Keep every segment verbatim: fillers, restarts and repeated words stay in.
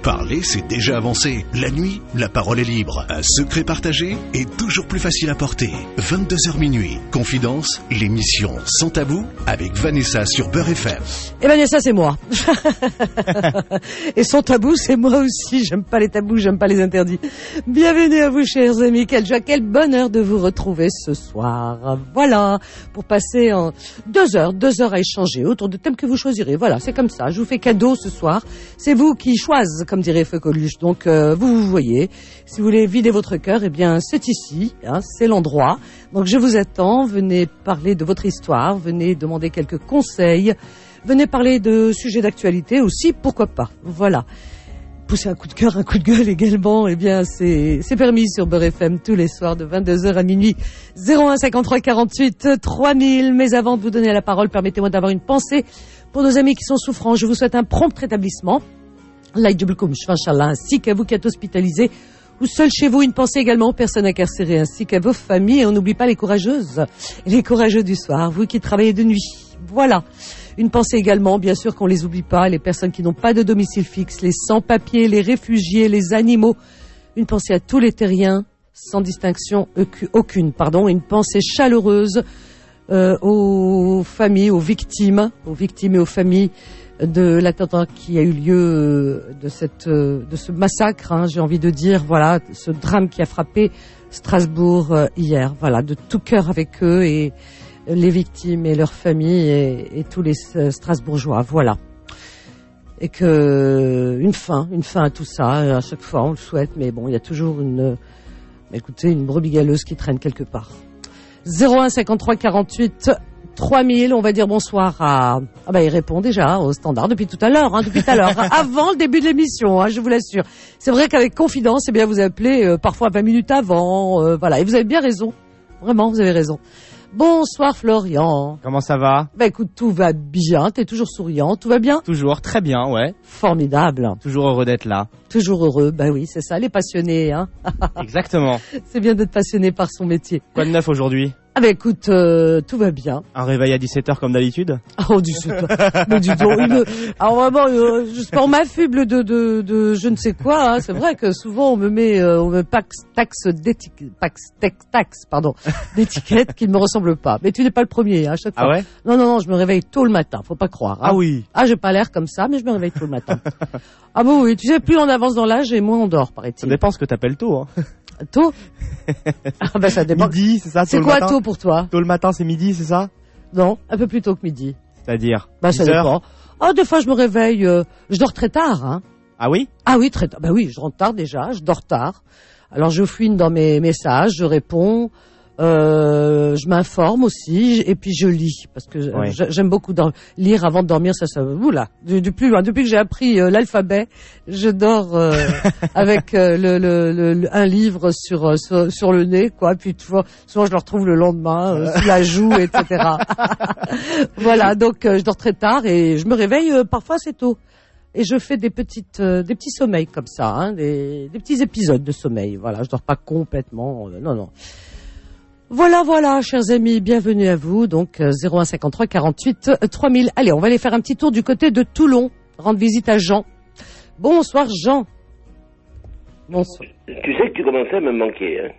Parler, c'est déjà avancé. La nuit, la parole est libre. Un secret partagé est toujours plus facile à porter. vingt-deux heures minuit. Confidence, l'émission Sans Tabou avec Vanessa sur Beurre F M. Et Vanessa, c'est moi. Et Sans Tabou, c'est moi aussi. J'aime pas les tabous, j'aime pas les interdits. Bienvenue à vous, chers amis. Quelle joie, quel bonheur de vous retrouver ce soir. Voilà, pour passer en deux heures, deux heures à échanger autour de thèmes que vous choisirez. Voilà, c'est comme ça. Je vous fais cadeau ce soir. C'est vous qui choisissez, comme dirait Feu Coluche. Donc, euh, vous, vous voyez, si vous voulez vider votre cœur, eh bien, c'est ici, hein, c'est l'endroit. Donc, je vous attends. Venez parler de votre histoire. Venez demander quelques conseils. Venez parler de sujets d'actualité aussi, pourquoi pas. Voilà. Pousser un coup de cœur, un coup de gueule également, eh bien, c'est, c'est permis sur Beurre F M tous les soirs de vingt-deux heures à minuit. zéro un cinquante-trois quarante-huit trois mille. Mais avant de vous donner la parole, permettez-moi d'avoir une pensée pour nos amis qui sont souffrants. Je vous souhaite un prompt rétablissement. Ainsi qu'à vous qui êtes hospitalisés ou seuls chez vous, une pensée également aux personnes incarcérées ainsi qu'à vos familles. Et on n'oublie pas les courageuses et les courageux du soir, vous qui travaillez de nuit. Voilà. Une pensée également, bien sûr qu'on les oublie pas, les personnes qui n'ont pas de domicile fixe, les sans-papiers, les réfugiés, les animaux. Une pensée à tous les terriens, sans distinction aucune. Pardon. Une pensée chaleureuse euh, aux familles, aux victimes, aux victimes et aux familles de l'attentat qui a eu lieu de cette de ce massacre, hein, j'ai envie de dire, voilà, ce drame qui a frappé Strasbourg euh, hier. Voilà, de tout cœur avec eux et les victimes et leurs familles et, et tous les euh, Strasbourgeois. Voilà. Et que une fin, une fin à tout ça. À chaque fois, on le souhaite, mais bon, il y a toujours une, écoutez, une brebis galeuse qui traîne quelque part. zéro un cinquante-trois quarante-huit trois mille, on va dire bonsoir à... Ah bah il répond déjà au standard depuis tout à l'heure, hein, depuis tout à l'heure, avant le début de l'émission, hein, je vous l'assure. C'est vrai qu'avec Confidence, eh bien vous appelez euh, parfois vingt minutes avant, euh, voilà, et vous avez bien raison, vraiment vous avez raison. Bonsoir Florian. Comment ça va? Bah écoute, tout va bien, t'es toujours souriant, tout va bien? Toujours, très bien, ouais. Formidable. Toujours heureux d'être là. Toujours heureux, bah oui, c'est ça, les passionnés, hein. Exactement. C'est bien d'être passionné par son métier. Quoi de neuf aujourd'hui? Ah bah écoute, euh, tout va bien. Un réveil à dix-sept heures comme d'habitude? Oh, dix-sept heures. Mais dis donc, une... alors vraiment, euh, je, on m'affuble de, de, de je ne sais quoi, hein. C'est vrai que souvent on me met, euh, on me taxe, taxe d'étiquette, taxe, taxe, pardon, d'étiquette qui ne me ressemble pas. Mais tu n'es pas le premier, hein, à chaque fois. Ah ouais? Non, non, non, je me réveille tôt le matin, faut pas croire. Hein. Ah oui. Ah, j'ai pas l'air comme ça, mais je me réveille tôt le matin. Ah bon, oui, tu sais, plus on avance dans l'âge et moins on dort, paraît-il. Ça dépend ce que t'appelles tôt, hein. Tôt? Ah bah ça dépend. Midi, c'est ça? C'est quoi tôt pour toi? Tôt le matin, c'est midi, c'est ça? Non, un peu plus tôt que midi. C'est-à-dire? Bah ça dépend. Oh, des fois je me réveille, euh, je dors très tard, hein. Ah oui? Ah oui, très tard. Bah oui, je rentre tard déjà, je dors tard. Alors je fouine dans mes messages, je réponds, euh, je m'informe aussi, et puis je lis parce que ouais. j'aime beaucoup dor- lire avant de dormir. Ça, ça, oula, du, du plus loin. Depuis que j'ai appris euh, l'alphabet, je dors euh, avec euh, le, le, le, un livre sur, euh, sur sur le nez, quoi. Puis tu vois, souvent je le retrouve le lendemain euh, sous la joue, et cetera. Voilà, donc euh, je dors très tard et je me réveille euh, parfois assez tôt. Et je fais des petites, euh, des petits sommeils comme ça, hein, des, des petits épisodes de sommeil. Voilà, je dors pas complètement. Euh, non, non. Voilà, voilà, chers amis, bienvenue à vous. Donc, euh, zéro un cinquante-trois quarante-huit trois mille. Allez, on va aller faire un petit tour du côté de Toulon, rendre visite à Jean. Bonsoir, Jean. Bonsoir. Tu sais que tu commençais à me manquer, hein.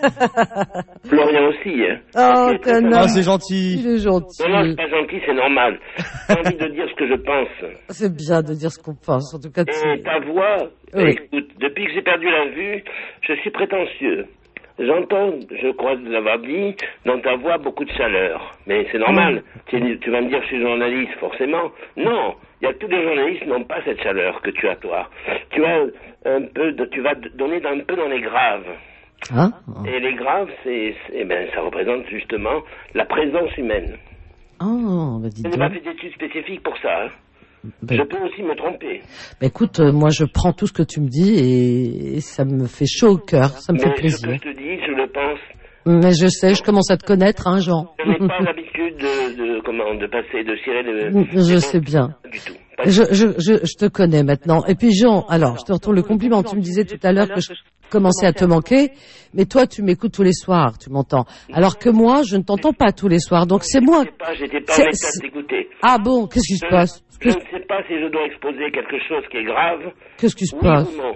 Florian aussi, hein. Oh, t'es un homme. Ah, c'est gentil. Il est gentil. Non, non, c'est pas gentil, c'est normal. J'ai envie de dire ce que je pense. C'est bien de dire ce qu'on pense, en tout cas. Tu... Et ta voix, oui. Écoute, depuis que j'ai perdu la vue, je suis prétentieux. J'entends, je crois l'avoir dit, dans ta voix beaucoup de chaleur. Mais c'est normal. Mmh. Tu, tu vas me dire, je suis journaliste, forcément. Non, il y a tous les journalistes qui n'ont pas cette chaleur que tu as, toi. Tu as un peu, de, tu vas donner un peu dans les graves. Hein? Et les graves, c'est, c'est, ben, ça représente justement la présence humaine. Oh, bah dis Je n'ai pas fait d'études spécifiques pour ça, hein. Ben, je peux aussi me tromper. Ben écoute, euh, moi je prends tout ce que tu me dis et, et ça me fait chaud au cœur, ça me Mais fait plaisir. Ce que je te dis, je le pense. Mais je sais, je commence à te connaître, hein, Jean. Je n'ai pas l'habitude de, de, comment, de passer, de cirer le... Je sais bien. Pas du tout. Je, je, je, je te connais maintenant. Et puis Jean, alors, je te retourne le compliment. Tu me disais tout à l'heure que je commençais à te manquer, mais toi, tu m'écoutes tous les soirs, tu m'entends. Alors que moi, je ne t'entends pas tous les soirs. Donc c'est moi. Je sais pas, j'étais pas C'est- en état c'est- de t'écouter. Ah bon, qu'est-ce qui se Je, passe je Qu'est-ce ne sais pas si je dois exposer quelque chose qui est grave. qu'est-ce qui se Oui passe ou non.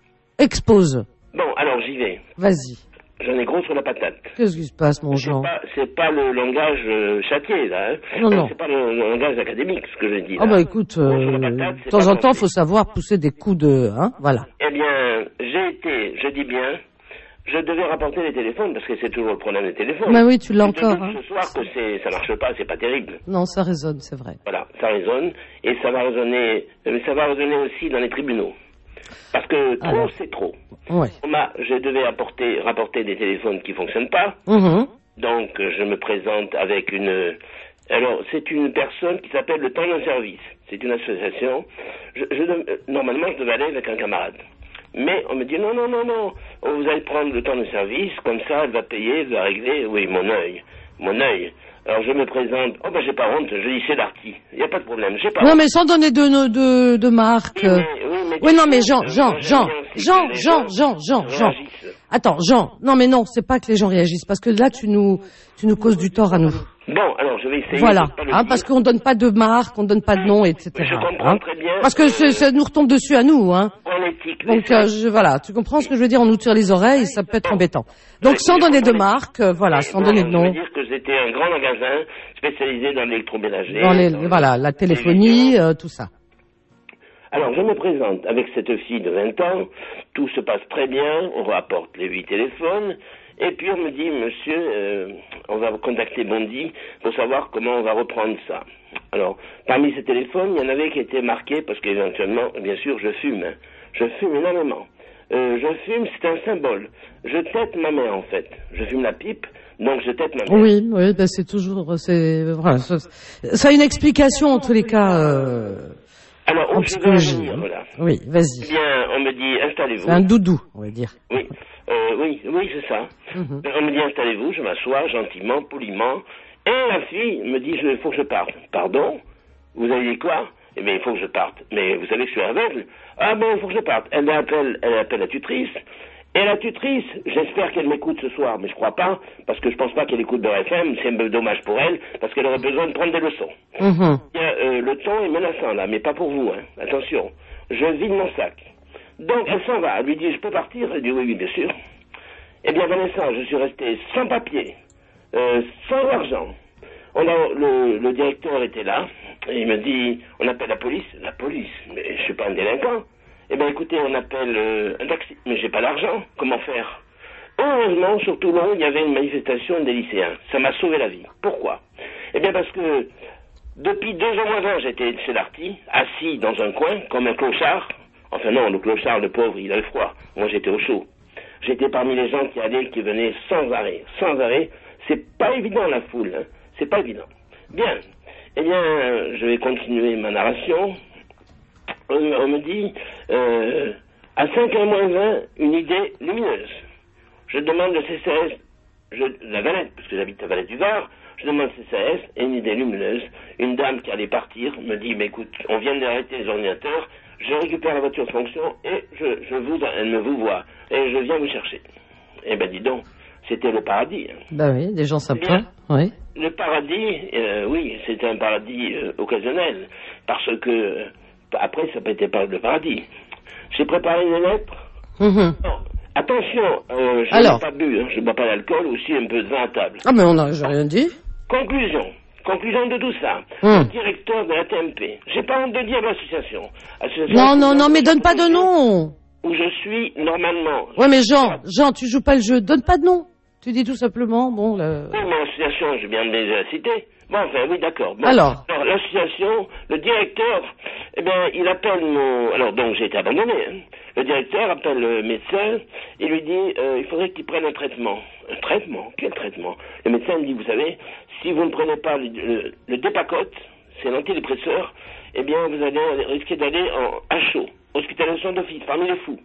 Expose. Bon, alors j'y vais. Vas-y. J'en ai gros sur la patate. Qu'est-ce qui se passe, mon C'est Jean pas, c'est pas le langage euh, châtié, là. Hein. Non, Euh, non. C'est pas le, le langage académique, ce que je dis. Ah là. bah écoute, Gros sur euh, la patate, de c'est temps pas en temps, français. faut savoir pousser des coups de... Hein, voilà. Eh bien, j'ai été, je dis bien, je devais rapporter les téléphones, parce que c'est toujours le problème des téléphones. Bah oui, tu l'as Je te encore. doute Hein. ce soir que c'est, ça marche pas, c'est pas terrible. Non, ça résonne, c'est vrai. Voilà, ça résonne, et ça va résonner, mais ça va résonner aussi dans les tribunaux. Parce que trop, Alors. c'est trop. Ouais. On m'a- je devais apporter, rapporter des téléphones qui fonctionnent pas, Mhm. donc euh, je me présente avec une... Alors, c'est une personne qui s'appelle le temps d'un service. C'est une association. Je, je dev- euh, normalement, je devais aller avec un camarade. Mais on me dit, non, non, non, non, vous allez prendre le temps de service, comme ça, elle va payer, elle va régler, oui, mon œil, mon œil. Alors je me présente, oh ben j'ai pas honte, je dis c'est Darty, il n'y a pas de problème, j'ai pas Non, honte. mais sans donner de, de, de marque. Oui, euh. mais- oui, mais Oui, tu non, mais sais, Jean, euh, Jean, moi, j'aime Jean, bien aussi Jean, que les Jean, gens Jean, Jean, Jean. réagissent. Attends, Jean. Non, mais non, c'est pas que les gens réagissent, parce que là, tu nous, tu nous causes du tort à nous. Bon, alors je vais essayer Voilà, de pas le hein, dire. parce qu'on donne pas de marque, on donne pas de nom, et cetera. Je comprends hein. très bien. Parce que c'est- ça nous retombe dessus à nous, hein. En éthique, Donc les euh, je, voilà, tu comprends ce que je veux dire, on nous tire les oreilles, ça peut être embêtant. Donc sans donner de marque, euh, voilà, sans Bon, donner de Je veux nom, dire que c'était un grand magasin spécialisé dans l'électroménager. dans les, dans- voilà, la téléphonie, euh, tout ça. Alors, je me présente avec cette fille de vingt ans, tout se passe très bien, on rapporte les huit téléphones, et puis on me dit, monsieur, euh, on va contacter Bondy pour savoir comment on va reprendre ça. Alors, parmi ces téléphones, il y en avait qui étaient marqués, parce qu'éventuellement, bien sûr, je fume, hein. Je fume énormément. Euh, je fume, c'est un symbole. Je tête ma mère, en fait. Je fume la pipe, donc je tête ma mère. Oui, oui, ben c'est toujours, c'est, voilà, ça, ça a une explication en tous les cas euh, Alors, en où je vais en psychologie. venir, hein. voilà. Oui, Eh vas-y. bien, on me dit, installez-vous. C'est un doudou, on va dire. Oui, euh, oui, oui, c'est ça. Mhm. On me dit installez-vous, je m'assois gentiment, poliment, et la fille me dit il faut que je parte. Pardon? Vous avez dit quoi? Eh bien, il faut que je parte. Mais vous savez que je suis aveugle. Ah ben, il faut que je parte. Elle appelle, elle appelle la tutrice. Et la tutrice, j'espère qu'elle m'écoute ce soir, mais je crois pas, parce que je pense pas qu'elle écoute de R F M, c'est un peu dommage pour elle, parce qu'elle aurait besoin de prendre des leçons. Mhm. Bien, euh, le ton est menaçant là, mais pas pour vous, hein. Attention. Je vide mon sac. Donc elle s'en va. Elle lui dit je peux partir? Elle dit oui, oui, bien sûr. Eh bien Vanessa, je suis resté sans papier, euh, sans argent. On a, le, le directeur était là, et il me dit on appelle la police. La police? Mais je suis pas un délinquant. Eh bien écoutez, on appelle euh, un taxi. Mais j'ai pas d'argent. Comment faire? Heureusement, sur Toulon, il y avait une manifestation des lycéens. Ça m'a sauvé la vie. Pourquoi? Eh bien parce que depuis deux ans moins un, j'étais chez Darty, assis dans un coin, comme un clochard. Enfin non, le clochard, le pauvre, il a le froid. Moi, j'étais au chaud. J'étais parmi les gens qui allaient, qui venaient sans arrêt. Sans arrêt. C'est pas évident, la foule. Hein. C'est pas évident. Bien. Eh bien, je vais continuer ma narration. On, on me dit, euh, à cinq heures moins vingt, une idée lumineuse. Je demande le C C S, je, la Valette, parce que j'habite à Valette du Var, je demande le C C S, et une idée lumineuse. Une dame qui allait partir me dit, mais écoute, on vient d'arrêter les ordinateurs, je récupère la voiture de fonction, et je, je vous, elle me vous voit, et je viens vous chercher. Eh ben dis donc, c'était le paradis. Hein. Ben oui, des gens sympas, Bien. oui. Le paradis, euh, oui, c'était un paradis euh, occasionnel, parce que euh, après, ça n'était pas le paradis. J'ai préparé une lettre. Mhm. Non, attention, euh, je Alors. n'ai pas bu, hein, je ne bois pas d'alcool, aussi un peu de vin à table. Ah mais on n'a j'ai rien dit. Conclusion. Conclusion de tout ça. Hum. Le directeur de la T M P. J'ai pas honte de dire l'association. Association Non, non, non, mais donne pas de nom. Où je suis normalement. Ouais, mais Jean, Jean, tu joues pas le jeu, donne pas de nom. Tu dis tout simplement, bon, le... Oui, mais l'association, je viens de les la citer. Bon, enfin, oui, d'accord. Bon. Alors. Alors, l'association, le directeur, eh bien, il appelle mon... Alors, donc, j'ai été abandonné. Hein. Le directeur appelle le médecin et lui dit, euh, il faudrait qu'il prenne un traitement. Un traitement? Quel traitement? Le médecin me dit, vous savez, si vous ne prenez pas le, le, le Dépacote, c'est l'antidépresseur, eh bien, vous allez risquer d'aller en H O, hospitalisation d'office, parmi les fous.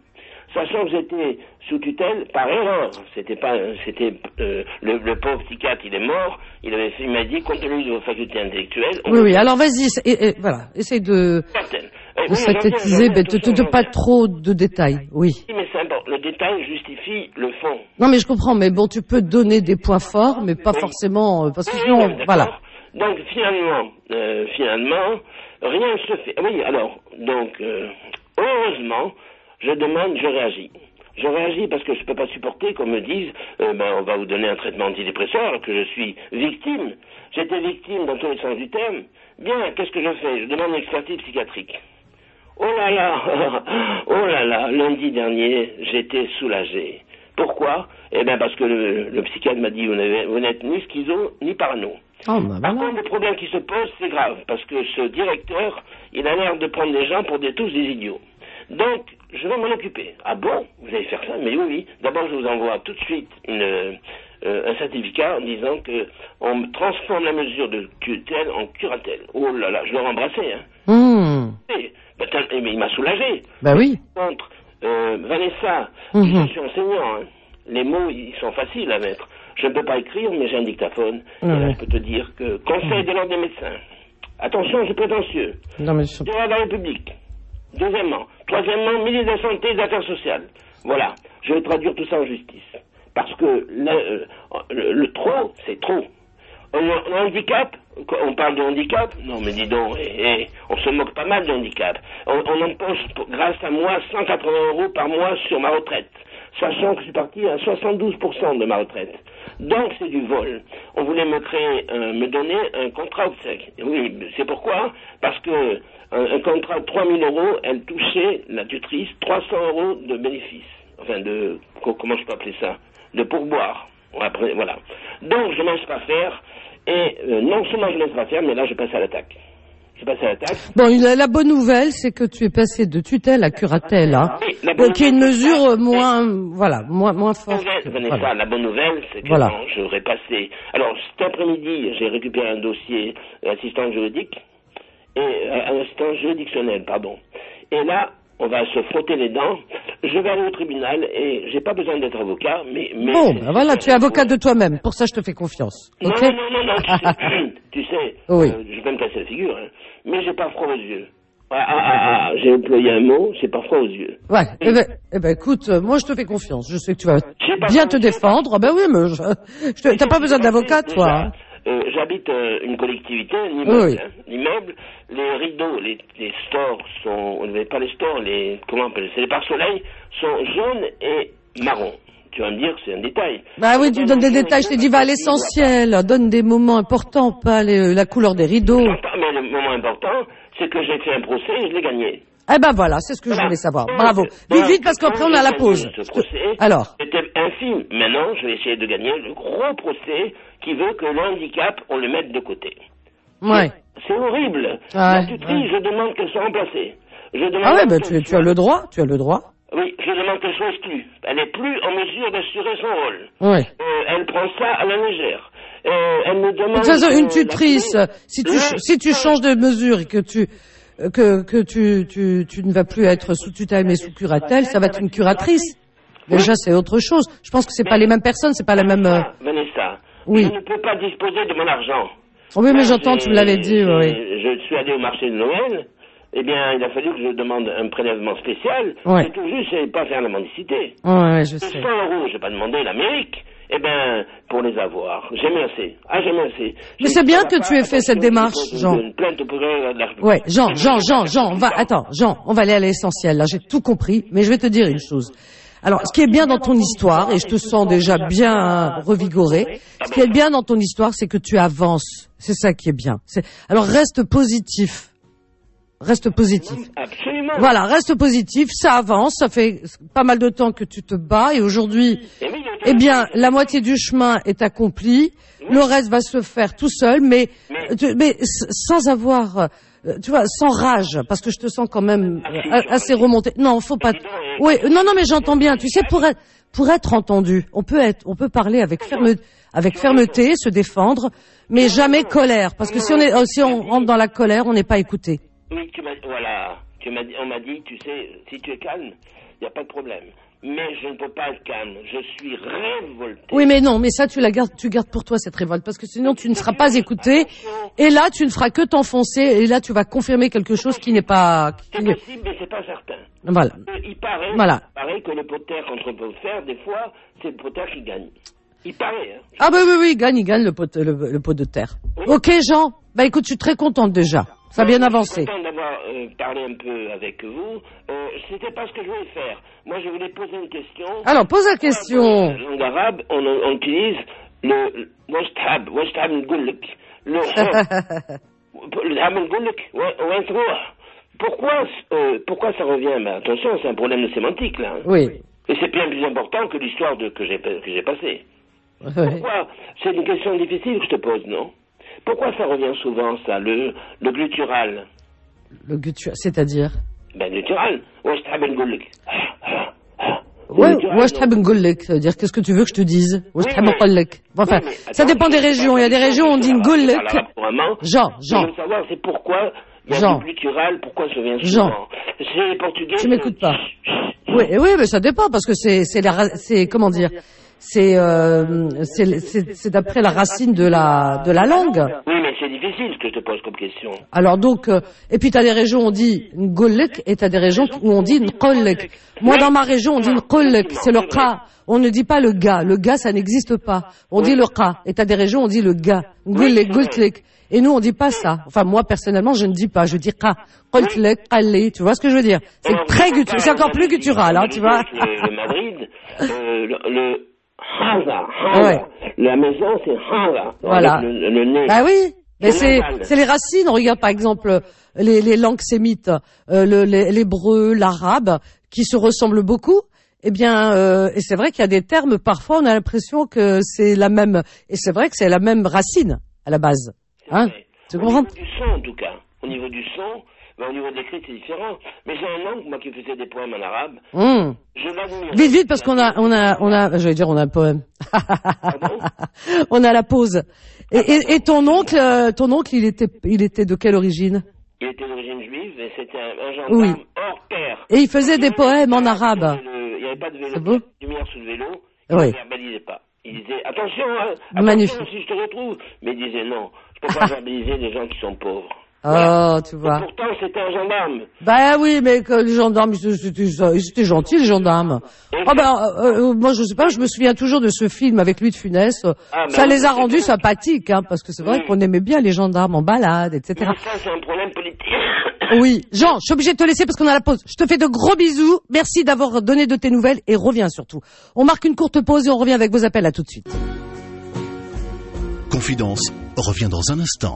sachant que j'étais sous tutelle par erreur. C'était pas, c'était euh, le, le pauvre psychiatre, il est mort. Il avait fait, il m'a dit, compte tenu de vos facultés intellectuelles. Oui, oui. Alors vas-y, et, et, voilà, essaye de, Certaines. de synthétiser, mais te, te, te pas trop de détails. Oui. Oui, mais c'est important. Le détail justifie le fond. Non, mais je comprends. Mais bon, tu peux donner des points forts, mais pas Oui. forcément, euh, parce que Oui, sinon, oui, d'accord. voilà. Donc finalement, euh, finalement, rien ne se fait. Oui, alors, donc, euh, heureusement, je demande, je réagis. Je réagis parce que je ne peux pas supporter qu'on me dise, euh, ben, on va vous donner un traitement antidépresseur alors que je suis victime. J'étais victime dans tous les sens du terme. Bien, qu'est-ce que je fais? Je demande une expertise psychiatrique. Oh là là, oh là là, lundi dernier, j'étais soulagé. Pourquoi? Eh bien parce que le, le psychiatre m'a dit, vous n'avez- vous n'êtes ni schizo, ni parano. Oh, bah, Par voilà. contre, le problème qui se pose, c'est grave, parce que ce directeur, il a l'air de prendre les gens pour des, tous des idiots. Donc, je vais m'en occuper. Ah bon? Vous allez faire ça? Mais oui, oui. D'abord, je vous envoie tout de suite une, euh, un certificat en disant que on transforme la mesure de tutelle en curatelle. Oh là là, je l'aurais embrassé, hein. Mmh. Et, ben, t'as- mais il m'a soulagé. Bah oui. Contre euh, Vanessa, Mhm. je suis enseignant, hein. Les mots, ils sont faciles à mettre. Je ne peux pas écrire, mais j'ai un dictaphone. Ouais. Et là, je peux te dire que conseil de l'ordre des médecins. Attention, c'est prétentieux. Non, mais je... Droit de la République. Deuxièmement. Troisièmement, ministre de la Santé et des Affaires sociales. Voilà. Je vais traduire tout ça en justice. Parce que le, euh, le, le trop, c'est trop. Le handicap, on parle de handicap, non mais dis donc, eh, eh, on se moque pas mal de handicap. On, on empoche, grâce à moi, cent quatre-vingts euros par mois sur ma retraite, sachant que je suis parti à soixante-douze pour cent de ma retraite. Donc c'est du vol. On voulait me créer, euh, me donner un contrat obsèque. Oui, c'est pourquoi? Parce que un, un contrat de trois mille euros, elle touchait, la tutrice, trois cents euros de bénéfices. Enfin, de, comment je peux appeler ça? De pourboire. Après, voilà. Donc je ne laisse pas faire. Et euh, non seulement je ne laisse pas faire, mais là je passe à l'attaque. Je passe à l'attaque. Bon, la, la bonne nouvelle, c'est que tu es passé de tutelle à curatelle, hein. Oui, la bonne Donc, qui est une nouvelle, c'est mesure ça. moins, voilà, moins, moins La forte. nouvelle, Vanessa, Voilà. la bonne nouvelle, c'est que Voilà. non, j'aurais passé. Alors cet après-midi, j'ai récupéré un dossier d'assistance juridique et euh, un assistant juridictionnel, pardon. Et là, on va se frotter les dents. Je vais aller au tribunal et j'ai pas besoin d'être avocat, mais, mais Bon, ben voilà, tu es avocat de toi-même. Pour ça, je te fais confiance. Non, Ok? non, non, non, non, tu sais, tu sais Oui. euh, je vais me casser la figure, hein, mais j'ai pas froid aux yeux. Ah, ah, ah, ah, j'ai employé un mot, j'ai pas froid aux yeux. Ouais. Eh ben, eh ben, écoute, euh, moi, je te fais confiance. Je sais que tu vas J'ai pas bien besoin te de- défendre. Ah ben oui, mais je, je te- t'as pas besoin d'avocat, toi. Déjà, Hein. euh, j'habite euh, une collectivité, un immeuble, Oui. hein, l'immeuble, les rideaux, les, les stores sont, on ne pas les stores, les, comment on appelle, c'est les pare-soleils, sont jaunes et marrons. Tu vas me dire que c'est un détail. Bah oui, tu donnes des détails. Je t'ai dit, va à l'essentiel. Donne des moments importants, pas les- la couleur des rideaux. J'entends, mais le moment important, c'est que j'ai fait un procès et je l'ai gagné. Eh ben voilà, c'est ce que je Voilà. voulais savoir. Donc, Bravo. donc, Vite, vite, parce qu'après, on a la j'ai pause. gagné ce procès. Alors. C'était infime. Maintenant, je vais essayer de gagner le gros procès qui veut que le handicap, on le mette de côté. Ouais. C'est horrible. Ouais, La tutrice, ouais. je demande qu'elle soit remplacée. Je demande Ah ouais, ben qu'elle tu, tu as soit- le droit, tu as le droit. Oui, je demande qu'elle soit exclue. Elle n'est plus en mesure d'assurer son rôle. Ouais. Euh, elle prend ça à la légère. Euh, elle me demande... De toute façon, euh, une tutrice, la- si tu, Le- si tu changes de mesure et que tu, euh, que, que tu, tu, tu ne vas plus être sous tutelle mais sous curatelle, ça va être une curatrice. Déjà, c'est autre chose. Je pense que c'est pas les mêmes personnes, c'est pas la même, euh... Vanessa, Oui. je ne peux pas disposer de mon argent. Oh oui, mais Là, j'entends, j'ai- tu me l'avais dit, j'ai- oui. Je suis allé au marché de Noël. Eh bien, il a fallu que je demande un prélèvement spécial. Ouais. C'est tout juste, c'est pas faire la mendicité. Ouais, ouais, je deux sais. cents euros, j'ai pas demandé l'Amérique. Eh bien, pour les avoir, j'ai mis assez. Ah, j'ai mis assez. Mais c'est bien que tu aies fait cette démarche, Jean. Une plainte au procureur de la République. Ouais, Jean, Jean, Jean, Jean, on va, attends, Jean, on va aller à l'essentiel. Là, j'ai tout compris, mais je vais te dire une chose. Alors, ce qui est bien dans ton histoire, et je te sens déjà bien revigoré, ce qui est bien dans ton histoire, c'est que tu avances. C'est ça qui est bien. C'est... Alors, reste positif. Reste positif. Absolument. Voilà, reste positif, ça avance, ça fait pas mal de temps que tu te bats, et aujourd'hui, Et oui, il y a eh bien, la moitié du chemin est accompli, le reste va se faire tout seul, mais, Mais- tu- mais s- sans avoir, euh, tu vois, sans rage, parce que je te sens quand même euh, a- assez remonté. Non, faut pas. Oui, non, non, mais j'entends bien. Tu sais, pour être, pour être entendu, on peut être, on peut parler avec ferme, avec fermeté, se défendre, mais jamais colère, parce que si on est, euh, si on rentre dans la colère, on n'est pas écouté. Oui, tu m'as, voilà, tu m'as dit, on m'a dit, tu sais, si tu es calme, il n'y a pas de problème. Mais je ne peux pas être calme. Je suis révolté. Oui, mais non, mais ça, tu la gardes, tu gardes pour toi, cette révolte, parce que sinon, tu ne seras pas écouté. Et là, tu ne feras que t'enfoncer, et là, tu vas confirmer quelque chose qui n'est pas... qui C'est n'est- possible, mais c'est pas certain. Voilà. Euh, Il paraît, Voilà. il paraît que le poter contre le poter, des fois, c'est le poter qui gagne. Il paraît, hein. Ah, bah oui, oui, il gagne, il gagne le pot, le, le pot de terre. Oui. Ok, Jean. Bah écoute, je suis très contente déjà. Ça a bien avancé. Je suis content d'avoir euh, parlé un peu avec vous. Euh, c'était pas ce que je voulais faire. Moi, je voulais poser une question. Alors, pose la question. Dans la langue arabe, on, on utilise le washtab, washtab n'goulik. Le le ham n'goulik, ouais, ouais, c'est quoi. Pourquoi, euh, pourquoi ça revient? Mais attention, c'est un problème de sémantique, là. Oui. Et c'est bien plus important que l'histoire de, que j'ai, que j'ai passée. Ouais. Pourquoi? C'est une question difficile que je te pose, non? Pourquoi ça revient souvent, ça, le, le guttural? Le guttural, c'est-à-dire? Ben, guttural. Ouais, je t'aime goulik. Ouais, ouais, je t'aime ngolek. Ça veut dire, qu'est-ce que tu veux que je te dise? Ouais, je t'aime mais- ngolek. Enfin, Oui, mais ça attends, dépend des je- régions. Il y a des régions où on dit ngolek. Jean, Je Jean. veux savoir, c'est pourquoi il y a Jean. du guttural, pourquoi ça vient Jean. souvent. C'est les Portugais. Tu m'écoutes pas. Oui, oui, mais ça dépend parce que c'est, c'est la, ra- c'est comment dire, c'est, euh, c'est, c'est, c'est d'après la racine de la, de la langue. Oui, mais c'est difficile ce que je te pose comme question. Alors donc, euh, et puis t'as des régions où on dit ngolek et t'as des régions où on dit nkolek. Moi, dans ma région, on dit nkolek, c'est le ka. On ne dit pas le ga. Le ga, ça n'existe pas. On dit le ka. Et t'as des régions où on dit le ga. Ngolek, goltlek. Et nous, on dit pas ça. Enfin, moi, personnellement, je ne dis pas. Je dis ka. Goltlek, kalé. Tu vois ce que je veux dire? C'est Alors, très je guttural. parle C'est encore plus de- guttural, hein, tu vois. Le, le Madrid, euh, le, le haza, haza. Ouais. La maison, c'est haza. Voilà. Avec Le, le nez. Bah oui, mais C'est c'est normal. c'est les racines. On regarde par exemple les, les langues sémites, euh, le- les- l'hébreu, l'arabe, qui se ressemblent beaucoup. Eh bien, euh, et c'est vrai qu'il y a des termes parfois on a l'impression que c'est la même. Et c'est vrai que c'est la même racine à la base. Hein, vrai. tu Au comprends? niveau du son, en tout cas. Au niveau du son, ben, au niveau de l'écrit, c'est différent. Mais j'ai un oncle, moi, qui faisait des poèmes en arabe. Hum. Je l'admire. Vite, vite, parce qu'on a, on a, on a, je vais dire, on a un poème. On a la pause. Et, et, et ton oncle, euh, ton oncle, il était, il était de quelle origine? Il était d'origine juive et c'était un, un gendarme Oui. hors pair. Et il faisait des poèmes en arabe. Il n'y avait pas de vélo, C'est beau? lumière sous le vélo. Il Oui. ne verbalisait pas. Il disait, attention, hein, attention Magnifique. si je te retrouve. Mais il disait, non, je peux pas verbaliser des gens qui sont pauvres. Oh, tu Et vois. pourtant, c'était un gendarme. Bah oui, mais que les gendarmes, ils étaient, ils étaient gentils, les gendarmes. Oh ben, euh, euh, moi je sais pas, je me souviens toujours de ce film avec Louis de Funès. Ah, ben Ça oui, les a c'est rendus vrai. sympathiques, hein, parce que c'est vrai Oui. qu'on aimait bien les gendarmes en balade, et cetera. Mais ça, c'est un problème politique. Oui, Jean, je suis obligé de te laisser parce qu'on a la pause. Je te fais de gros bisous. Merci d'avoir donné de tes nouvelles et reviens surtout. On marque une courte pause et on revient avec vos appels. À tout de suite. Confidence revient dans un instant.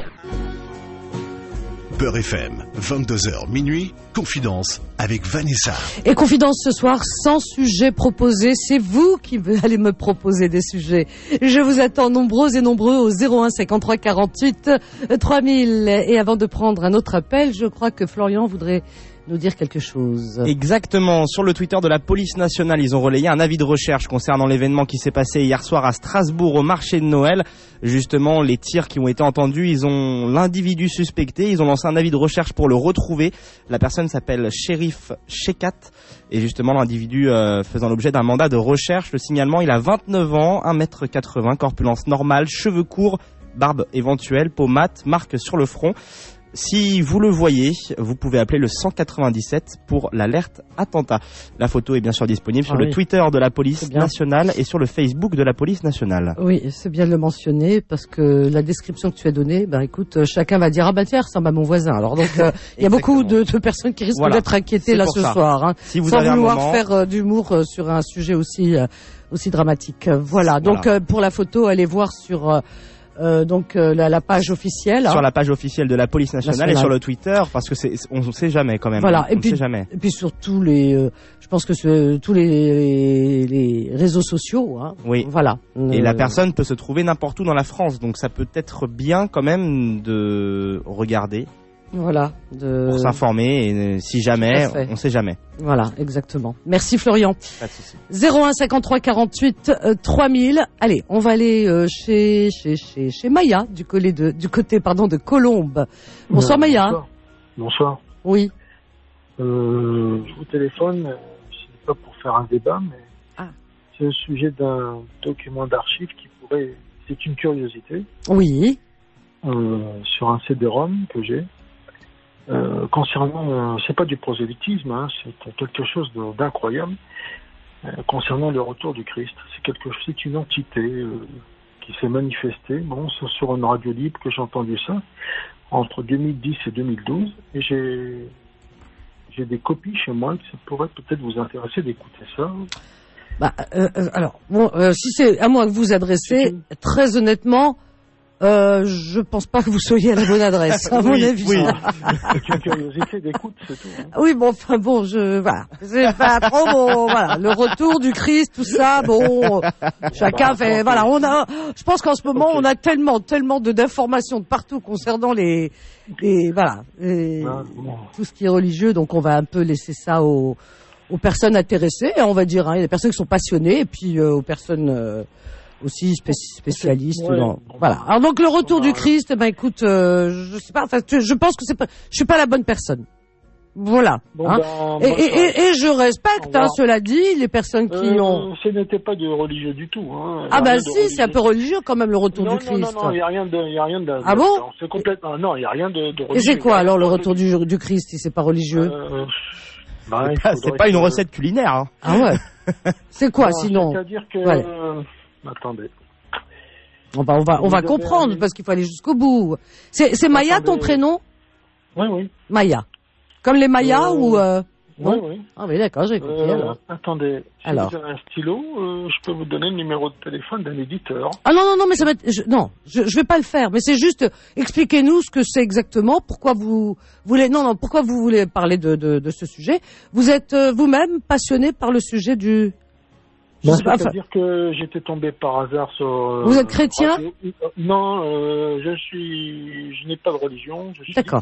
Beurre F M, vingt-deux heures minuit, Confidence avec Vanessa. Et confidence ce soir, sans sujet proposé, c'est vous qui allez me proposer des sujets. Je vous attends nombreux et nombreux au zéro un cinquante-trois quarante-huit trois mille. Et avant de prendre un autre appel, je crois que Florian voudrait nous dire quelque chose. Exactement. Sur le Twitter de la police nationale, ils ont relayé un avis de recherche concernant l'événement qui s'est passé hier soir à Strasbourg au marché de Noël. Justement, les tirs qui ont été entendus, ils ont l'individu suspecté. Ils ont lancé un avis de recherche pour le retrouver. La personne s'appelle Shérif Shekat. Et justement, l'individu euh, faisant l'objet d'un mandat de recherche. Le signalement, il a vingt-neuf ans, un mètre quatre-vingts, corpulence normale, cheveux courts, barbe éventuelle, peau mate, marque sur le front. Si vous le voyez, vous pouvez appeler le cent quatre-vingt-dix-sept pour l'alerte attentat. La photo est bien sûr disponible sur Ah le oui. Twitter de la police C'est bien. nationale et sur le Facebook de la police nationale. Oui, c'est bien de le mentionner parce que la description que tu as donnée, ben écoute, euh, chacun va dire ah ben tiens, ça ressemble à mon voisin. Alors donc euh, il y a beaucoup de, de personnes qui risquent Voilà. d'être inquiétées C'est là pour ce ça. soir, hein, Si vous sans avez un vouloir moment, faire euh, d'humour euh, sur un sujet aussi euh, aussi dramatique. Euh, Voilà. Donc Voilà. euh, pour la photo, allez voir sur euh, euh, donc euh, la, la page officielle. sur hein. la page officielle de la police nationale, Nationale. et sur le Twitter, parce que c'est, on ne sait jamais quand même. Voilà. On Et ne puis sait jamais. et puis sur tous les, euh, je pense que c'est tous les, les réseaux sociaux. Hein. Oui. Voilà. Et Euh, la personne peut se trouver n'importe où dans la France, donc ça peut être bien quand même de regarder Voilà. De... pour s'informer, et euh, si jamais, Tout à fait. on ne sait jamais. Voilà, exactement. Merci Florian. Pas de souci. zéro un cinquante-trois quarante-huit trois mille. Allez, on va aller euh, chez, chez, chez, chez Maya, du côté de, du côté, pardon, de Colombes. Bonsoir Euh, Maya. Bonsoir. Bonsoir. Oui. Euh, je vous téléphone. euh, faire un débat, mais ah. c'est au sujet d'un document d'archives qui pourrait... C'est une curiosité. Oui. Euh, sur un C D-ROM que j'ai. Euh, concernant... Euh, c'est pas du prosélytisme, hein, c'est quelque chose de, d'incroyable. Euh, concernant le retour du Christ. C'est quelque chose, c'est une entité euh, qui s'est manifestée. Bon, c'est sur une radio libre que j'ai entendu ça, entre deux mille dix et deux mille douze. Et j'ai... J'ai des copies chez moi, que ça pourrait peut-être vous intéresser d'écouter ça. Bah, euh, euh, alors, bon, euh, si c'est à moi que vous adressez, une... très honnêtement, euh, je pense pas que vous soyez à la bonne adresse, à oui, mon avis. Oui. C'est une curiosité d'écoute, c'est tout. Hein. Oui, bon, enfin bon, je, voilà, c'est pas trop bon, voilà, le retour du Christ, tout ça, bon, chacun bah, fait, voilà, on a, je pense qu'en ce moment, okay. on a tellement, tellement de d'informations de partout concernant les, les, voilà, les, ah, bon. tout ce qui est religieux, donc on va un peu laisser ça aux, aux personnes intéressées, on va dire, hein, il y a des personnes qui sont passionnées, et puis euh, aux personnes euh, aussi spéci- spécialistes. Ouais, dans, bon, voilà. Alors donc le retour du Christ, ben écoute, euh, je sais pas, enfin, je pense que c'est pas, je suis pas la bonne personne. Voilà. Bon, hein. ben, et, et, et, et je respecte, hein, cela dit, les personnes qui euh, ont. Ce n'était pas de religieux du tout. Hein. Ah bah si, religieux. C'est un peu religieux quand même le retour non, du Christ. Non, non, non, il y a rien de, il y a rien de. Ah de, bon non, c'est complètement. Non, il y a rien de, de religieux. Et c'est quoi alors le retour du, du Christ, si c'est pas religieux? euh, bah, c'est pas, c'est pas une recette culinaire. Hein. Ah ouais. C'est quoi non, sinon? C'est-à-dire que. Ouais. Euh, attendez. On va, on va, on va comprendre avez... parce qu'il faut aller jusqu'au bout. C'est, c'est Maya ton prénom? Oui, oui. Maya. Comme les Mayas euh... ou euh... Oui, oui. Ah oui, d'accord, j'ai compris. Euh, alors. Attendez, si alors. vous avez un stylo, euh, je peux vous donner le numéro de téléphone d'un éditeur. Ah non, non, non, mais ça va être... Je, non, je, je vais pas le faire, mais c'est juste, expliquez-nous ce que c'est exactement, pourquoi vous voulez... Non, non, pourquoi vous voulez parler de, de, de ce sujet. Vous êtes euh, vous-même passionné par le sujet du... Ben, c'est-à-dire enfin... que j'étais tombé par hasard sur... Euh, vous êtes chrétien? radio... Non, euh, je suis... Je n'ai pas de religion. Je suis... D'accord.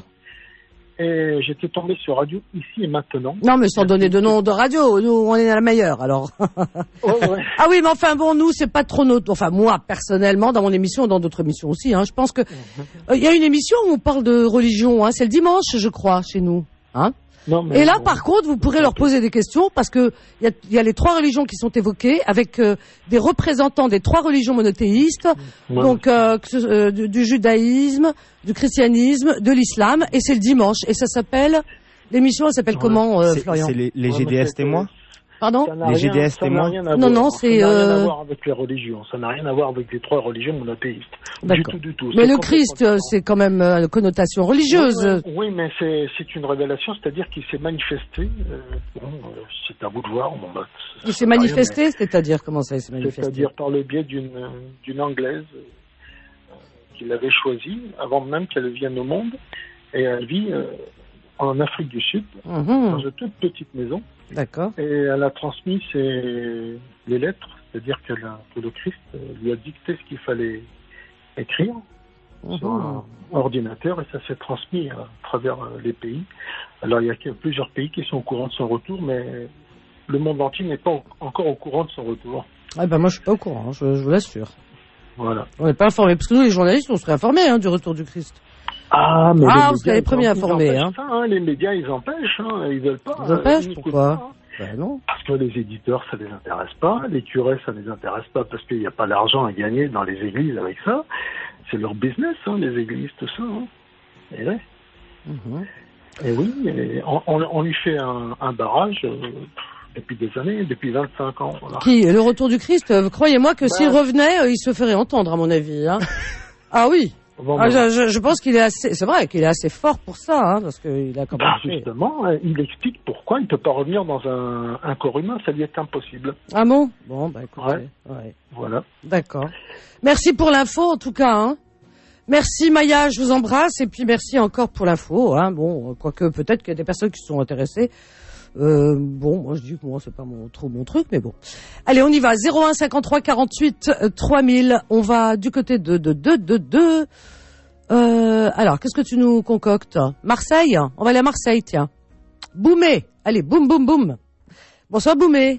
Et j'étais tombé sur Radio Ici et Maintenant. Non, mais sans donner de nom de radio, nous, on est la meilleure, alors. Ouais, ouais. Ah oui, mais enfin bon, nous, c'est pas trop notre... Enfin, moi, personnellement, dans mon émission, dans d'autres émissions aussi, hein, je pense que... Il euh, y a une émission où on parle de religion, hein, c'est le dimanche, je crois, chez nous. Hein. Non, mais et là, bon, par contre, vous pourrez leur poser des questions parce que il y a, y a les trois religions qui sont évoquées avec euh, des représentants des trois religions monothéistes, ouais. donc euh, euh, du, du judaïsme, du christianisme, de l'islam, et c'est le dimanche. Et ça s'appelle, l'émission, elle s'appelle ouais. comment, euh, c'est, Florian? C'est les, les G D S témoins. Pardon? Les G D S témoins. Non, non, c'est. Ça n'a euh... rien à voir avec les religions. Ça n'a rien à voir avec les trois religions monothéistes. D'accord. Du tout, du tout. Mais c'est le Christ, euh, c'est quand même euh, une connotation religieuse. Oui, oui, oui mais c'est, c'est une révélation, c'est-à-dire qu'il s'est manifesté. Euh, bon, euh, c'est à vous de voir. Bon, bah, il s'est manifesté, rien, mais... c'est-à-dire comment ça, il s'est manifesté? C'est-à-dire par le biais d'une, d'une Anglaise euh, qu'il avait choisie avant même qu'elle vienne au monde, et elle vit euh, en Afrique du Sud, mmh. dans une toute petite maison. D'accord. Et elle a transmis ses, les lettres, c'est-à-dire qu'elle a, que le Christ lui a dicté ce qu'il fallait écrire mmh. sur un ordinateur, et ça s'est transmis à travers les pays. Alors il y a plusieurs pays qui sont au courant de son retour, mais le monde entier n'est pas encore au courant de son retour. Ah ben moi je suis pas au courant, je, je vous l'assure. Voilà. On n'est pas informés, parce que nous les journalistes on serait informés hein, du retour du Christ. Ah, mais ah, les vous serez les premiers informés. Hein. Ça, hein. Les médias, ils empêchent. Hein. Ils veulent pas. Ils empêchent, ils pourquoi pas. Ben non. Parce que les éditeurs, ça les intéresse pas. Les curés, ça les intéresse pas parce qu'il n'y a pas d'argent à gagner dans les églises avec ça. C'est leur business, hein, les églises, tout ça. Hein. Et ouais. Mm-hmm. Et oui, et on, on, on lui fait un, un barrage euh, depuis des années, depuis vingt-cinq ans. Voilà. Qui, le retour du Christ, euh, croyez-moi que ben... s'il revenait, euh, il se ferait entendre, à mon avis. Hein. Ah oui. Bon, ah, je, je, je pense qu'il est assez, c'est vrai qu'il est assez fort pour ça, hein, parce qu'il a quand même. Bah, justement, il explique pourquoi il ne peut pas revenir dans un, un corps humain, ça lui est impossible. Ah bon? Bon, bah écoutez, ouais. ouais. Voilà. D'accord. Merci pour l'info, en tout cas, hein. Merci Maya, je vous embrasse, et puis merci encore pour l'info, hein. Bon, quoique peut-être qu'il y a des personnes qui se sont intéressées. Euh, bon, moi je dis que moi c'est pas mon, trop mon truc, mais bon. Allez, on y va. zéro un cinquante-trois quarante-huit trois mille. On va du côté de de de de de. Euh, alors, qu'est-ce que tu nous concoctes? Marseille? On va aller à Marseille, tiens. Boumé. Allez, boum boum boum. Bonsoir Boumé.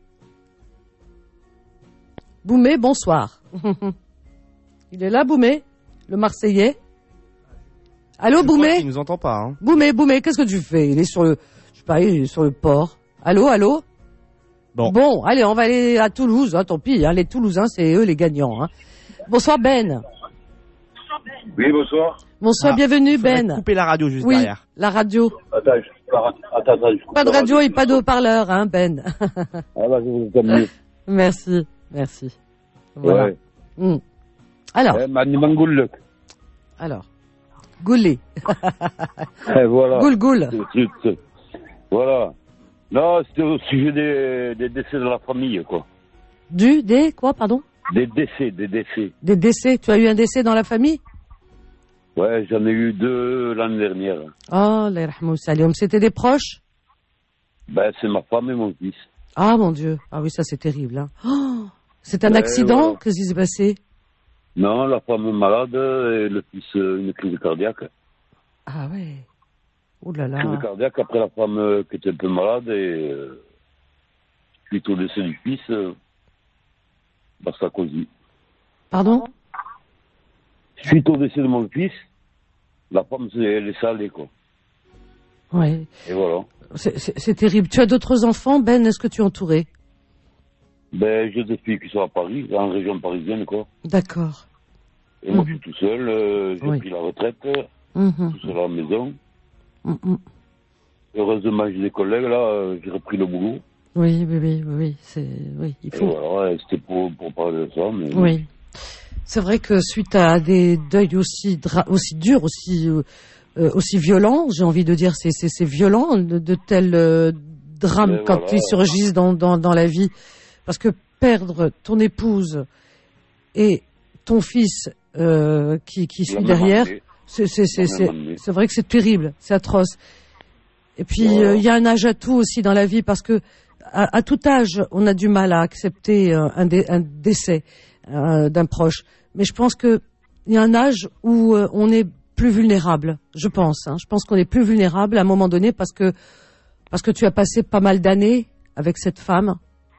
Boumé, bonsoir. Il est là, Boumé, le Marseillais. Allô, Boumé? Il nous entend pas. Hein. Boumé, Boumé, qu'est-ce que tu fais? Il est sur le. Je sais pas, il est sur le port. Allô, allô? Bon. Bon, allez, on va aller à Toulouse, hein, tant pis, hein, les Toulousains, c'est eux les gagnants. Hein. Bonsoir Ben. Oui, bonsoir. Bonsoir, Ah, bienvenue faudrait Ben. couper la radio juste Oui, derrière. la radio. Attends, je... attends, attends, je... Pas de radio et pas de haut-parleur, hein Ben. Ah bah, je vous entends mieux. Merci, merci. Voilà. Ouais. Mm. Alors, Eh, Mani Mangoulek. alors, Goulé. Eh, voilà. Goul Goul. C'est- c'est- c'est- Voilà. Non, c'était au sujet des, des décès de la famille, quoi. Du, des, quoi, pardon? Des décès, des décès. Des décès. Tu as eu un décès dans la famille? Ouais, j'en ai eu deux l'année dernière. Oh, les rahmou salim. C'était des proches? Ben, c'est ma femme et mon fils. Ah, mon Dieu. Ah oui, ça, c'est terrible, hein. Oh, c'est un Ouais, accident? voilà. Qu'est-ce qui s'est passé? Non, la femme est malade et le fils, euh, une crise cardiaque. Ah ouais. Ouh là Crise là. cardiaque après la femme euh, qui était un peu malade et euh, suite au décès du fils, euh, bah, ça a causé. Pardon? Suite au décès de mon fils, la femme s'est laissée aller, quoi. Ouais. Et voilà. C'est- C'est c'est terrible. Tu as d'autres enfants, Ben? Est-ce que tu es entouré? Ben, j'ai des filles qui sont à Paris, en région parisienne, quoi. D'accord. Et moi, Mhm. je suis tout seul, euh, j'ai Oui. pris la retraite, Mhm. tout seul à la maison. Mhm. Heureusement, j'ai des collègues, là, euh, j'ai repris le boulot. Oui, oui, oui, oui, oui, c'est, oui, il Et faut. voilà, et c'était pour, pour parler de ça, mais... Oui. C'est vrai que suite à des deuils aussi dra- aussi durs, aussi euh, euh, aussi violents, j'ai envie de dire, c'est c'est c'est violent de, de tels euh, drames Mais quand voilà. ils surgissent dans dans dans la vie, parce que perdre ton épouse et ton fils euh, qui qui La suit même derrière, année. c'est c'est c'est La c'est même année. c'est vrai que c'est terrible, c'est atroce. Et puis euh, il Voilà. y a un âge à tout aussi dans la vie, parce que à, à tout âge, on a du mal à accepter euh, un, dé- un décès euh, d'un proche. Mais je pense que il y a un âge où euh, on est plus vulnérable. Je pense. Hein. Je pense qu'on est plus vulnérable à un moment donné parce que parce que tu as passé pas mal d'années avec cette femme.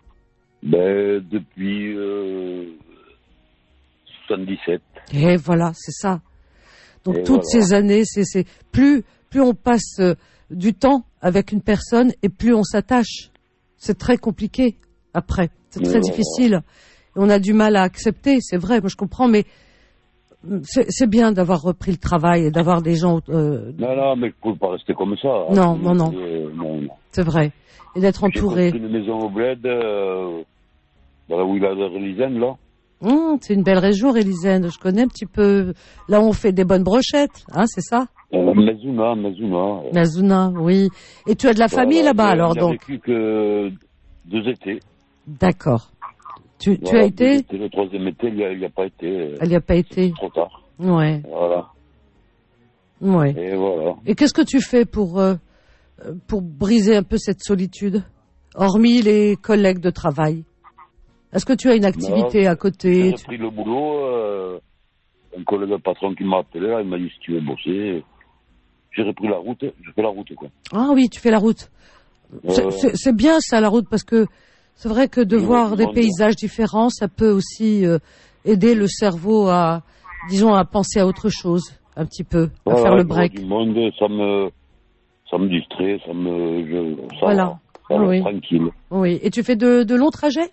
Ben, depuis euh, soixante-dix-sept. Et voilà, c'est ça. Donc Et toutes voilà. ces années, c'est c'est plus plus on passe euh, du temps avec une personne et plus on s'attache. C'est très compliqué après. C'est Mais très voilà. difficile. Et on a du mal à accepter, c'est vrai, moi je comprends, mais c'est c'est bien d'avoir repris le travail et d'avoir des gens, euh, Non, non, mais je ne pouvais pas rester comme ça. Non, non, non. Euh, non, non. c'est vrai, et d'être J'ai entouré. construit une maison au bled, euh, dans la villa de Rélisène, là. Hum, c'est une belle région, Rélisène. Je connais un petit peu. Là, on fait des bonnes brochettes, hein, c'est ça? Euh, Mazouna, Mazouna. Nazuna, oui. Et tu as de la famille Voilà, là-bas, mais alors on n'a donc. vécu que deux étés. D'accord. Tu, tu Voilà, as deux été? étés. Le troisième été, il n'y a, il y a pas été. euh, Elle n'y a pas été. Trop tard. Ouais, Voilà. ouais. Et voilà. Et qu'est-ce que tu fais pour euh, euh, pour briser un peu cette solitude, hormis les collègues de travail? Est-ce que tu as une activité Non, à J'ai côté? Tu- repris le boulot. Euh, un collègue patron qui m'a appelé, là, il m'a dit si tu veux bosser. J'ai repris la route. Je fais la route, quoi. Ah oui, tu fais la route. C'est- Euh, C'est c'est bien ça, la route, parce que c'est vrai que de Oui, voir oui, des oui. paysages différents, ça peut aussi euh, aider le cerveau à, disons, à penser à autre chose, un petit peu, à voilà, faire le je vois break. Du monde, ça me, ça me distrait, ça me, je, ça Voilà. va, ça va, Oui. tranquille. Oui. Et tu fais de, de longs trajets?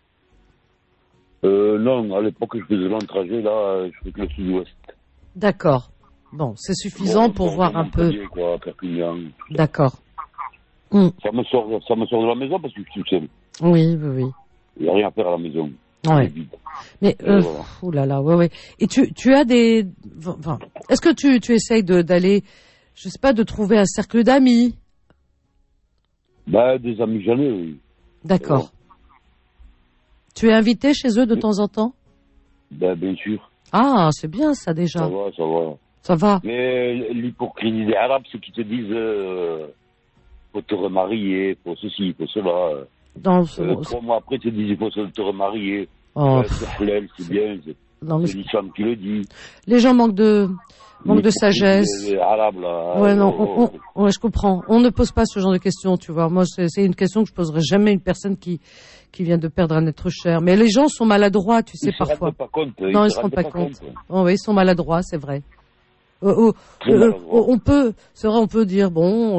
Euh, non, à l'époque, je faisais long trajet, là, je fais que le sud-ouest. D'accord. Bon, c'est suffisant Bon, pour bon, voir bon, un peu. Montpellier, quoi, Perpignan. D'accord. Hmm. Ça me sort, ça me sort de la maison parce que je suis seul. Oui, oui, oui. Il n'y a rien à faire à la maison. Ouais. C'est vide. Mais, Et euh, voilà. ouh là là, ouais, ouais. Et tu, tu as des, enfin, est-ce que tu, tu essayes de, d'aller, je sais pas, de trouver un cercle d'amis? Bah, des amis, j'en ai, oui. D'accord. Ouais. Tu es invité chez eux de temps en temps? Ben, bien sûr. Ah, c'est bien ça déjà. Ça va, ça va. Ça va. Mais l'hypocrisie des Arabes, c'est qu'ils te disent, euh, faut te remarier, faut ceci, faut cela. Dans, Euh, trois mois après, ils te disent, il faut se te remarier. oh, Ouais, c'est halal, c'est bien, c'est non, mais c'est l'islam qui le dit. les gens manquent de, manquent de L'hypocrisie sagesse. des Arabes, là. Ouais, euh, non, oh, on, on- ouais, je comprends. On ne pose pas ce genre de questions, tu vois. Moi, c'est c'est une question que je poserai jamais à une personne qui, qui vient de perdre un être cher. Mais les gens sont maladroits, tu sais, ils se parfois. rendent pas compte. Non, ils se rendent pas compte. Oh, oui, ils sont maladroits, c'est vrai. Euh, oh, Très euh, maladroits. oh, on peut, c'est vrai, on peut dire bon, euh,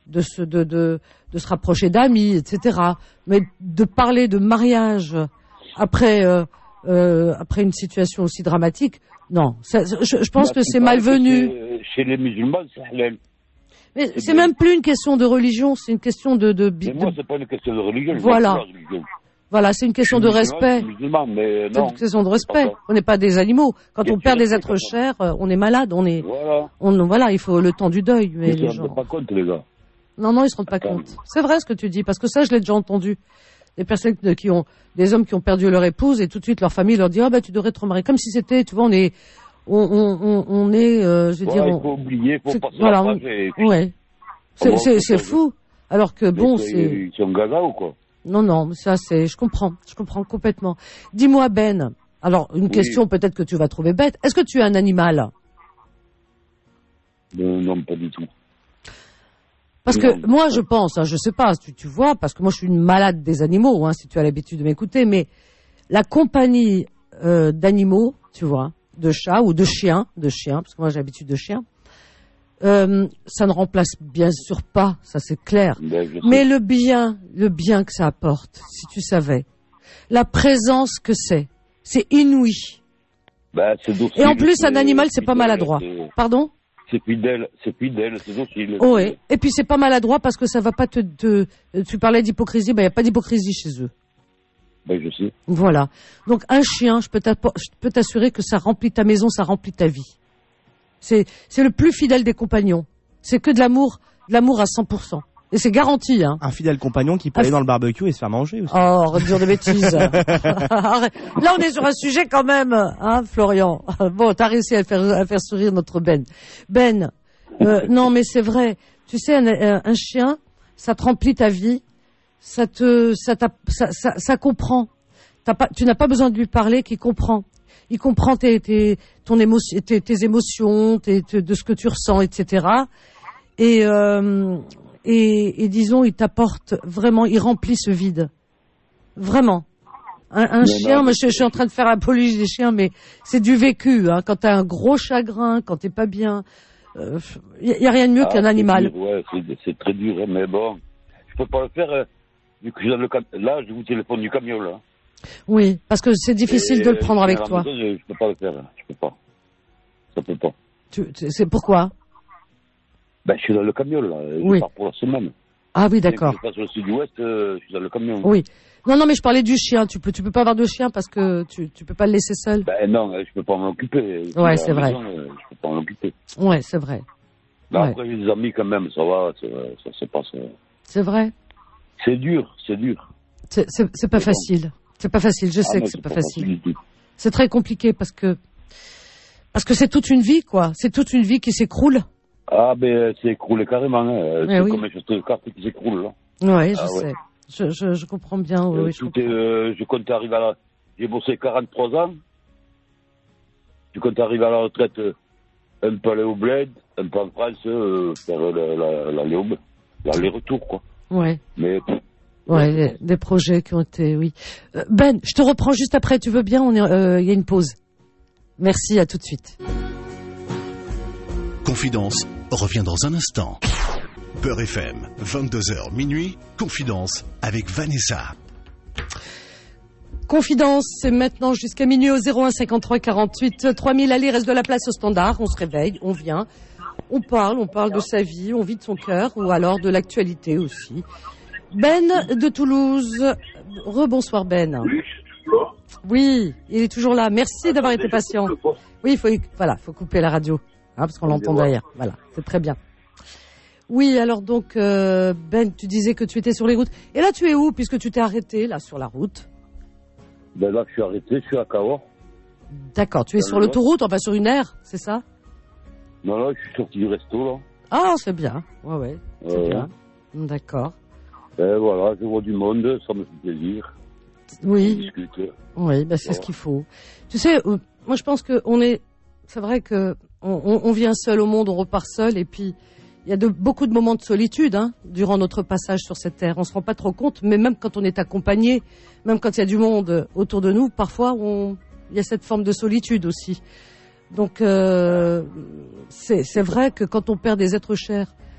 de se, de, de, de se rapprocher d'amis, et cetera. Mais de parler de mariage après, euh, euh, après une situation aussi dramatique, non. Ça, je, je pense Bah, que tu c'est parles malvenu. que Chez, chez les musulmans, c'est halal. Mais c'est c'est bien. même plus une question de religion, c'est une question de, de, Mais de- moi, c'est pas une question de religion. je Voilà. m'en fous de la religion. voilà, c'est une question Je de suis musulman, respect. je suis musulman, mais C'est non. une question de c'est respect. pas ça. On n'est pas des animaux. Quand Bien on sûr, perd des c'est êtres pas ça. chers, euh, on est malade, on est, Voilà. on, voilà, il faut le temps du deuil. Mais Mais les ils ne gens, rendent pas compte, les gars. non, non, ils se rendent pas Attends. compte. C'est vrai ce que tu dis, parce que ça, je l'ai déjà entendu. Des personnes de- qui ont, des hommes qui ont perdu leur épouse et tout de suite leur famille leur dit, ah bah tu devrais te remarier. Comme si c'était, tu vois, on est, on, on, on, on est, euh, je veux Ouais, dire, il on- faut oublier, il faut c'est- passer voilà, la on- page et puis- ouais. C'est, bon, c'est, c'est c'est ça, fou. Alors que Mais bon, c'est- c'est, Ils sont gaga ou quoi? non, non, mais ça c'est, je comprends, je comprends complètement. Dis-moi Ben, alors une Oui. question peut-être que tu vas trouver bête. Est-ce que tu es un animal? Euh, non, pas du tout. Parce que Non. moi je pense, hein, je sais pas, tu, tu vois, parce que moi je suis une malade des animaux, hein, si tu as l'habitude de m'écouter, mais la compagnie euh, d'animaux, tu vois, de chats ou de chiens, de chiens, parce que moi j'ai l'habitude de chiens, euh, ça ne remplace bien sûr pas, ça c'est clair. Ben, je sais. Mais le bien, le bien que ça apporte, si tu savais, la présence que c'est, c'est inouï. Ben, c'est docile, Et en plus, un c'est animal, c'est pas fidèle, maladroit. c'est- Pardon? C'est fidèle, c'est fidèle, c'est docile. Oh, ouais. Et puis c'est pas maladroit parce que ça va pas te, te tu parlais d'hypocrisie, ben il y a pas d'hypocrisie chez eux. Ben, je sais. Voilà. Donc un chien, je peux t'appo- je peux t'assurer que ça remplit ta maison, ça remplit ta vie. C'est c'est le plus fidèle des compagnons. C'est que de l'amour, de l'amour à cent pour cent. Et c'est garanti, hein. Un fidèle compagnon qui peut Ah, aller dans le barbecue et se faire manger aussi. Oh, arrête de dire des bêtises. Arrête. Là, on est sur un sujet quand même, hein, Florian. Bon, t'as réussi à faire, à faire sourire notre Ben. Ben, euh, non, mais c'est vrai. Tu sais, un, un- un chien, ça te remplit ta vie, ça te, ça, t'a- ça, ça, ça comprend. T'as pas, tu n'as pas besoin de lui parler, qu'il comprend. Il comprend tes, tes, ton émotion, tes, tes émotions, tes, tes- de ce que tu ressens, et cetera. Et, euh, et, et disons, il t'apporte vraiment, il remplit ce vide. Vraiment. Un, un Mais chien, non, moi je, je suis en train de faire l'apologie des chiens, mais c'est du vécu. Hein. Quand t'as un gros chagrin, quand t'es pas bien, il euh, y, y a rien de mieux Ah, qu'un c'est animal. dur, ouais, c'est, c'est très dur, hein, mais bon. Je peux pas le faire, euh, vu que je suis dans le cam- là, je vous téléphone du camion, là. Oui, parce que c'est difficile Et, de le prendre euh, avec à la toi. maison, je, je peux pas le faire, hein, je peux pas. Ça peut pas. Tu, tu- c'est pourquoi? Ben, je suis dans le camion, là. Je Oui. pars pour la semaine. Ah oui, Dès que d'accord. je passe au sud-ouest, euh, je suis dans le camion. Oui. Non, non, mais je parlais du chien. Tu peux, tu peux pas avoir de chien parce que tu, tu peux pas le laisser seul. Ben non, euh, je peux pas m'en occuper. Ouais, À la c'est vrai. maison, euh, Je peux pas m'en occuper. Ouais, c'est vrai. Mais Ouais. après, j'ai des amis quand même, ça va, ça, ça se passe. euh. C'est vrai. C'est dur, c'est dur. C'est, c'est, c'est pas Mais bon. facile. C'est pas facile. Je Ah sais non, que c'est pas facile. du tout. C'est très compliqué parce que parce que c'est toute une vie, quoi. C'est toute une vie qui s'écroule. Ah, ben, c'est écroulé carrément. Hein. Eh C'est oui. comme un château de cartes qui s'écroule, là. Ouais, je Ah ouais. sais. Je, je, je comprends bien. Oui, Euh, oui, je tout comprends. est, euh, je compte arriver à la... J'ai bossé quarante-trois ans. Je compte arriver à la retraite euh, un peu aller au bled, un peu en France, euh, faire la, la, la, la, l'aller-retour, quoi. Ouais. Mais pff, Ouais, les- des projets qui ont été, oui. Euh, Ben, je te reprends juste après. Tu veux bien? On est, euh, il y a une pause. Merci. À tout de suite. Confidence revient dans un instant. Beurre F M, vingt-deux heures minuit, Confidence avec Vanessa. Confidence, c'est maintenant jusqu'à minuit au zéro un cinquante-trois quarante-huit trois mille. Allez, reste de la place au standard. On se réveille, on vient, on parle, on parle de sa vie, on vide son cœur ou alors de l'actualité aussi. Ben de Toulouse. Rebonsoir Ben. Oui, il est toujours là. Merci d'avoir été patient. Oui, il faut, voilà, faut couper la radio, hein, parce qu'on l'entend derrière. Voilà, c'est très bien. Oui, alors donc, euh, Ben, tu disais que tu étais sur les routes. Et là, tu es où, puisque tu t'es arrêté, là, sur la route? ben là, je suis arrêté, je suis à Cahors. D'accord, tu es Dans sur le l'autoroute, enfin sur une aire, c'est ça? Non, là, je suis sorti du resto, là. Ah, c'est bien. Ouais, ouais, c'est Euh, bien. D'accord. Ben voilà, je vois du monde, ça me fait plaisir. On Oui, discute. oui, bah, c'est Voilà. ce qu'il faut. Tu sais, euh, moi, je pense que on est, c'est vrai que on, on, on vient seul au monde, on repart seul, et puis il y a de, beaucoup de moments de solitude, hein, durant notre passage sur cette terre. On se rend pas trop compte, mais même quand on est accompagné, même quand il y a du monde autour de nous, parfois, on, il y a cette forme de solitude aussi. Donc, euh, c'est, c'est vrai que quand on perd des êtres chers,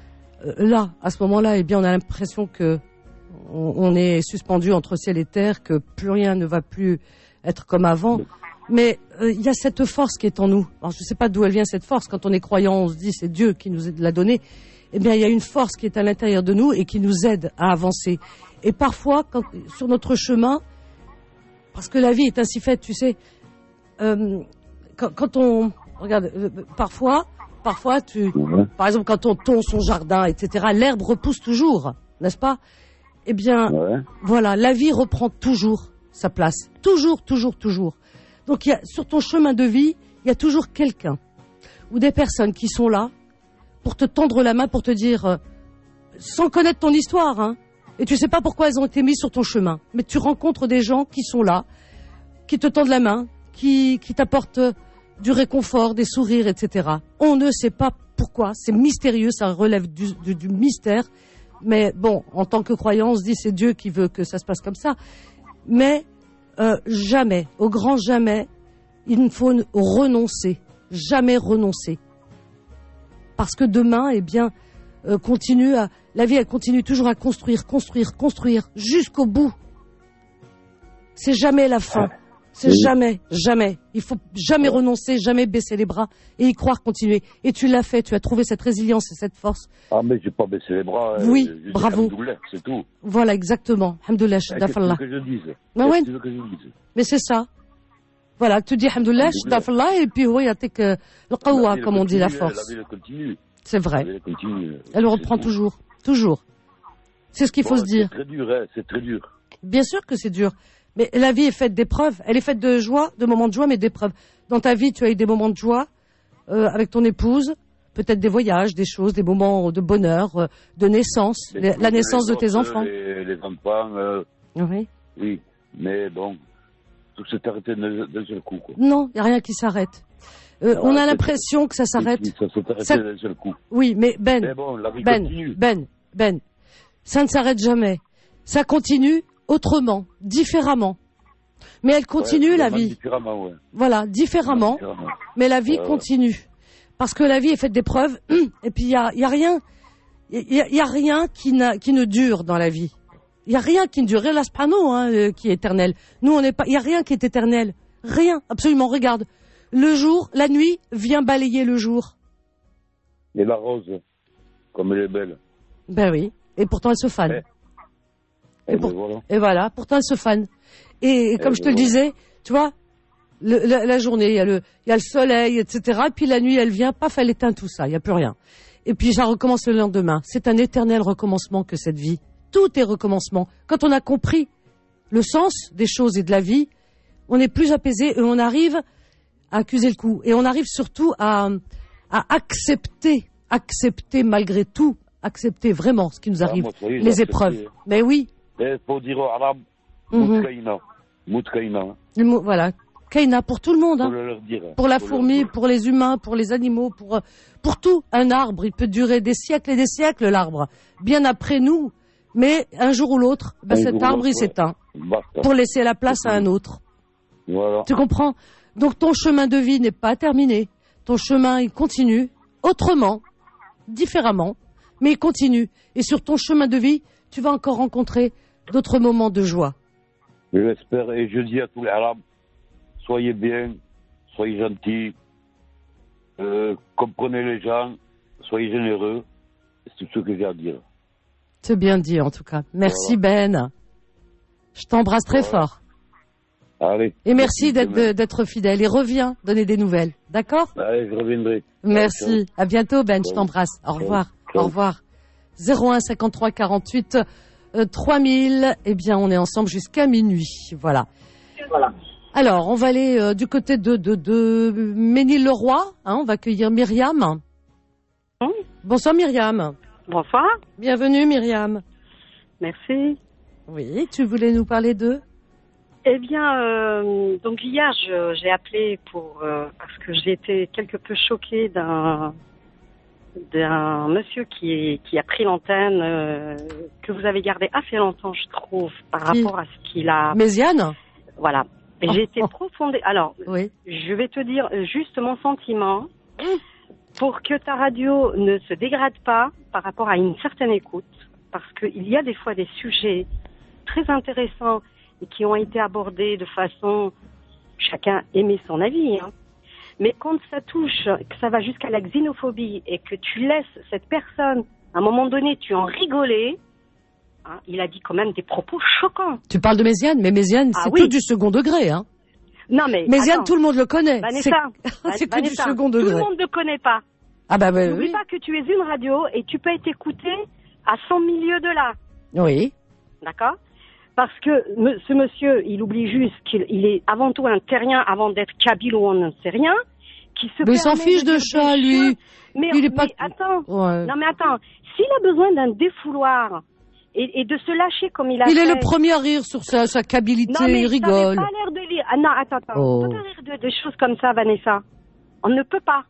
euh, là, à ce moment-là, eh bien, on a l'impression que on, on est suspendu entre ciel et terre, que plus rien ne va plus être comme avant. Mais il euh, y a cette force qui est en nous. Alors, je ne sais pas d'où elle vient cette force. Quand on est croyant, on se dit c'est Dieu qui nous l'a donnée. Eh bien, il y a une force qui est à l'intérieur de nous et qui nous aide à avancer. Et parfois, quand, sur notre chemin, parce que la vie est ainsi faite, tu sais, euh, quand, quand on regarde, euh, parfois, parfois, tu, Ouais. par exemple, quand on tond son jardin, et cetera, l'herbe repousse toujours, n'est-ce pas? Eh bien, Ouais. voilà, la vie reprend toujours sa place, toujours, toujours, toujours. Donc, il y a, sur ton chemin de vie, il y a toujours quelqu'un ou des personnes qui sont là pour te tendre la main, pour te dire, euh, sans connaître ton histoire, hein, et tu sais pas pourquoi elles ont été mises sur ton chemin, mais tu rencontres des gens qui sont là, qui te tendent la main, qui, qui t'apportent du réconfort, des sourires, et cetera. On ne sait pas pourquoi, c'est mystérieux, ça relève du, du, du mystère, mais bon, en tant que croyant, on se dit c'est Dieu qui veut que ça se passe comme ça, mais euh, jamais, au grand jamais, il faut renoncer, jamais renoncer. Parce que demain, eh bien, euh, continue à, la vie, elle continue toujours à construire, construire, construire, jusqu'au bout. C'est jamais la fin. C'est Oui. jamais, jamais. Il faut jamais renoncer, jamais baisser les bras et y croire, continuer. Et tu l'as fait, tu as trouvé cette résilience et cette force. Ah, mais j'ai pas baissé les bras. Oui, euh, je dis bravo. alhamdoulilah, c'est tout. Voilà, exactement. Alhamdoulilah, Qu'est-ce que shadafallah. tu veux que je dise? Ah ouais. Qu'est-ce que tu veux que je dise? Mais c'est ça. Voilà, tu dis alhamdoulilah, Alhamdoulilah. shadafallah, et puis oui, yatik le La qawa, vie, elle comme on dit, la continue, force. La vie, elle continue. C'est La vrai. vie, elle continue. Elle C'est reprend tout. toujours, toujours. C'est ce qu'il faut Bon, se dire. C'est très dur, hein, c'est très dur. Bien sûr que c'est dur. Mais la vie est faite d'épreuves. Elle est faite de joie, de moments de joie, mais d'épreuves. Dans ta vie, tu as eu des moments de joie euh, avec ton épouse, peut-être des voyages, des choses, des moments de bonheur, euh, de naissance, Les- les- la les naissance de tes gosses, enfants. Les, les enfants, euh, Oui. oui. Mais bon, tout s'est arrêté d'un d'un seul coup, quoi. Non, il n'y a rien qui s'arrête. Euh, Ah, on a c'est- l'impression que ça s'arrête. Oui, Ça s'est arrêté Ça- d'un seul coup. Oui, mais Ben, Mais bon, la vie Ben, continue. Ben, Ben, ça ne s'arrête jamais. Ça continue autrement, différemment. Mais elle continue, Ouais, la vraiment vie. Différemment, ouais. Voilà, différemment. Différemment. Mais la vie Ouais, ouais. continue. Parce que la vie est faite d'épreuves. Et puis, il y a, y a rien, il y a, y a rien qui, n'a- qui ne dure dans la vie. Il y a rien qui ne dure. Rien, l'aspano, hein, euh, qui est éternel. Nous, on n'est pas, il y a rien qui est éternel. Rien, absolument. Regarde. Le jour, la nuit vient balayer le jour. Et la rose, comme elle est belle. Ben oui. Et pourtant, elle se fane. Ouais. Et Et, pour- ben voilà. Et voilà, pourtant elle se fane. Et, et comme Eh je te ben le voilà. disais, tu vois, le- la, la journée, il y, a le- il y a le soleil, et cetera. Et puis la nuit, elle vient, paf, elle éteint tout ça, il n'y a plus rien. Et puis ça recommence le lendemain. C'est un éternel recommencement que cette vie. Tout est recommencement. Quand on a compris le sens des choses et de la vie, on est plus apaisé et on arrive à accuser le coup. Et on arrive surtout à, à accepter, accepter malgré tout, accepter vraiment ce qui nous Ah, arrive, moi, ça y est, j'ai les accepté. épreuves. Mais oui. Il faut dire au arabe, Mhm. Moutkaïna. Moutkaïna. Le mot- voilà, Kaina pour tout le monde, Faut hein. le leur dire. Pour la Faut leur fourmi, dire. pour les humains, pour les animaux, pour euh, pour tout. Un arbre, il peut durer des siècles et des siècles, l'arbre, bien après nous. Mais un jour ou l'autre, ben, Un cet jour ou arbre l'autre, il ouais. s'éteint Basta. pour laisser la place C'est à un tout. autre. Voilà. Tu comprends? Donc ton chemin de vie n'est pas terminé. Ton chemin il continue autrement, différemment, mais il continue. Et sur ton chemin de vie, tu vas encore rencontrer d'autres moments de joie. Je l'espère et je dis à tous les arabes, soyez bien, soyez gentils, euh, comprenez les gens, soyez généreux. C'est tout ce que j'ai à dire. C'est bien dit en tout cas. Merci Ben. Je t'embrasse très Voilà. fort. Allez. Et merci d'être demain. de- d'être fidèle. Et reviens donner des nouvelles. D'accord? Allez, je reviendrai. Merci. À bientôt Ben. Je Ciao. t'embrasse. Au Ciao. revoir. Ciao. Au revoir. zéro un cinquante-trois quarante-huit euh, trois mille. Eh bien, on est ensemble jusqu'à minuit. Voilà. Voilà. Alors, on va aller euh, du côté de, de, de Ménil-le-Roi. Hein, on va accueillir Myriam. Hum. Bonsoir Myriam. Bonsoir. Bienvenue Myriam. Merci. Oui, tu voulais nous parler de... Eh bien, euh, donc hier, je- j'ai appelé pour euh, parce que j'ai été quelque peu choquée d'un d'un monsieur qui, qui a pris l'antenne, euh, que vous avez gardé assez longtemps, je trouve, par Qui rapport à ce qu'il a... Méziane? Voilà. Et j'ai été profondée... Alors, Oui. je vais te dire juste mon sentiment. pour que ta radio ne se dégrade pas par rapport à une certaine écoute, parce qu'il y a des fois des sujets très intéressants et qui ont été abordés de façon, chacun émet son avis, hein. Mais quand ça touche, que ça va jusqu'à la xénophobie et que tu laisses cette personne, à un moment donné, tu en rigoler, hein, il a dit quand même des propos choquants. Tu parles de Méziane, mais Méziane, Ah c'est oui. tout du second degré, hein. Non mais Méziane, attends, tout le monde le connaît. Vanessa, C'est, c'est que du Vanessa, second tout degré. le monde ne connaît pas. Ah bah, bah N'oublie oui. pas que tu es une radio et tu peux être écouté à cent milieux de là, Oui. d'accord? Parce que me- ce monsieur, il oublie juste qu'il il est avant tout un terrien avant d'être kabyle ou on ne sait rien, qui se Mais il s'en permet fiche de dire ça, des lui. choses. Mais, Il est mais pas- attends, Ouais. non mais attends, s'il a besoin d'un défouloir et, et de se lâcher comme il a Il fait... est le premier à rire sur sa, sa câbilité, Non mais il ça avait rigole. pas l'air de lire. Ah non, attends, attends, Oh. on peut pas rire de, de choses comme ça, Vanessa. On ne peut pas.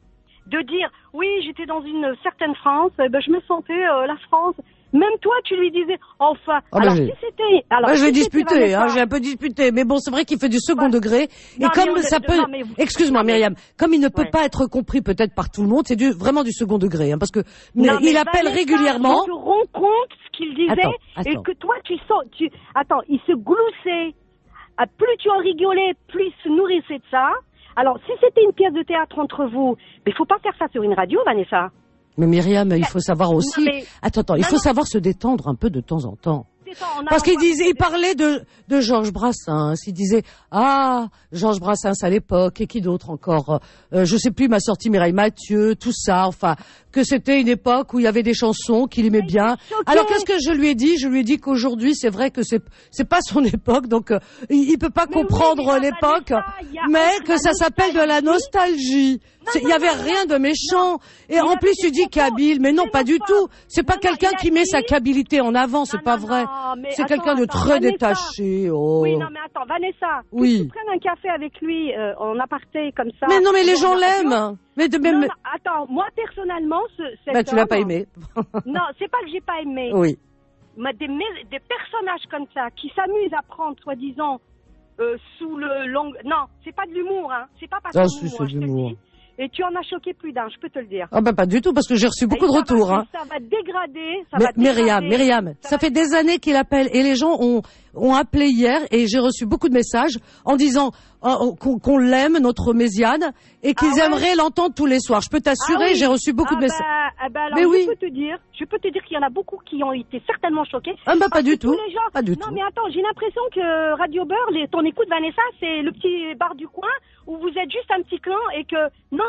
De dire, oui, j'étais dans une certaine France, eh ben, je me sentais euh, la France. Même toi, tu lui disais, enfin, Ah ben alors j'ai- si c'était... alors Moi, si je vais c'était disputer, Vanessa- hein, j'ai un peu disputé, mais bon, c'est vrai qu'il fait du second Ouais. degré. Non, et comme mais on- ça de- peut, non, mais vous- excuse-moi non, mais- Myriam, comme il ne peut Ouais. pas être compris peut-être par tout le monde, c'est du, vraiment du second degré, hein, parce que mais Non, mais il appelle Vanessa, régulièrement. Tu te rends compte ce qu'il disait Attends, et attends. que toi, tu sens... Tu... Attends, il se gloussait. Ah, plus tu en rigolais, plus il se nourrissait de ça. Alors, si c'était une pièce de théâtre entre vous, mais il faut pas faire ça sur une radio, Vanessa. Mais Myriam, il faut savoir aussi. mais- Attends, attends, il Non, faut non. savoir se détendre un peu de temps en temps. C'est ça, on a- Parce on qu'il va- disait, il parlait de, de Georges Brassens. Il disait, ah, Georges Brassens à l'époque, et qui d'autre encore, euh, je sais plus, m'a sorti Mireille Mathieu, tout ça, enfin, que c'était une époque où il y avait des chansons qu'il aimait bien. choqué. Alors qu'est-ce que je lui ai dit? Je lui ai dit qu'aujourd'hui, c'est vrai que c'est, c'est pas son époque, donc, euh, il, il peut pas Mais oui, comprendre mais ça, l'époque, Vanessa, il y a mais entre que la ça s'appelle de la nostalgie. C'est- Il y non, avait non, rien de méchant. Et Il en avait plus, des tu dis propos kabyle, mais non, pas du xénophobes. tout. C'est pas Non, non, quelqu'un il a qui met dit- sa kabylité en avant, c'est Non, pas non, vrai. non, mais C'est attends, quelqu'un de attends, très Vanessa. détaché. Oh. Oui, non, mais attends, Vanessa, que Oui. tu prennes un café avec lui euh, en aparté comme ça. Mais non, mais les dans gens la radio. l'aiment. Mais de Non, même. non, attends, moi personnellement, ce, cet Bah, tu l'as pas homme- aimé. Non, c'est pas que j'ai pas aimé. Oui. Mais des, mé- des personnages comme ça qui s'amusent à prendre, soi-disant, euh, sous le long. Non, c'est pas de l'humour, hein. C'est pas parce Ah, que si, moi, c'est je de te le l'humour. dis. Et tu en as choqué plus d'un, je peux te le dire. Ah bah pas du tout, parce que j'ai reçu beaucoup Et de ça retours. va, Hein. Ça va dégrader. Ça Mais va dégrader. Myriam, Myriam, ça va- fait des années qu'il appelle et les gens ont, ont appelé hier et j'ai reçu beaucoup de messages en disant oh, qu'on, qu'on l'aime, notre Méziane, et qu'ils Ah ouais aimeraient l'entendre tous les soirs. Je peux t'assurer, Ah oui. j'ai reçu beaucoup Ah de messages. bah, ah bah alors, Mais je oui. peux te dire, je peux te dire qu'il y en a beaucoup qui ont été certainement choqués. Ah bah pas Parce du que tous tout, les gens- pas du non tout. mais attends, j'ai l'impression que Radio Beurre, les, ton écoute Vanessa, c'est le petit bar du coin où vous êtes juste un petit clan et que non,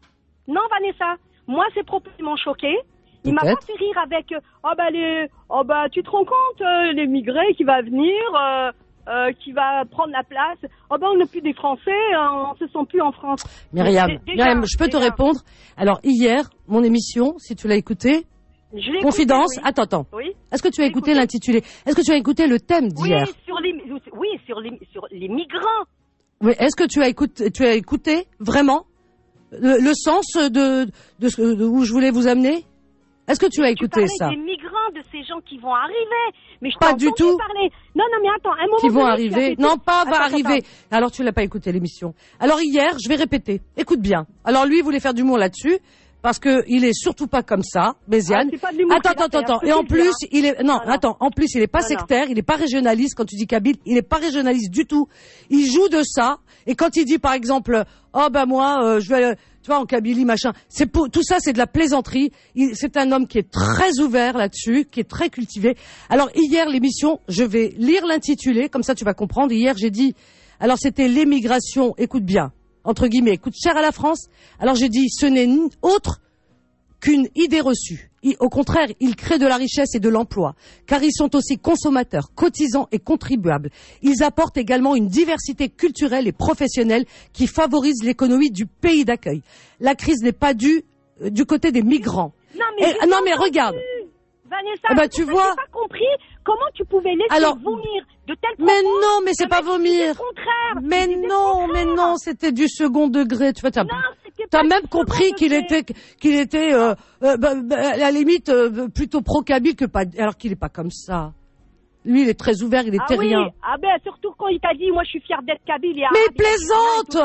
non Vanessa, moi ces propos ils m'ont choqué. Il m'a pas Peut-être. fait rire avec euh, oh bah les oh bah tu te rends compte euh, l'émigré qui va venir euh, euh, qui va prendre la place. Oh ben on n'est plus des Français, hein, on se sent plus en France. Myriam, Dé- déjà, Myriam, je peux te déjà. répondre. Alors hier, mon émission, si tu l'as écoutée, Je l'ai écouté, Confidence. oui. Attends, attends. Oui. Est-ce que tu as J'ai écouté écouté. l'intitulé? Est-ce que tu as écouté le thème Oui, d'hier? sur les oui sur les sur les migrants. Oui. Est-ce que tu as écouté, tu as écouté vraiment le, le sens de, de, ce, de où je voulais vous amener? Est-ce que tu as Tu écouté parlais ça? des migrants, de ces gens qui vont arriver. Mais je Pas t'ai du entendu tout. parler. Non, non, mais attends, un moment Qui vont donné, tu arriver. avais Non, dit- pas Attends, va attends, arriver. attends. Alors tu l'as pas écouté l'émission. Alors hier, je vais répéter. Écoute bien. Alors lui, il voulait faire du monde là-dessus parce que il est surtout pas comme ça, Méziane. Ah, c'est pas de l'humour Attends, qu'il a attends, fait, attends. hein, je Et peux en te le dire, plus, il est non, Non, non. attends. En plus, il est pas Non, non. sectaire, il est pas régionaliste. Quand tu dis kabyle, il est pas régionaliste du tout. Il joue de ça. Et quand il dit par exemple, oh ben moi, euh, je vais, tu vois, en Kabylie machin. C'est pour tout ça, c'est de la plaisanterie. Il- C'est un homme qui est très ouvert là-dessus, qui est très cultivé. Alors hier, l'émission, je vais lire l'intitulé, comme ça tu vas comprendre. Hier, j'ai dit, alors c'était l'émigration. Écoute bien, entre guillemets, coûte cher à la France. Alors j'ai dit, ce n'est ni autre qu'une idée reçue. Il- au contraire, ils créent de la richesse et de l'emploi, car ils sont aussi consommateurs, cotisants et contribuables. Ils apportent également une diversité culturelle et professionnelle qui favorise l'économie du pays d'accueil. La crise n'est pas due euh, du côté des migrants. Non, Eh, mais, j'ai non, pas mais entendu. regarde. Vanessa, Eh ben, c'est tu pour ça que vois. j'ai pas compris comment tu pouvais laisser Alors, vomir de tels propos. Mais non, mais c'est Le pas mec qui disait vomir. le contraire. Mais Il disait le non, mais contraire. non, c'était du second degré. Tu vois, t'as, Non, c'était t'as pas même du compris second qu'il degré. était, qu'il était, euh, euh, bah, bah, à la limite, euh, plutôt pro-kabyle que pas, alors qu'il est pas comme ça. Lui, il est très ouvert, il est Ah terrien. oui, ah ben surtout quand il t'a dit, moi je suis fier d'être kabyle et Mais arabe, il et tout ça. plaisante!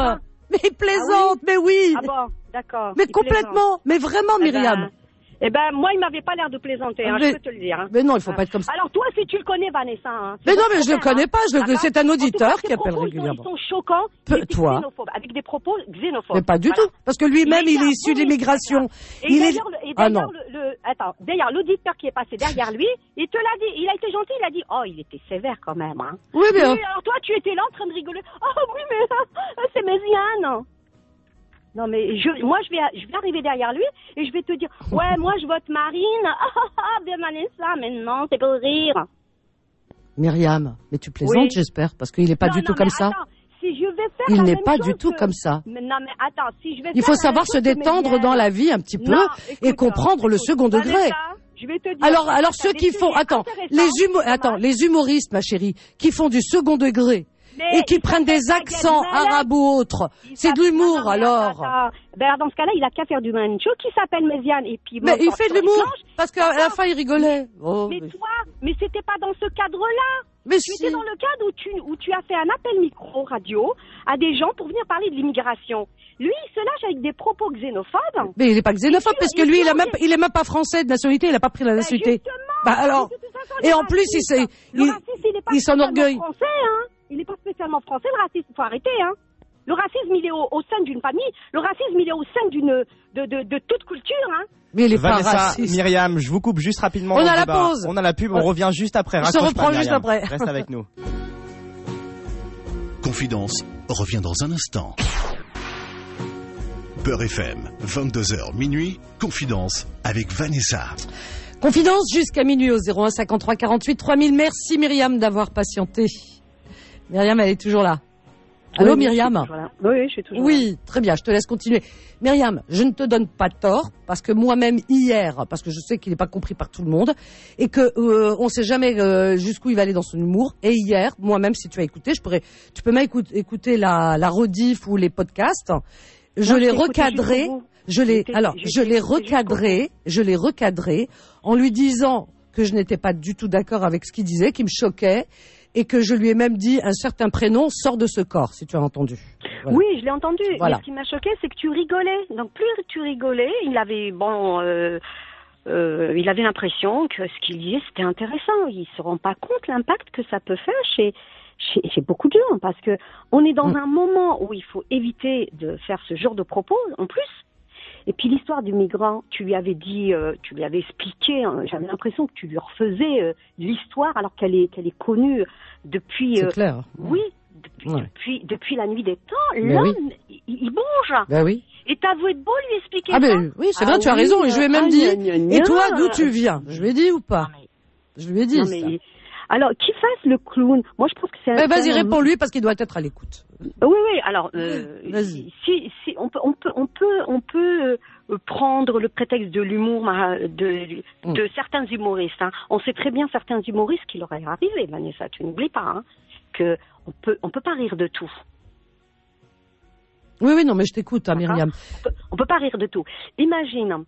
Mais il plaisante, ah oui mais oui. Ah bon, d'accord. Mais complètement, mais vraiment, Myriam. Eh ben, eh ben, moi, il m'avait pas l'air de plaisanter, hein, mais, je peux te le dire. Hein. Mais non, il faut pas être comme ça. Alors toi, si tu le connais, Vanessa. Hein, mais non, mais je le connais pas. Je le... C'est un auditeur cas, qui appelle régulièrement. Ils sont choquants. Pe- toi. Avec des propos xénophobes. Mais pas du voilà. tout, parce que lui-même, il, il est issu de l'immigration. Et il d'ailleurs, est... le, et ah d'ailleurs, non. le, le, attends, d'ailleurs, l'auditeur qui est passé derrière lui, il te l'a dit. Il a été gentil. Il a dit, oh, il était sévère quand même. Hein. Oui, mais oui, alors toi, tu étais là en train de rigoler. Oh oui, mais c'est Méziane. Non, mais je, moi, je vais, je vais arriver derrière lui et je vais te dire, ouais, moi, je vote Marine. Ah, ah, ah, bien Vanessa, mais non, c'est pour rire. Myriam, mais tu plaisantes, oui. J'espère, parce qu'il n'est pas non, du non, tout comme attends, ça. Si je vais faire il la n'est même pas chose du tout que... comme ça. Mais non, mais attends, si je vais il faire faut savoir se détendre dans la vie un petit peu non, écoute, et comprendre écoute, le second degré. Vanessa, je vais te dire, alors, alors ceux qui font, attends, les humo... attends, les humoristes, ma chérie, qui font du second degré. Mais et qui prennent des accents arabes ou autres. C'est de l'humour, non, alors. Ben, dans ce cas-là, il a qu'à faire du manchou qui s'appelle Méziane. Et puis, mais il fait de l'humour, parce qu'à la fin, il rigolait. Oh, mais, mais toi, mais c'était pas dans ce cadre-là. Mais tu si. étais dans le cadre où tu, où tu as fait un appel micro radio à des gens pour venir parler de l'immigration. Lui, il se lâche avec des propos xénophobes. Mais il n'est pas xénophobe, parce que lui, il, a même, il est même pas français de nationalité, il n'a pas pris la nationalité. Ben bah alors. Et en plus, il, il, il, il s'enorgueille. Il n'est pas spécialement français, le racisme, il faut arrêter, hein. Le racisme, il est au, au sein d'une famille. Le racisme, il est au sein d'une, de, de, de toute culture, hein. Mais il est Vanessa, pas raciste. Myriam, je vous coupe juste rapidement. On a la débat. pause. On a la pub, on ouais. revient juste après. On se reprend pas, juste après. Reste avec nous. Confidence revient dans un instant. Beurre F M, vingt-deux heures minuit, Confidence avec Vanessa. Confidence jusqu'à minuit au zéro un cinquante-trois quarante-huit trois mille. Merci Myriam d'avoir patienté. Myriam, elle est toujours là. Allô oui, Myriam? Oui, oui, je suis toujours Oui, là. très bien, je te laisse continuer. Myriam, je ne te donne pas tort, parce que moi-même hier, parce que je sais qu'il n'est pas compris par tout le monde, et que euh, on ne sait jamais euh, jusqu'où il va aller dans son humour. Et hier, moi-même, si tu as écouté, je pourrais, tu peux même écouter, écouter la, la rediff ou les podcasts. Je non, l'ai recadré, je l'ai, alors, je l'ai recadré, je l'ai recadré en lui disant que je n'étais pas du tout d'accord avec ce qu'il disait, qui me choquait. Et que je lui ai même dit un certain prénom sort de ce corps, si tu as entendu. Voilà. Oui, je l'ai entendu. Voilà. Mais ce qui m'a choqué, c'est que tu rigolais. Donc plus tu rigolais, il avait bon, euh, euh, il avait l'impression que ce qu'il disait c'était intéressant. Il se rend pas compte l'impact que ça peut faire chez chez, chez beaucoup de gens, parce que on est dans mmh. un moment où il faut éviter de faire ce genre de propos. En plus. Et puis l'histoire du migrant, tu lui avais dit, euh, tu lui avais expliqué, hein, j'avais l'impression que tu lui refaisais euh, l'histoire alors qu'elle est, qu'elle est connue depuis... C'est euh, clair. Oui, depuis, ouais. depuis, depuis la nuit des temps, l'homme, oui. il, il bouge. Ben oui. Et t'as beau être beau lui expliquer ah ça. Ben oui, c'est ah vrai, tu as oui, raison. Et je lui ai même ah, dit, gna, gna, gna. Et toi, d'où tu viens? Je lui ai dit ou pas? mais... Je lui ai dit non, ça. Mais... Alors, qu'il fasse le clown. Moi, je trouve que c'est... Ben, vas-y, un... réponds-lui parce qu'il doit être à l'écoute. Oui, oui, alors... Euh, vas-y. Si, si, on peut... On peut, on peut, on peut euh, prendre le prétexte de l'humour de, de, mm. de certains humoristes. Hein. On sait très bien certains humoristes qui leur est arrivé, Vanessa, tu n'oublies pas, hein, que on peut, on peut pas rire de tout. Oui, oui, non, mais je t'écoute, hein, Myriam. On peut, on peut pas rire de tout. Imagine...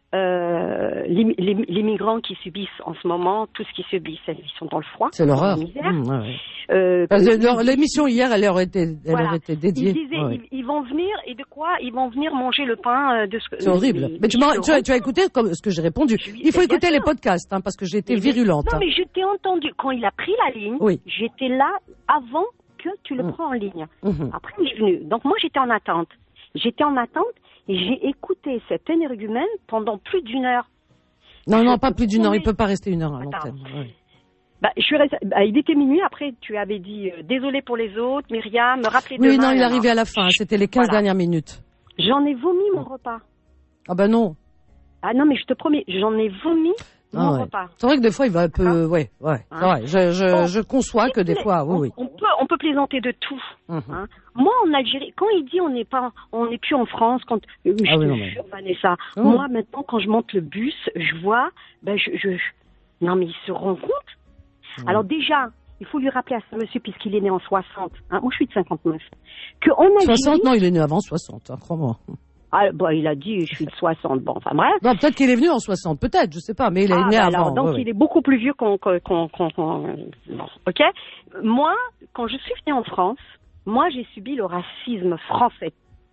Euh, les, les, les migrants qui subissent en ce moment, tout ce qu'ils subissent, ils sont dans le froid. C'est l'horreur. Mmh, ouais, ouais. Euh, leur, l'émission hier, elle leur était, elle voilà. leur était dédiée. Ils disaient, ouais. ils, ils vont venir et de quoi? Ils vont venir manger le pain de ce que. C'est horrible. Les, mais tu, tu, as, tu as écouté comme ce que j'ai répondu. Oui, il faut écouter les sûr. podcasts, hein, parce que j'ai été mais, virulente. Non, hein. mais je t'ai entendu quand il a pris la ligne. Oui. J'étais là avant que tu le mmh. prends en ligne. Mmh. Après, il est venu. Donc moi, j'étais en attente. J'étais en attente et j'ai écouté cet énergumène pendant plus d'une heure. Non, non, pas plus d'une heure. Il peut pas rester une heure à l'antenne. Ouais. Bah, je suis restée, bah, il était minuit. Après, tu avais dit euh, désolé pour les autres, Myriam, me rappeler oui, demain. Oui, non, il est arrivé à la fin. C'était les quinze voilà. dernières minutes. J'en ai vomi mon repas. Ah ben non. Ah non, mais je te promets, j'en ai vomi ah, mon ouais. repas. C'est vrai que des fois, il va un peu... Ah. Ouais, ouais, c'est hein? vrai. Je, je, bon, je conçois que des fois, oui, on, oui. On peut, on peut plaisanter de tout. Mm-hmm. Hein? Moi, en Algérie, quand il dit on n'est pas, on n'est plus en France, quand euh, ah, je oui, te non, jure, mais... Vanessa, oh. moi maintenant, quand je monte le bus, je vois, ben je, je, je... non mais il se rend compte. Mm. Alors déjà, il faut lui rappeler à ce monsieur, puisqu'il est né en soixante, hein, moi je suis de cinquante-neuf, que en Algérie... soixante, non, il est né avant soixante, hein, crois-moi. Ah, bon, il a dit, je suis de soixante, bon, enfin bref. Non, peut-être qu'il est venu en soixante, peut-être, je sais pas, mais il est ah, né bah, avant. Alors, donc, ouais, il ouais. est beaucoup plus vieux qu'on, qu'on, qu'on, qu'on, qu'on... Bon, ok? Moi, quand je suis venue en France, moi, j'ai subi le racisme français.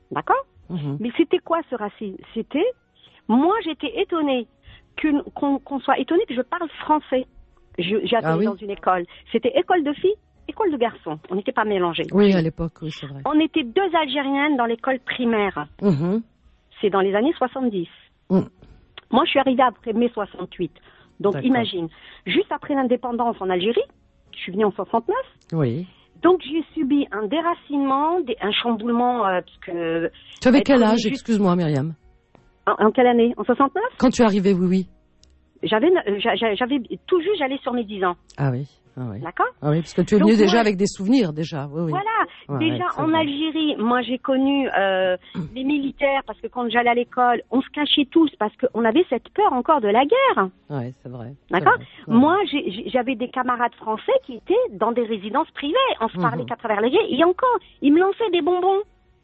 D'accord? Mmh. Mais c'était quoi ce racisme? C'était, moi j'étais étonnée qu'une, qu'on, qu'on soit étonné que je parle français. Je, j'ai atterri ah, oui. dans une école. C'était école de filles, école de garçons. On n'était pas mélangés. Oui, à l'époque, oui, c'est vrai. On était deux Algériennes dans l'école primaire. Mmh. C'est dans les années soixante-dix. Mmh. Moi, je suis arrivée après mai soixante-huit. Donc, D'accord. imagine, juste après l'indépendance en Algérie, je suis venue en soixante-neuf. Oui. Donc, j'ai subi un déracinement, des, un chamboulement, euh, parce que... Tu avais quel âge, juste... excuse-moi, Myriam? En, en quelle année? En soixante-neuf? Quand tu es arrivée, oui, oui. J'avais, j'avais, tout juste, j'allais sur mes dix ans. Ah oui. Ah oui. D'accord? Ah oui, parce que tu es venue déjà moi, avec des souvenirs, déjà. Oui, oui. Voilà. Ouais, déjà, ouais, en vrai. Algérie, moi, j'ai connu euh, les militaires, parce que quand j'allais à l'école, on se cachait tous, parce qu'on avait cette peur encore de la guerre. Oui, c'est vrai. D'accord? C'est vrai. Moi, j'ai, j'avais des camarades français qui étaient dans des résidences privées. On se parlait mmh. qu'à travers les Et encore, ils me lançaient des bonbons.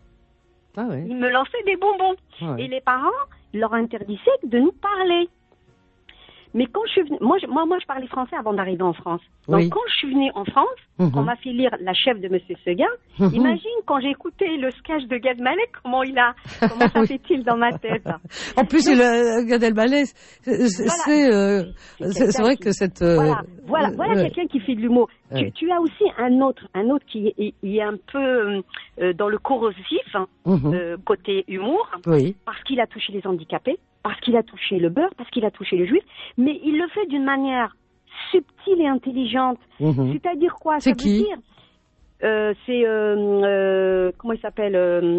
Ah oui. Ils me lançaient des bonbons. Ouais. Et les parents leur interdisaient de nous parler. Mais quand je suis venue, moi, je, moi, moi, je parlais français avant d'arriver en France. Donc, oui. quand je suis venue en France, mmh. on m'a fait lire La chef de Monsieur Seguin. Mmh. Imagine, quand j'ai écouté le sketch de Gad Elmaleh, comment il a, comment ça fait-il dans ma tête. En plus, Donc, le, Gad Elmaleh, c'est, voilà. c'est, euh, c'est, c'est, c'est vrai qui, que cette, euh, voilà, voilà, voilà euh, quelqu'un qui fait de l'humour. Euh. Tu, tu as aussi un autre, un autre qui est, il est un peu euh, dans le corrosif, mmh. euh, côté humour, oui. parce qu'il a touché les handicapés. Parce qu'il a touché le beurre, parce qu'il a touché le juif, mais il le fait d'une manière subtile et intelligente. Mmh. C'est-à-dire quoi? C'est ça qui? veut dire, euh, c'est, euh, euh, comment il s'appelle euh,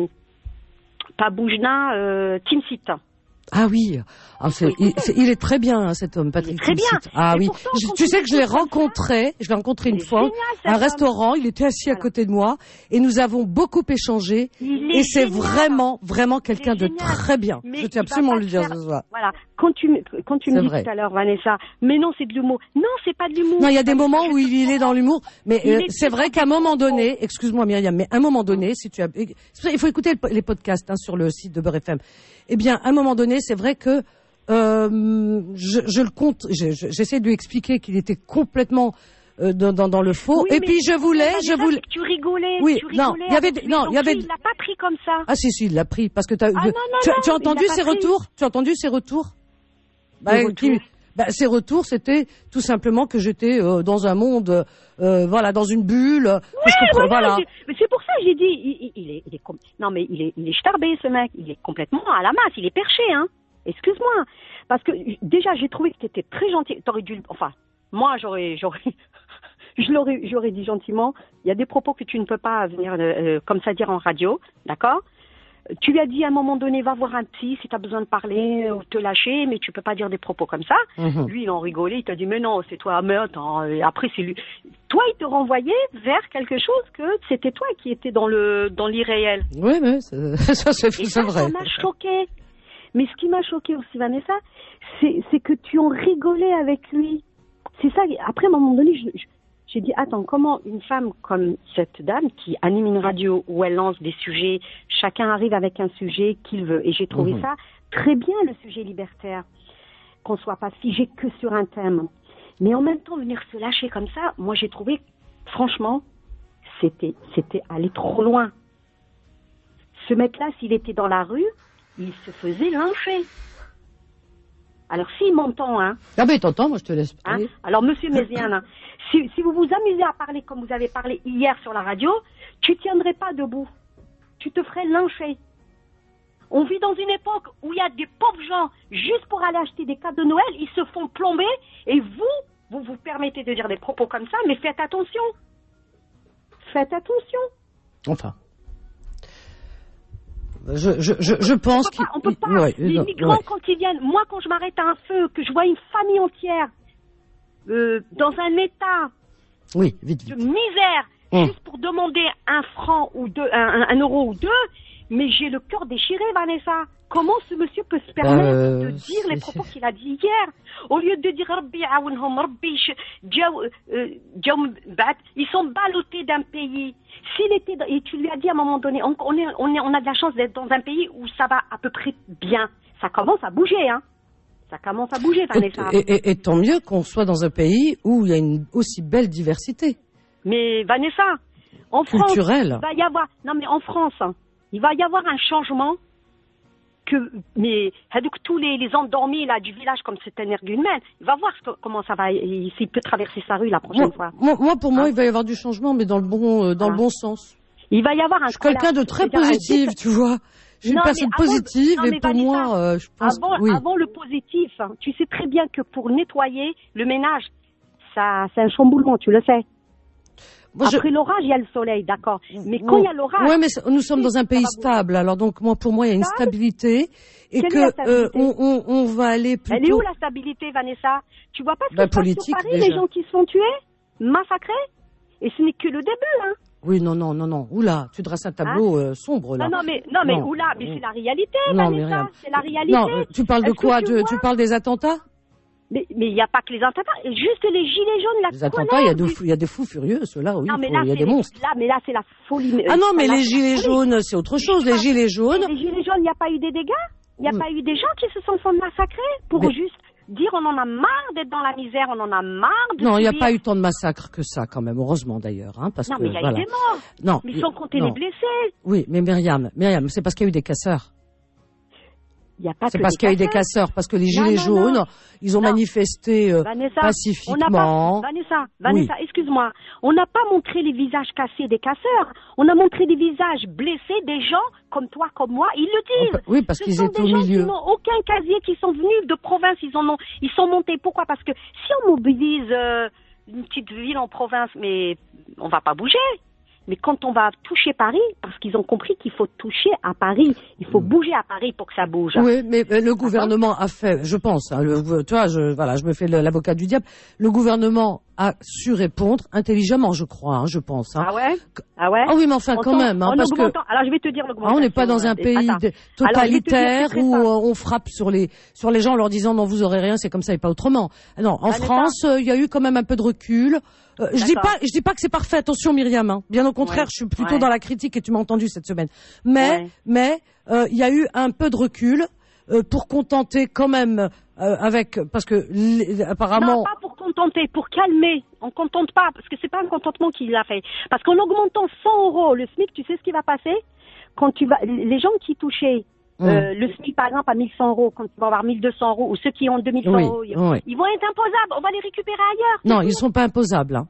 pas Boujna, euh, Timsit. Ah oui, ah, c'est, il, c'est, il est très bien, hein, cet homme, Patrick Très Timsit. bien. Ah et oui, pourtant, je, tu sais que je l'ai rencontré, je l'ai rencontré une fois, génial, à un homme. restaurant, il était assis voilà. à côté de moi, et nous avons beaucoup échangé, et c'est génial. vraiment, vraiment quelqu'un de génial. très bien. Mais je tiens absolument à le dire faire... ce soir. Voilà, quand tu, quand tu me dis tout à l'heure, Vanessa, mais non, c'est de l'humour. Non, c'est pas de l'humour. Non, il y a des moments où il, il est dans l'humour, mais euh, c'est vrai qu'à un moment donné, excuse-moi Myriam, mais à un moment donné, si tu as, il faut écouter les podcasts hein, sur le site de Beurre F M. Eh bien, à un moment donné, c'est vrai que Euh, je, je le compte, je, je, j'essaie de lui expliquer qu'il était complètement euh, dans, dans, dans le faux. Oui, et puis je voulais, je voulais. Tu rigolais. Oui, tu rigolais non, il y avait, lui, non, il y avait. Il l'a pas pris comme ça. Ah si, si, il l'a pris parce que t'as. Ah, de, non, non, tu, non, tu as entendu ses pris. retours Tu as entendu ses retours bah, retours. Qui, bah, ses retours, c'était tout simplement que j'étais euh, dans un monde, euh, voilà, dans une bulle. Oui, que, voilà. voilà. Mais c'est pour ça que j'ai dit, il, il, il est, il est, non mais il est, il est starbé ce mec. Il est complètement à la masse. Il est perché, hein. Excuse-moi. Parce que déjà, j'ai trouvé que tu étais très gentil. T'aurais dû... Enfin, moi, j'aurais... j'aurais je l'aurais, j'aurais dit gentiment, il y a des propos que tu ne peux pas venir euh, comme ça dire en radio, d'accord? Tu lui as dit à un moment donné, va voir un psy si tu as besoin de parler ou te lâcher, mais tu peux pas dire des propos comme ça. Mm-hmm. Lui, il en rigolait, il t'a dit, mais non, c'est toi, mais attends, et après, c'est lui. Toi, il te renvoyait vers quelque chose que c'était toi qui étais dans le dans l'irréel. Oui, mais c'est, ça, c'est, et c'est ça, vrai. Ça m'a choqué. Mais ce qui m'a choqué aussi, Vanessa, c'est, c'est que tu en rigolais avec lui. C'est ça. Après, à un moment donné, je, je, j'ai dit, attends, comment une femme comme cette dame qui anime une radio où elle lance des sujets, chacun arrive avec un sujet qu'il veut. Et j'ai trouvé mmh. ça très bien, le sujet libertaire. Qu'on soit pas figé que sur un thème. Mais en même temps, venir se lâcher comme ça, moi, j'ai trouvé, franchement, c'était, c'était aller trop loin. Ce mec-là, s'il était dans la rue, il se faisait lyncher. Alors, s'il m'entend, hein. Ah ben, t'entends, moi je te laisse parler. Hein, alors, monsieur Méziane, hein, si, si vous vous amusez à parler comme vous avez parlé hier sur la radio, tu tiendrais pas debout. Tu te ferais lyncher. On vit dans une époque où il y a des pauvres gens, juste pour aller acheter des cadeaux de Noël, ils se font plomber, et vous, vous vous permettez de dire des propos comme ça, mais faites attention. Faites attention. Enfin. Je, je, je, je pense qu'il... On peut pas, on peut pas. Ouais, les migrants, ouais. Quand ils viennent, moi, quand je m'arrête à un feu, que je vois une famille entière, euh, dans un état oui, vite, vite. de misère, hum. juste pour demander un franc ou deux, un, un euro ou deux, mais j'ai le cœur déchiré, Vanessa. Comment ce monsieur peut se permettre euh, de dire les propos qu'il a dit hier? Au lieu de dire Rabbi aounhum, Rabbi ils sont ballottés d'un pays. S'il était, et tu lui as dit à un moment donné, on, on, est, on, est, on a de la chance d'être dans un pays où ça va à peu près bien. Ça commence à bouger, hein. Ça commence à bouger, Vanessa. Et, et, et tant mieux qu'on soit dans un pays où il y a une aussi belle diversité. Mais Vanessa, en culturelle. France, va y avoir, non mais en France, hein, il va y avoir un changement que, mais, donc, tous les, les endormis, là, du village, comme c'est un énergumène, il va voir ce que, comment ça va, il- s'il peut traverser sa rue la prochaine Moi, fois. moi, moi, pour moi, Hein? il va y avoir du changement, mais dans le bon, euh, dans Ah. le bon sens. Il va y avoir un Je suis quelqu'un de très collapse, c'est-à-dire un positif, dé- tu vois. Je suis une Non, mais personne avant- positive non, et mais pour Vanessa, moi, euh, je pense Avant, oui. avant le positif, hein, tu sais très bien que pour nettoyer le ménage, ça, c'est un chamboulement, tu le sais. Moi, je- Après l'orage, il y a le soleil, d'accord. Mais quand il y a l'orage, Ouais, mais c'est- nous sommes dans un ça pays va bouger. stable. Alors donc moi, pour moi, il y a une Stable stabilité et Quelle que est la euh, stabilité on, on, on va aller plutôt. elle est où la stabilité, Vanessa? Tu vois pas ce qui Bah, se passe politique, sur Paris, déjà. les gens qui se font tuer, massacrés? Et ce n'est que le début, hein. Oui, non, non, non, non. Oula, tu dresses un tableau euh, sombre là. Non, non, mais, non, mais, Non. oula, mais c'est la réalité, Non, mais Vanessa. rien. C'est la réalité. Non, euh, tu parles de Est-ce que quoi tu de, vois Tu parles des attentats? Mais, mais il n'y a pas que les attentats, juste les gilets jaunes, la Les attentats, il y a, de colère fou- il y a des fous furieux, ceux-là, oui. Non, mais faut- là, il y a c'est des les- monstres. Là, mais là, c'est la folie. Ah non, Enfin, mais là, les c'est la gilets folie. jaunes, c'est autre chose. Les gilets jaunes. Les gilets jaunes, il n'y a pas eu des dégâts? Il n'y a Mm. pas eu des gens qui se sont fait massacrer pour Mais- juste dire on en a marre d'être dans la misère, on en a marre de Non, il n'y a subir. pas eu tant de massacres que ça, quand même. Heureusement, d'ailleurs, hein, parce Non, que mais il y a voilà. eu des morts. Non, Mais sans compter non. les blessés. Oui, mais Myriam, Myriam, c'est parce qu'il y a eu des casseurs. Il y a pas C'est que parce des qu'il y a eu des casseurs. casseurs, parce que les Non, gilets non, non. jaunes, ils ont Non. manifesté euh, Vanessa, on n'a pacifiquement. pas, Vanessa, Vanessa, excuse-moi. On n'a pas montré les visages cassés des casseurs. On a montré des visages blessés des gens comme toi, comme moi. Ils le disent. Oui, parce Ce qu'ils sont étaient des au gens milieu. qui n'ont aucun casier, qui sont venus de province. Ils en ont, ils sont montés. Pourquoi? Parce que si on mobilise euh, une petite ville en province, mais on va pas bouger. Mais quand on va toucher Paris, parce qu'ils ont compris qu'il faut toucher à Paris, il faut bouger à Paris pour que ça bouge. Oui, mais euh, le gouvernement a fait, je pense, hein, le, tu vois, je, voilà, je me fais le- l'avocat du diable. Le gouvernement a su répondre intelligemment, je crois, hein, je pense. Hein. Ah ouais? Ah ouais? Ah oui, mais enfin, En quand temps- même, hein, en parce que augmentant- Alors je vais te dire ah, l'augmentation. on n'est pas dans un euh, pays attends. de- Alors, je vais te dire, totalitaire c'est très où simple. euh, on frappe sur les sur les gens en leur disant non, vous aurez rien, c'est comme ça et pas autrement. Non, en Vanessa. France, euh, il y a eu quand même un peu de recul. Euh, je dis D'accord. pas, je dis pas que c'est parfait. Attention, Myriam. Hein. Bien au contraire, Ouais. je suis plutôt Ouais. dans la critique et tu m'as entendu cette semaine. Mais, Ouais. mais euh, il y a eu un peu de recul euh, pour contenter quand même euh, avec parce que l- apparemment. Non, pas pour contenter, pour calmer. On contente pas, parce que c'est pas un contentement qu'il a fait. Parce qu'en augmentant cent euros le SMIC, tu sais ce qui va passer? Quand tu vas, les gens qui touchaient euh, le SMIC, par exemple, à mille cent euros, quand tu vas avoir mille deux cents euros, ou ceux qui ont deux mille cent Oui, euros, ils, oui. ils vont être imposables. On va les récupérer ailleurs. Non, ils sont pas imposables. Hein.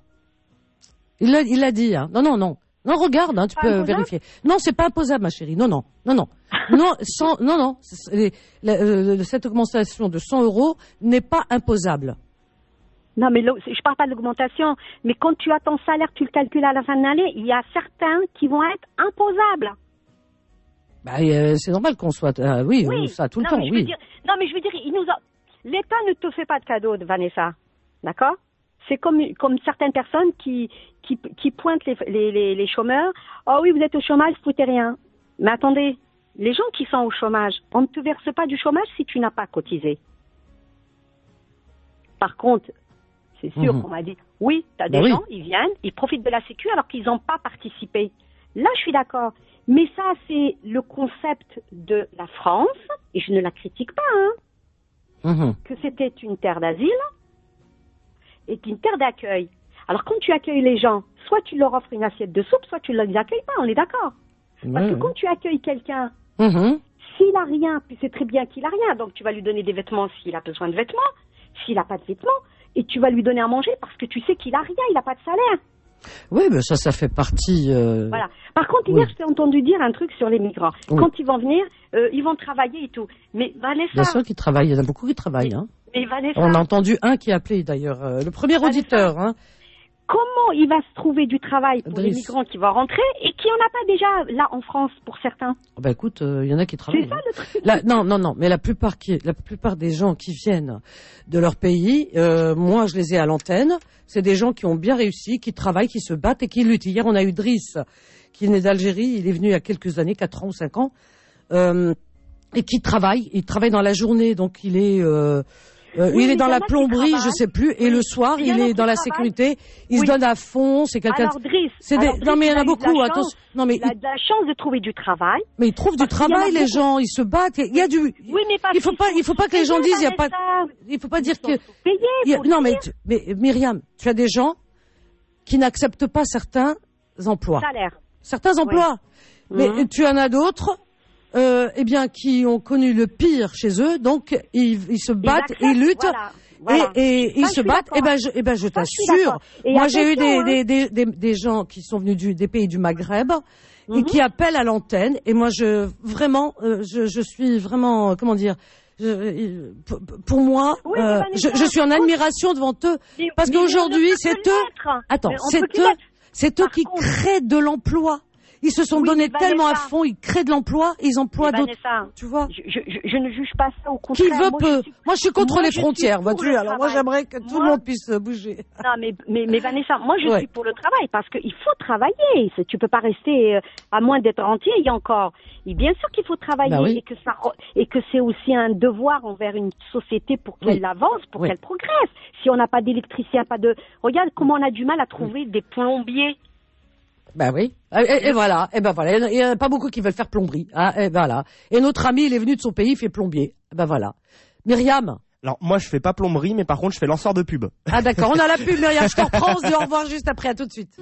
Il l'a, il l'a dit. Hein. Non, non, non. Non, regarde, hein, tu Pas peux imposable vérifier. Non, c'est pas imposable, ma chérie. Non, non, non, non, non, cent, non, non. c'est- les- la- euh, cette augmentation de cent euros n'est pas imposable. Non, mais l'au- je parle pas de l'augmentation. Mais quand tu as ton salaire, tu le calcules à la fin de l'année, il y a certains qui vont être imposables. Bah, euh, c'est normal qu'on soit. euh, oui, Oui, ça tout le non, temps, mais je veux oui. dire- non, mais je veux dire, il nous a... l'État ne te fait pas de cadeau, Vanessa. D'accord? C'est comme, comme certaines personnes qui, qui, qui pointent les, les, les, les chômeurs. Oh oui, vous êtes au chômage, vous foutez rien. Mais attendez, les gens qui sont au chômage, on ne te verse pas du chômage si tu n'as pas cotisé. Par contre, c'est sûr Mhm. qu'on m'a dit, oui, tu as des Ben oui. gens, ils viennent, ils profitent de la sécu alors qu'ils n'ont pas participé. Là, je suis d'accord. Mais ça, c'est le concept de la France, et je ne la critique pas, hein, Mhm. que c'était une terre d'asile et une terre d'accueil. Alors, quand tu accueilles les gens, soit tu leur offres une assiette de soupe, soit tu ne les accueilles pas, on est d'accord. Parce Ouais, que ouais. quand tu accueilles quelqu'un, Mhm. s'il a rien, puis c'est très bien qu'il a rien, donc tu vas lui donner des vêtements s'il a besoin de vêtements, s'il n'a pas de vêtements, et tu vas lui donner à manger parce que tu sais qu'il a rien, il n'a pas de salaire. Oui, mais ça, ça fait partie. euh, Voilà. Par contre, Oui. hier, je t'ai entendu dire un truc sur les migrants. Oui. Quand ils vont venir, euh, ils vont travailler et tout. Mais Vanessa, Bien sûr qu'ils travaillent. Il y en a beaucoup qui travaillent. Hein. mais Vanessa, On a entendu un qui a appelé d'ailleurs, euh, le premier Vanessa. auditeur. Hein. comment il va se trouver du travail pour les Driss. migrants qui vont rentrer et qui en a pas déjà là en France pour certains? Bah écoute, il y en a qui travaillent. C'est ça hein. le truc. La- non, non, non, mais la plupart, qui, la plupart des gens qui viennent de leur pays, euh, moi je les ai à l'antenne, c'est des gens qui ont bien réussi, qui travaillent, qui se battent et qui luttent. Hier, on a eu Driss, qui est né d'Algérie, il est venu il y a quelques années, quatre ans ou cinq ans, euh, et qui travaille, il travaille dans la journée, donc il est... Euh, euh, Oui, il mais est dans il y en la a qui plomberie, je travaillent. sais plus, et Oui. le soir, Il y en il a est qui dans la travaillent. sécurité, il Oui. se donne à fond, c'est quelqu'un... Alors Driss, C'est des... alors, Non Driss, mais il y en a a eu de la beaucoup, chance. attention. Non mais Il a de la chance de trouver du travail. mais ils trouvent du Parce qu'il y en a travail, les beaucoup. gens, ils se battent. Il y a du. Oui, mais parce il faut qu'ils pas, sont il faut pas que les gens sous-payés, disent, il y a pas. Vanessa. Il faut pas Ils dire sont que. sous-payés, il y a- faut le non mais, dire. tu- mais Myriam, tu as des gens qui n'acceptent pas certains emplois, Salaire. certains emplois. Mais Mhm. tu en as d'autres, euh, eh bien, qui ont connu le pire chez eux, donc ils, ils se battent, acceptent, ils luttent. voilà, voilà. Et, et Ça, ils je se suis battent. d'accord. Eh ben, je, eh ben, je Ça, je suis t'assure. d'accord. Et Moi, j'ai eu des, attention, hein. des, des, des, des gens qui sont venus du, des pays du Maghreb et Mhm. qui appellent à l'antenne. Et moi, je vraiment, euh, je, je suis vraiment, euh, comment dire, je, euh, pour, pour moi, Oui, euh, mais je, Vanessa, je suis en admiration devant eux Mais- parce mais on qu'aujourd'hui, ne peut c'est que eux. l'être. Attends, Mais on c'est peut que eux, l'être. c'est eux Par qui contre- créent de l'emploi. Ils se sont Oui, donnés mais tellement à Vanessa- fond, ils créent de l'emploi, ils emploient Mais d'autres. Vanessa, Tu vois? Je, je, je- je ne juge pas ça, au Qui contraire. veut moi, peut. Je suis, Moi, je suis contre moi, les je suis frontières, pour vois-tu. le Alors moi, travail. j'aimerais que tout Moi- le monde puisse euh, bouger. Non, mais, mais, mais Vanessa, moi je Ouais. suis pour le travail parce qu'il faut travailler. C'est- Tu peux pas rester, euh, à moins d'être entier, il y a encore. Et bien sûr qu'il faut travailler Bah oui. et que ça re- et que c'est aussi un devoir envers une société pour qu'elle Oui. avance, pour Oui. qu'elle progresse. Si on n'a pas d'électricien, pas de. Regarde comment on a du mal à trouver des plombiers. Ben oui. Et, et- et voilà. Et ben voilà. Il y en a pas beaucoup qui veulent faire plomberie. Hein, et voilà. Et notre ami, il est venu de son pays, il fait plombier. Eh ben voilà. Myriam. Alors moi je fais pas plomberie, mais par contre je fais lanceur de pub. Ah d'accord, on a la pub, Myriam. Je te reprends, on se dit au revoir juste après. À tout de suite.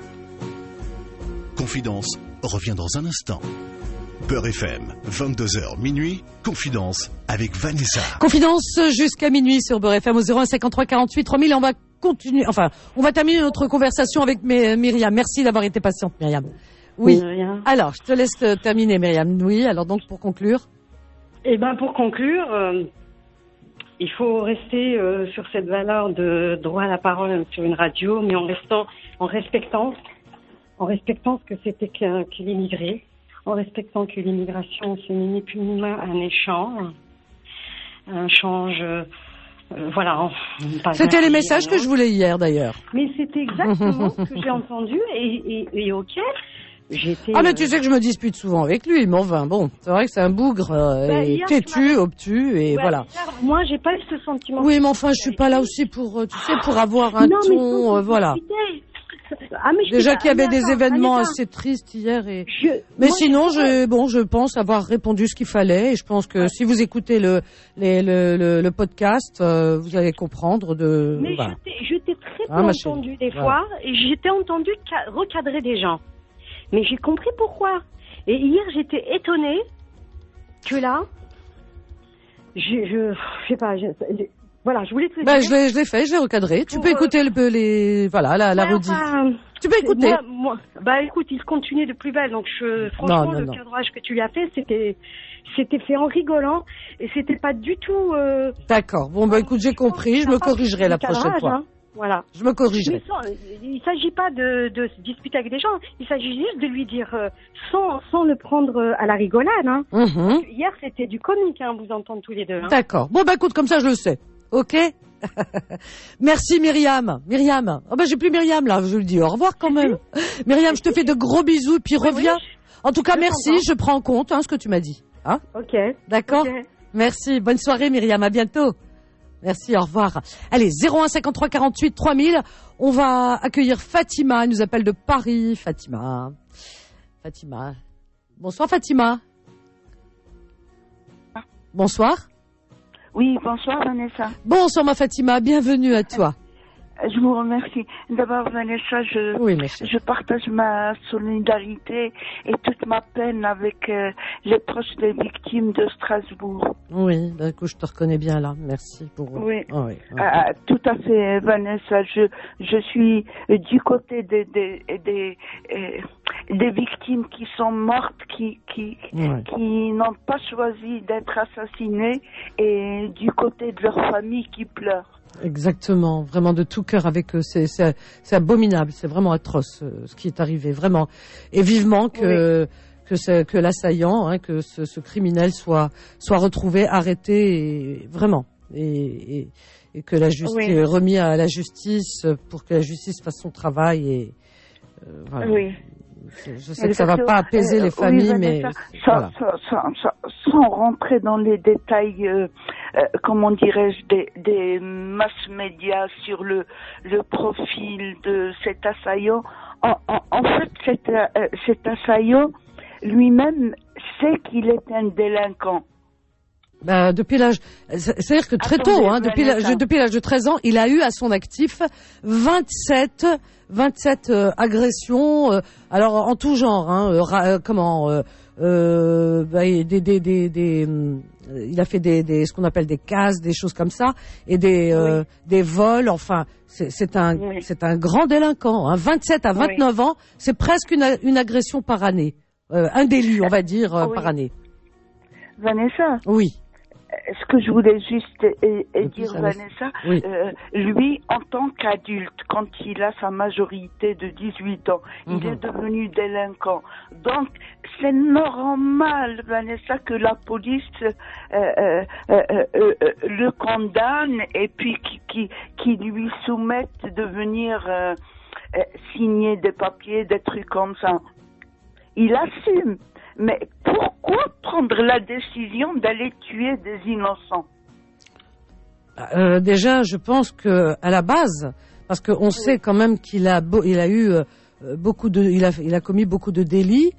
Confidence revient dans un instant. Beurre F M, vingt-deux heures minuit, Confidence avec Vanessa. Confidence jusqu'à minuit sur Beurre F M au zéro un cinquante-trois quarante-huit trois mille. On va continuer, enfin, on va terminer notre conversation avec My- Myriam. Merci d'avoir été patiente, Myriam. Oui. De rien. Alors, je te laisse euh, terminer, Myriam. Oui, alors donc, pour conclure. Eh ben pour conclure, euh, il faut rester euh, sur cette valeur de droit à la parole sur une radio, mais en restant, en respectant, en respectant ce que c'était qu'un- que l'immigré, en respectant que l'immigration c'est ni plus ni moins un échange, un change, euh, euh, voilà. en- pas C'était un les pays, messages un que je autre. voulais hier, d'ailleurs. Mais c'était exactement ce que j'ai entendu et, et, et ok, j'étais. Ah, mais euh, tu sais que je me dispute souvent avec lui, mais enfin, bon, c'est vrai que c'est un bougre euh, Bah, et hier, tu têtu, m'avais- obtus, et ouais, voilà. hier, moi j'ai pas eu ce sentiment. Oui, mais enfin, je suis pas là aussi pour, euh, tu sais, pour avoir un Non, mais ton, sans euh, voilà. publicité. Ah, mais je Déjà sais pas. qu'il y avait Mais des attends, événements Vanessa, assez tristes hier et... je- Mais moi, sinon, j'ai- je, bon, je pense avoir répondu ce qu'il fallait et je pense que si vous écoutez le, les, le, le, le podcast, euh, vous allez comprendre de, Mais voilà. je t'ai- je t'ai très peu Ah, ma chérie. entendu des Voilà. fois et j'étais entendu ca- recadrer des gens. Mais j'ai compris pourquoi. Et hier, j'étais étonnée que là, je, je, je sais pas, je, voilà, je voulais te le Ben, dire. je l'ai, je l'ai fait, je l'ai recadré. Tu Pour, peux euh, écouter le, les, voilà, la, la Ouais, redite. enfin, Tu peux c'est- écouter. Moi, moi- bah écoute, il continue de plus belle. Donc je, franchement, Non, non, le non. cadrage que tu lui as fait, c'était, c'était fait en rigolant et c'était pas du tout. Euh, D'accord. Bon, ben, écoute, j'ai compris. Je me corrigerai la prochaine fois. Hein. Voilà. Je me corrigerai. Mais sans- il ne s'agit pas de, de se disputer avec des gens. Il s'agit juste de lui dire euh, sans, sans le prendre euh, à la rigolade. Hein. Mhm. Hier, c'était du comique, hein, vous entendre tous les deux. Hein. D'accord. Bon, ben, écoute, comme ça, je le sais. Ok? Merci, Myriam. Myriam. Oh, ben, j'ai plus Myriam, là. Je lui dis au revoir quand même. Myriam, je te fais de gros bisous, puis Oui, reviens. oui, En tout cas, je merci. t'entends. Je prends en compte, hein, ce que tu m'as dit. Hein? Ok. D'accord? Ok. Merci. Bonne soirée, Myriam. À bientôt. Merci. Au revoir. Allez, zéro un cinquante-trois quarante-huit trois mille. On va accueillir Fatima. Elle nous appelle de Paris. Fatima. Fatima. Bonsoir, Fatima. Bonsoir. Oui, bonsoir Vanessa. Bonsoir, ma Fatima. Bienvenue à toi. Je vous remercie. D'abord Vanessa, je, Oui, mes chers. je partage ma solidarité et toute ma peine avec euh, les proches des victimes de Strasbourg. Oui, ben, écoute, je te reconnais bien là. Merci pour. Oui. Ah oui, oui. Ah, tout à fait, Vanessa. Je, je suis euh, du côté des, des, des, euh, des victimes qui sont mortes, qui, qui, Ouais. qui n'ont pas choisi d'être assassinées, et du côté de leurs familles qui pleurent. Exactement, vraiment de tout cœur avec eux. C'est, c'est, c'est abominable, c'est vraiment atroce euh, ce qui est arrivé, vraiment. Et vivement que que, c'est, que l'assaillant, hein, que ce, ce criminel soit soit retrouvé, arrêté, et, vraiment, et, et, et que la justice Oui. remis à la justice pour que la justice fasse son travail. Et euh, voilà. Oui. Je, je sais que ça va pas apaiser Euh, les familles, oui, mais Vanessa, voilà. sans, sans, sans, sans rentrer dans les détails, euh, euh, comment dirais-je, des, des mass médias sur le, le profil de cet assaillant. En, en, en fait, cet, euh, cet assaillant lui-même sait qu'il est un délinquant. Ben, depuis l'âge, c'est-à-dire que très Attendez, tôt, hein, depuis l'âge, depuis l'âge de treize ans, il a eu à son actif vingt-sept, vingt-sept euh, agressions, euh, alors en tout genre, hein, euh, ra- euh, comment, euh, euh, bah, des, des, des, des, des, hum, il a fait des, des, ce qu'on appelle des casses, des choses comme ça, et des, euh, Oui. des vols. Enfin, c'est, c'est un, Oui. c'est un grand délinquant. Hein, vingt-sept à vingt-neuf Oui. ans, c'est presque une, une agression par année, euh, un délit, on va dire, euh, Oui. par année. Vanessa, Oui. ce que je voulais juste euh, euh, Depuis dire, ça, Vanessa, oui. euh, lui, en tant qu'adulte, quand il a sa majorité de dix-huit ans, il Mhm. est devenu délinquant. Donc, c'est normal, Vanessa, que la police euh, euh, euh, euh, euh, le condamne et puis qui, qui, qui lui soumette de venir euh, euh, signer des papiers, des trucs comme ça. Il assume. Mais pourquoi prendre la décision d'aller tuer des innocents? Euh, déjà, je pense que à la base, parce qu'on oui. sait quand même qu'il a, beau, il a eu euh, beaucoup de, il a, il a commis beaucoup de délits.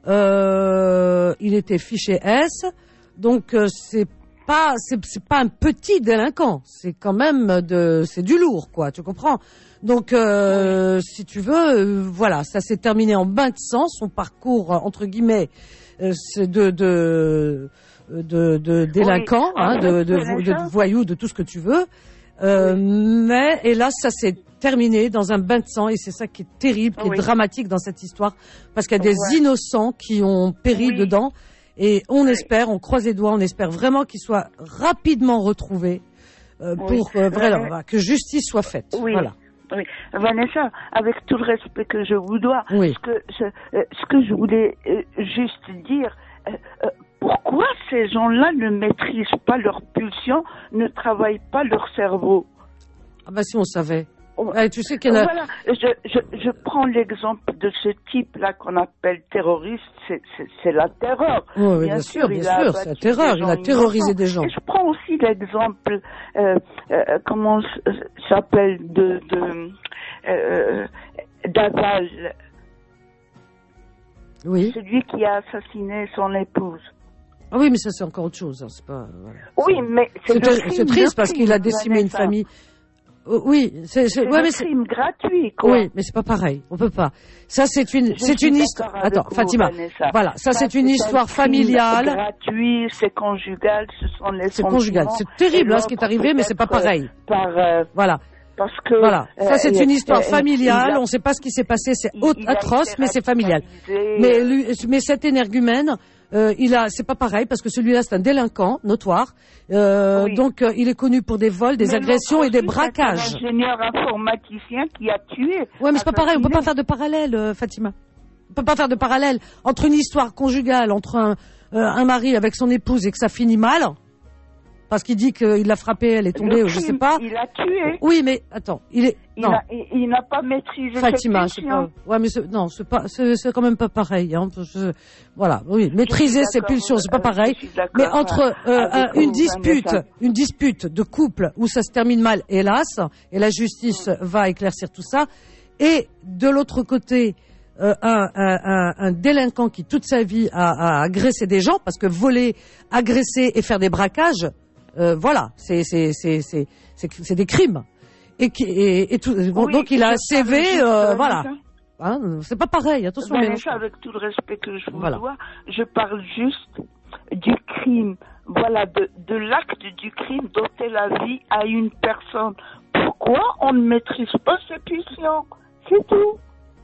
Euh, il était fiché S, donc euh, c'est pas, c'est, c'est pas un petit délinquant. C'est quand même de, c'est du lourd, quoi. Tu comprends? Donc, euh, oui. si tu veux, euh, voilà, ça s'est terminé en bain de sang, son parcours entre guillemets euh, de de de, de délinquant, oui. hein, de, de, de, de voyou, de tout ce que tu veux. Euh, oui. Mais hélas, ça s'est terminé dans un bain de sang et c'est ça qui est terrible, qui oui. est dramatique dans cette histoire, parce qu'il y a des ouais. innocents qui ont péri oui. dedans. Et on oui. espère, on croise les doigts, on espère vraiment qu'ils soient rapidement retrouvés euh, oui. pour euh, vraiment euh, que justice soit faite. Oui. Voilà. Oui, Vanessa, avec tout le respect que je vous dois, oui. ce que ce, euh, ce que je voulais euh, juste dire, euh, euh, pourquoi ces gens-là ne maîtrisent pas leur pulsion, ne travaillent pas leur cerveau? Ah bah si on savait. Eh, tu sais qu'il y en a... Voilà, je, je, je prends l'exemple de ce type-là qu'on appelle terroriste, c'est, c'est, c'est la terreur. Oui, oui, bien, bien sûr, bien sûr, c'est la terreur, il a terrorisé des gens. Et je prends aussi l'exemple, euh, euh, comment s'appelle, de, de euh, d'Aval. Oui. Celui qui a assassiné son épouse. Ah oui, mais ça c'est encore autre chose, hein, c'est pas... Voilà. Oui, mais c'est, c'est, c'est triste parce qu'il a décimé une famille... Oh, oui, c'est, c'est, c'est ouais, un mais crime c'est... gratuit, quoi. Oui, mais c'est pas pareil. On peut pas. Ça, c'est une, Je c'est une histoire. Attends, vous, Fatima. Vanessa. Voilà, ça, ça c'est, c'est une histoire familiale. C'est gratuit, c'est conjugal, ce sont les C'est conjugal. C'est terrible, là, ce qui est arrivé, mais c'est pas pareil. Par, euh, voilà. Parce que. Voilà. Ça, c'est euh, une histoire euh, familiale. a, on sait pas ce qui s'est passé. C'est atroce, mais c'est familial. Mais lui, mais cet énergumène, Euh, il a, c'est pas pareil parce que celui-là c'est un délinquant notoire, euh, oui. donc euh, il est connu pour des vols, des mais agressions et des braquages. C'est un ingénieur informaticien qui a tué. Ouais, mais c'est pas pareil. On peut pas faire de parallèle, euh, Fatima. On peut pas faire de parallèle entre une histoire conjugale entre un, euh, un mari avec son épouse et que ça finit mal. Parce qu'il dit qu'il l'a frappée, elle est tombée, crime, je sais pas. Il l'a tué. Oui, mais attends, il est. Il, non. a, il, il n'a pas maîtrisé Fatima, cette c'est pas. Ouais, mais c'est, non, c'est pas, c'est, c'est quand même pas pareil. Hein. Je, voilà, oui, maîtriser ses pulsions, c'est pas pareil. Mais entre euh, un, une dispute, une dispute de couple où ça se termine mal, hélas, et la justice mmh. va éclaircir tout ça, et de l'autre côté. Euh, un, un, un, un délinquant qui toute sa vie a, a agressé des gens, parce que voler, agresser et faire des braquages, euh, voilà, c'est c'est c'est c'est c'est, c'est des crimes. Et qui et, et tout, bon, oui, donc il a un C V, euh, voilà. Hein, c'est pas pareil, attention. Vanessa, avec tout le respect que je vous voilà. dois, je parle juste du crime, voilà, de, de l'acte du crime d'ôter la vie à une personne. Pourquoi on ne maîtrise pas ses pulsions? C'est tout.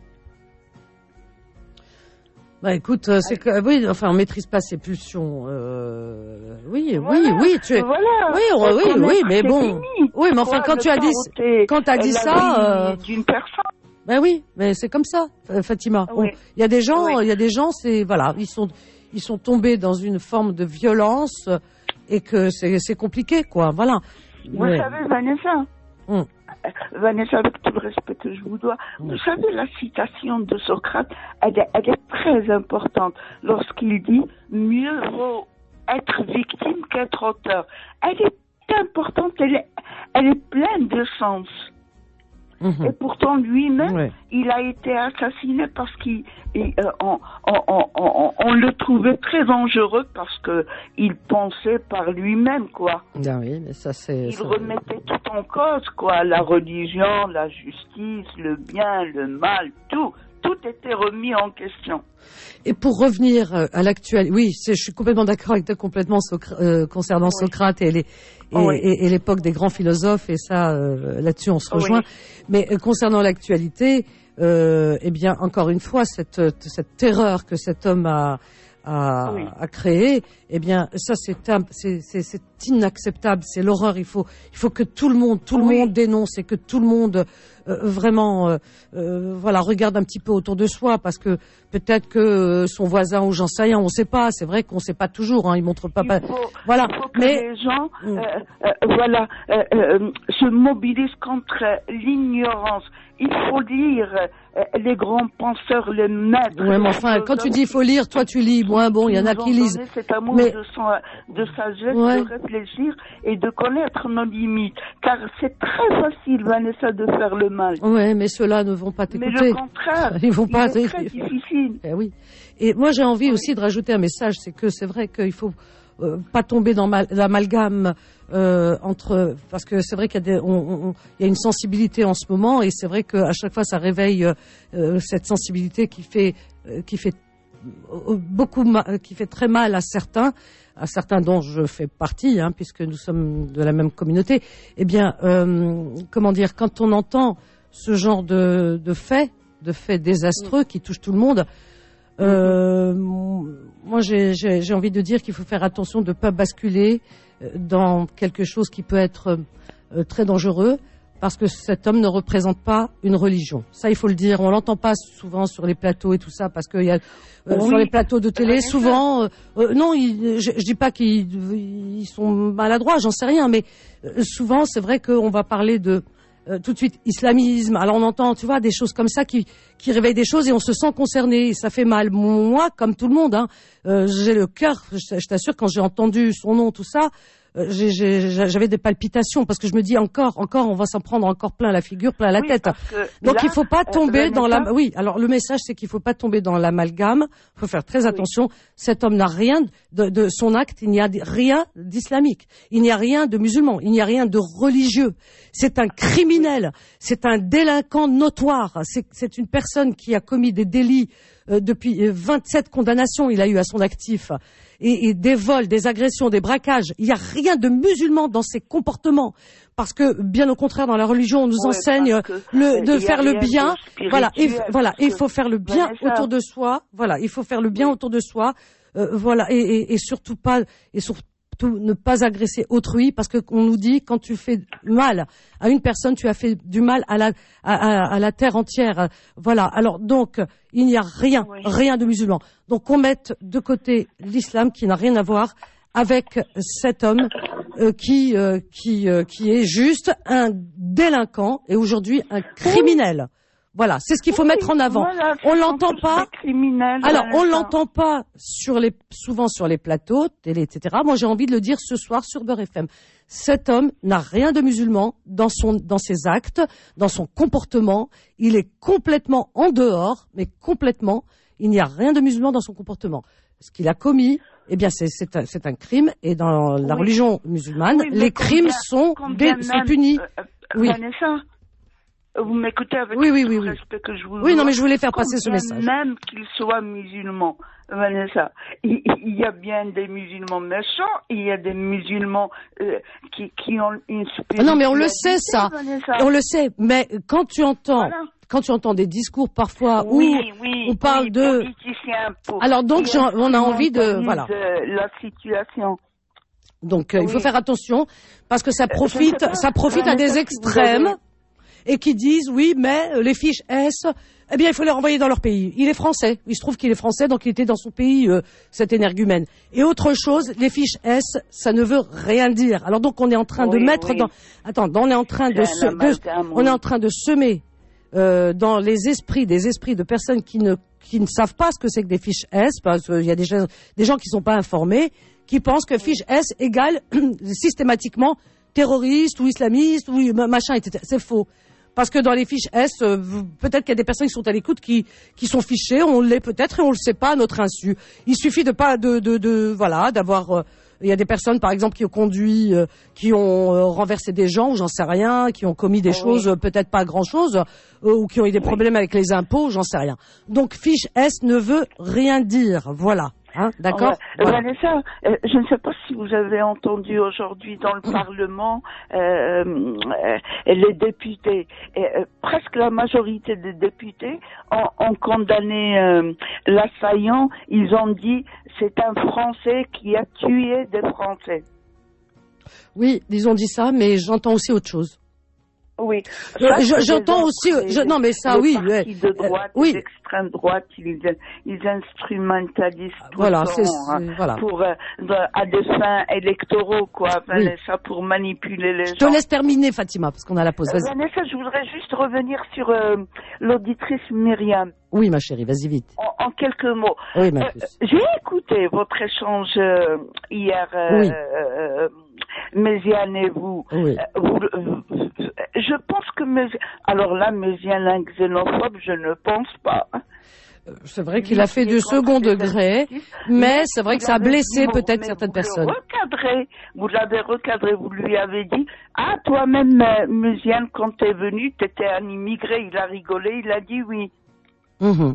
Bah écoute, euh, c'est que oui, enfin on maîtrise pas ses pulsions. Euh, oui, voilà. oui, oui, tu es. Voilà. Oui, on, oui, oui, oui, mais bon. Fini. Oui, mais enfin quand tu as dit, quand tu as dit ça, euh... d'une personne. Ben oui, mais c'est comme ça, Fatima. Il oui. y a des gens, il oui. y a des gens, c'est voilà, ils sont, ils sont tombés dans une forme de violence et que c'est, c'est compliqué, quoi. Voilà. Vous mais... savez, Vanessa. Hum. Vanessa, avec tout le respect que je vous dois, vous savez, la citation de Socrate, elle est, elle est très importante lorsqu'il dit « Mieux vaut être victime qu'être auteur ». Elle est importante, elle est, elle est pleine de sens. Mmh. Et pourtant, lui-même, ouais. il a été assassiné parce qu'il, il, euh, on, on, on, on, on le trouvait très dangereux parce que il pensait par lui-même, quoi. Ah oui, mais ça c'est. Il ça... remettait tout en cause, quoi. La religion, la justice, le bien, le mal, tout. Tout était remis en question. Et pour revenir à l'actuel, oui, c'est, je suis complètement d'accord avec toi complètement Socra- euh, concernant oui. Socrate et, les, et, oui. et, et l'époque des grands philosophes, et ça, euh, là-dessus, on se rejoint. Oui. Mais euh, concernant l'actualité, euh, eh bien, encore une fois, cette, cette terreur que cet homme a, a, oui. a créée, eh bien, ça, c'est, c'est, c'est, c'est inacceptable, c'est l'horreur. Il faut, il faut que tout le monde, tout oui. le monde dénonce et que tout le monde euh, vraiment, euh, euh, voilà, regarde un petit peu autour de soi, parce que peut-être que euh, son voisin ou j'en sais rien, on sait pas. C'est vrai qu'on sait pas toujours. Hein, il montre pas. Il faut, voilà. Il faut que mais les gens, euh, euh, voilà, euh, euh, se mobilisent contre l'ignorance. Il faut lire euh, les grands penseurs, les maîtres. Ouais, mais enfin, quand tu dis il faut lire, toi tu lis. Moi, bon, il y en a qui lisent. Cet amour mais... de, son, de sagesse, ouais. de réfléchir et de connaître nos limites. Car c'est très facile, Vanessa, de faire le mal. Ouais, mais ceux-là ne vont pas t'écouter. Mais le contraire, ils vont pas. C'est très difficile. Eh oui. Et moi, j'ai envie oui. aussi de rajouter un message, c'est que c'est vrai qu'il faut euh, pas tomber dans mal, l'amalgame euh, entre, parce que c'est vrai qu'il y a des, on, on, il y a une sensibilité en ce moment, et c'est vrai qu'à chaque fois, ça réveille euh, cette sensibilité qui fait, euh, qui fait beaucoup, ma- qui fait très mal à certains, à certains dont je fais partie, hein, puisque nous sommes de la même communauté. Eh bien, euh, comment dire, quand on entend ce genre de, de faits, de faits désastreux qui touchent tout le monde. Euh, moi, j'ai, j'ai, j'ai envie de dire qu'il faut faire attention de ne pas basculer dans quelque chose qui peut être euh, très dangereux, parce que cet homme ne représente pas une religion. Ça, il faut le dire. On l'entend pas souvent sur les plateaux et tout ça, parce qu'il y a euh, oui. sur les plateaux de télé, souvent, euh, euh, non, il, je, je dis pas qu'ils ils sont maladroits, j'en sais rien, mais euh, souvent, c'est vrai qu'on va parler de Euh, tout de suite islamisme. Alors on entend, tu vois, des choses comme ça qui qui réveillent des choses et on se sent concerné. Et ça fait mal. Moi, comme tout le monde, hein, euh, j'ai le cœur. Je, je t'assure, quand j'ai entendu son nom, tout ça, euh, j'ai, j'ai, j'avais des palpitations, parce que je me dis encore, encore, on va s'en prendre encore plein la figure, plein la oui, tête. Donc là, il faut pas tomber euh, dans la. Oui. Alors le message, c'est qu'il faut pas tomber dans l'amalgame. Il faut faire très attention. Oui. Cet homme n'a rien de, de son acte. Il n'y a rien d'islamique. Il n'y a rien de musulman. Il n'y a rien de religieux. C'est un criminel, c'est un délinquant notoire, c'est, c'est une personne qui a commis des délits euh, depuis vingt-sept condamnations, il a eu à son actif, et, et des vols, des agressions, des braquages. Il n'y a rien de musulman dans ses comportements, parce que bien au contraire, dans la religion, on nous ouais, enseigne le, de faire le bien. Voilà, et, voilà, il faut faire le bien Vanessa. autour de soi. Voilà, il faut faire le bien oui. autour de soi. Euh, voilà, et, et, et surtout pas, et surtout ne pas agresser autrui, parce que on nous dit, quand tu fais mal à une personne, tu as fait du mal à la à, à, à la terre entière. Voilà. Alors donc il n'y a rien, oui. rien de musulman. Donc on mette de côté l'islam, qui n'a rien à voir avec cet homme euh, qui euh, qui euh, qui est juste un délinquant et aujourd'hui un criminel. Voilà, c'est ce qu'il faut oui, mettre en avant. Voilà, on l'entend pas. Alors, on l'entend pas sur les, souvent sur les plateaux, télé, et cetera. Moi, j'ai envie de le dire ce soir sur Beurre F M. Cet homme n'a rien de musulman dans son, dans ses actes, dans son comportement. Il est complètement en dehors, mais complètement. Il n'y a rien de musulman dans son comportement. Ce qu'il a commis, eh bien, c'est, c'est un, c'est un crime. Et dans la oui. religion musulmane, oui, les crimes combien, sont, combien dé, sont punis. Euh, oui. Vanessa, vous m'écoutez avec oui, oui, tout oui, le oui. respect que je vous Oui, non, mais je voulais faire passer ce message. Même qu'il soit musulman, Vanessa, il, il y a bien des musulmans méchants, il y a des musulmans euh, qui, qui ont une spiritualité. Non, mais on le sait, ça. Vanessa. On le sait. Mais quand tu entends, voilà. quand tu entends des discours parfois oui, où oui, on parle oui, de. Pour, Alors donc, on a envie de, voilà. De la situation. Donc, euh, oui. il faut faire attention, parce que ça profite, ça profite à des extrêmes. Et qui disent, oui, mais les fiches S, eh bien, il faut les renvoyer dans leur pays. Il est français. Il se trouve qu'il est français, donc il était dans son pays, euh, cet énergumène. Et autre chose, les fiches S, ça ne veut rien dire. Alors donc, on est en train oui, de mettre oui. dans... Attends, on est en train de, se... de... on est en train de semer euh, dans les esprits, des esprits de personnes qui ne, qui ne savent pas ce que c'est que des fiches S, parce qu'il y a des gens, des gens qui ne sont pas informés, qui pensent que fiche S égale systématiquement terroriste ou islamiste ou machin, et cetera. C'est faux. Parce que dans les fiches S, euh, vous- peut-être qu'il y a des personnes qui sont à l'écoute qui qui sont fichées, on l'est peut-être et on le sait pas à notre insu. Il suffit de pas de de, de voilà d'avoir euh, il y a des personnes, par exemple, qui ont conduit, euh, qui ont euh, renversé des gens, ou j'en sais rien, qui ont commis des Oui. choses, euh, peut-être pas grand-chose, euh, ou qui ont eu des problèmes avec les impôts, j'en sais rien. Donc, fiche S ne veut rien dire. Voilà. Hein, d'accord. Ouais. Voilà. Vanessa, euh, je ne sais pas si vous avez entendu aujourd'hui dans le Parlement euh, euh, les députés, et, euh, presque la majorité des députés ont, ont condamné euh, l'assaillant. Ils ont dit c'est un Français qui a tué des Français. Oui, ils ont dit ça, mais j'entends aussi autre chose. Oui. Euh, Ça, je- c'est j'entends des aussi- autres- je- non, mais ça, les oui, partis ouais. de droite, Euh, oui. d'extrême droite, ils, ils instrumentalisent tout Voilà, le c'est- temps, c'est- hein, voilà. pour euh, de- à des fins électoraux, quoi. Oui. Vanessa, pour manipuler les Je te gens. laisse terminer, Fatima, parce qu'on a la pause. Euh, Vas-y. Vanessa, je voudrais juste revenir sur euh, l'auditrice Myriam. Oui, ma chérie, vas-y vite. En, en quelques mots. Oui, ma Euh, puce. J'ai écouté votre échange euh, hier, euh, Oui. euh, Méziane et vous. Oui. Euh, vous- euh, je pense que Méziane... Alors là, Méziane, un xénophobe, je ne pense pas. C'est vrai qu'il a fait du second degré, mais c'est vrai que ça a blessé peut-être certaines personnes. Vous l'avez recadré, vous l'avez recadré, vous lui avez dit, ah, toi-même, euh, Méziane, quand t'es venu, t'étais un immigré. Il a rigolé, il a dit oui. Mhm.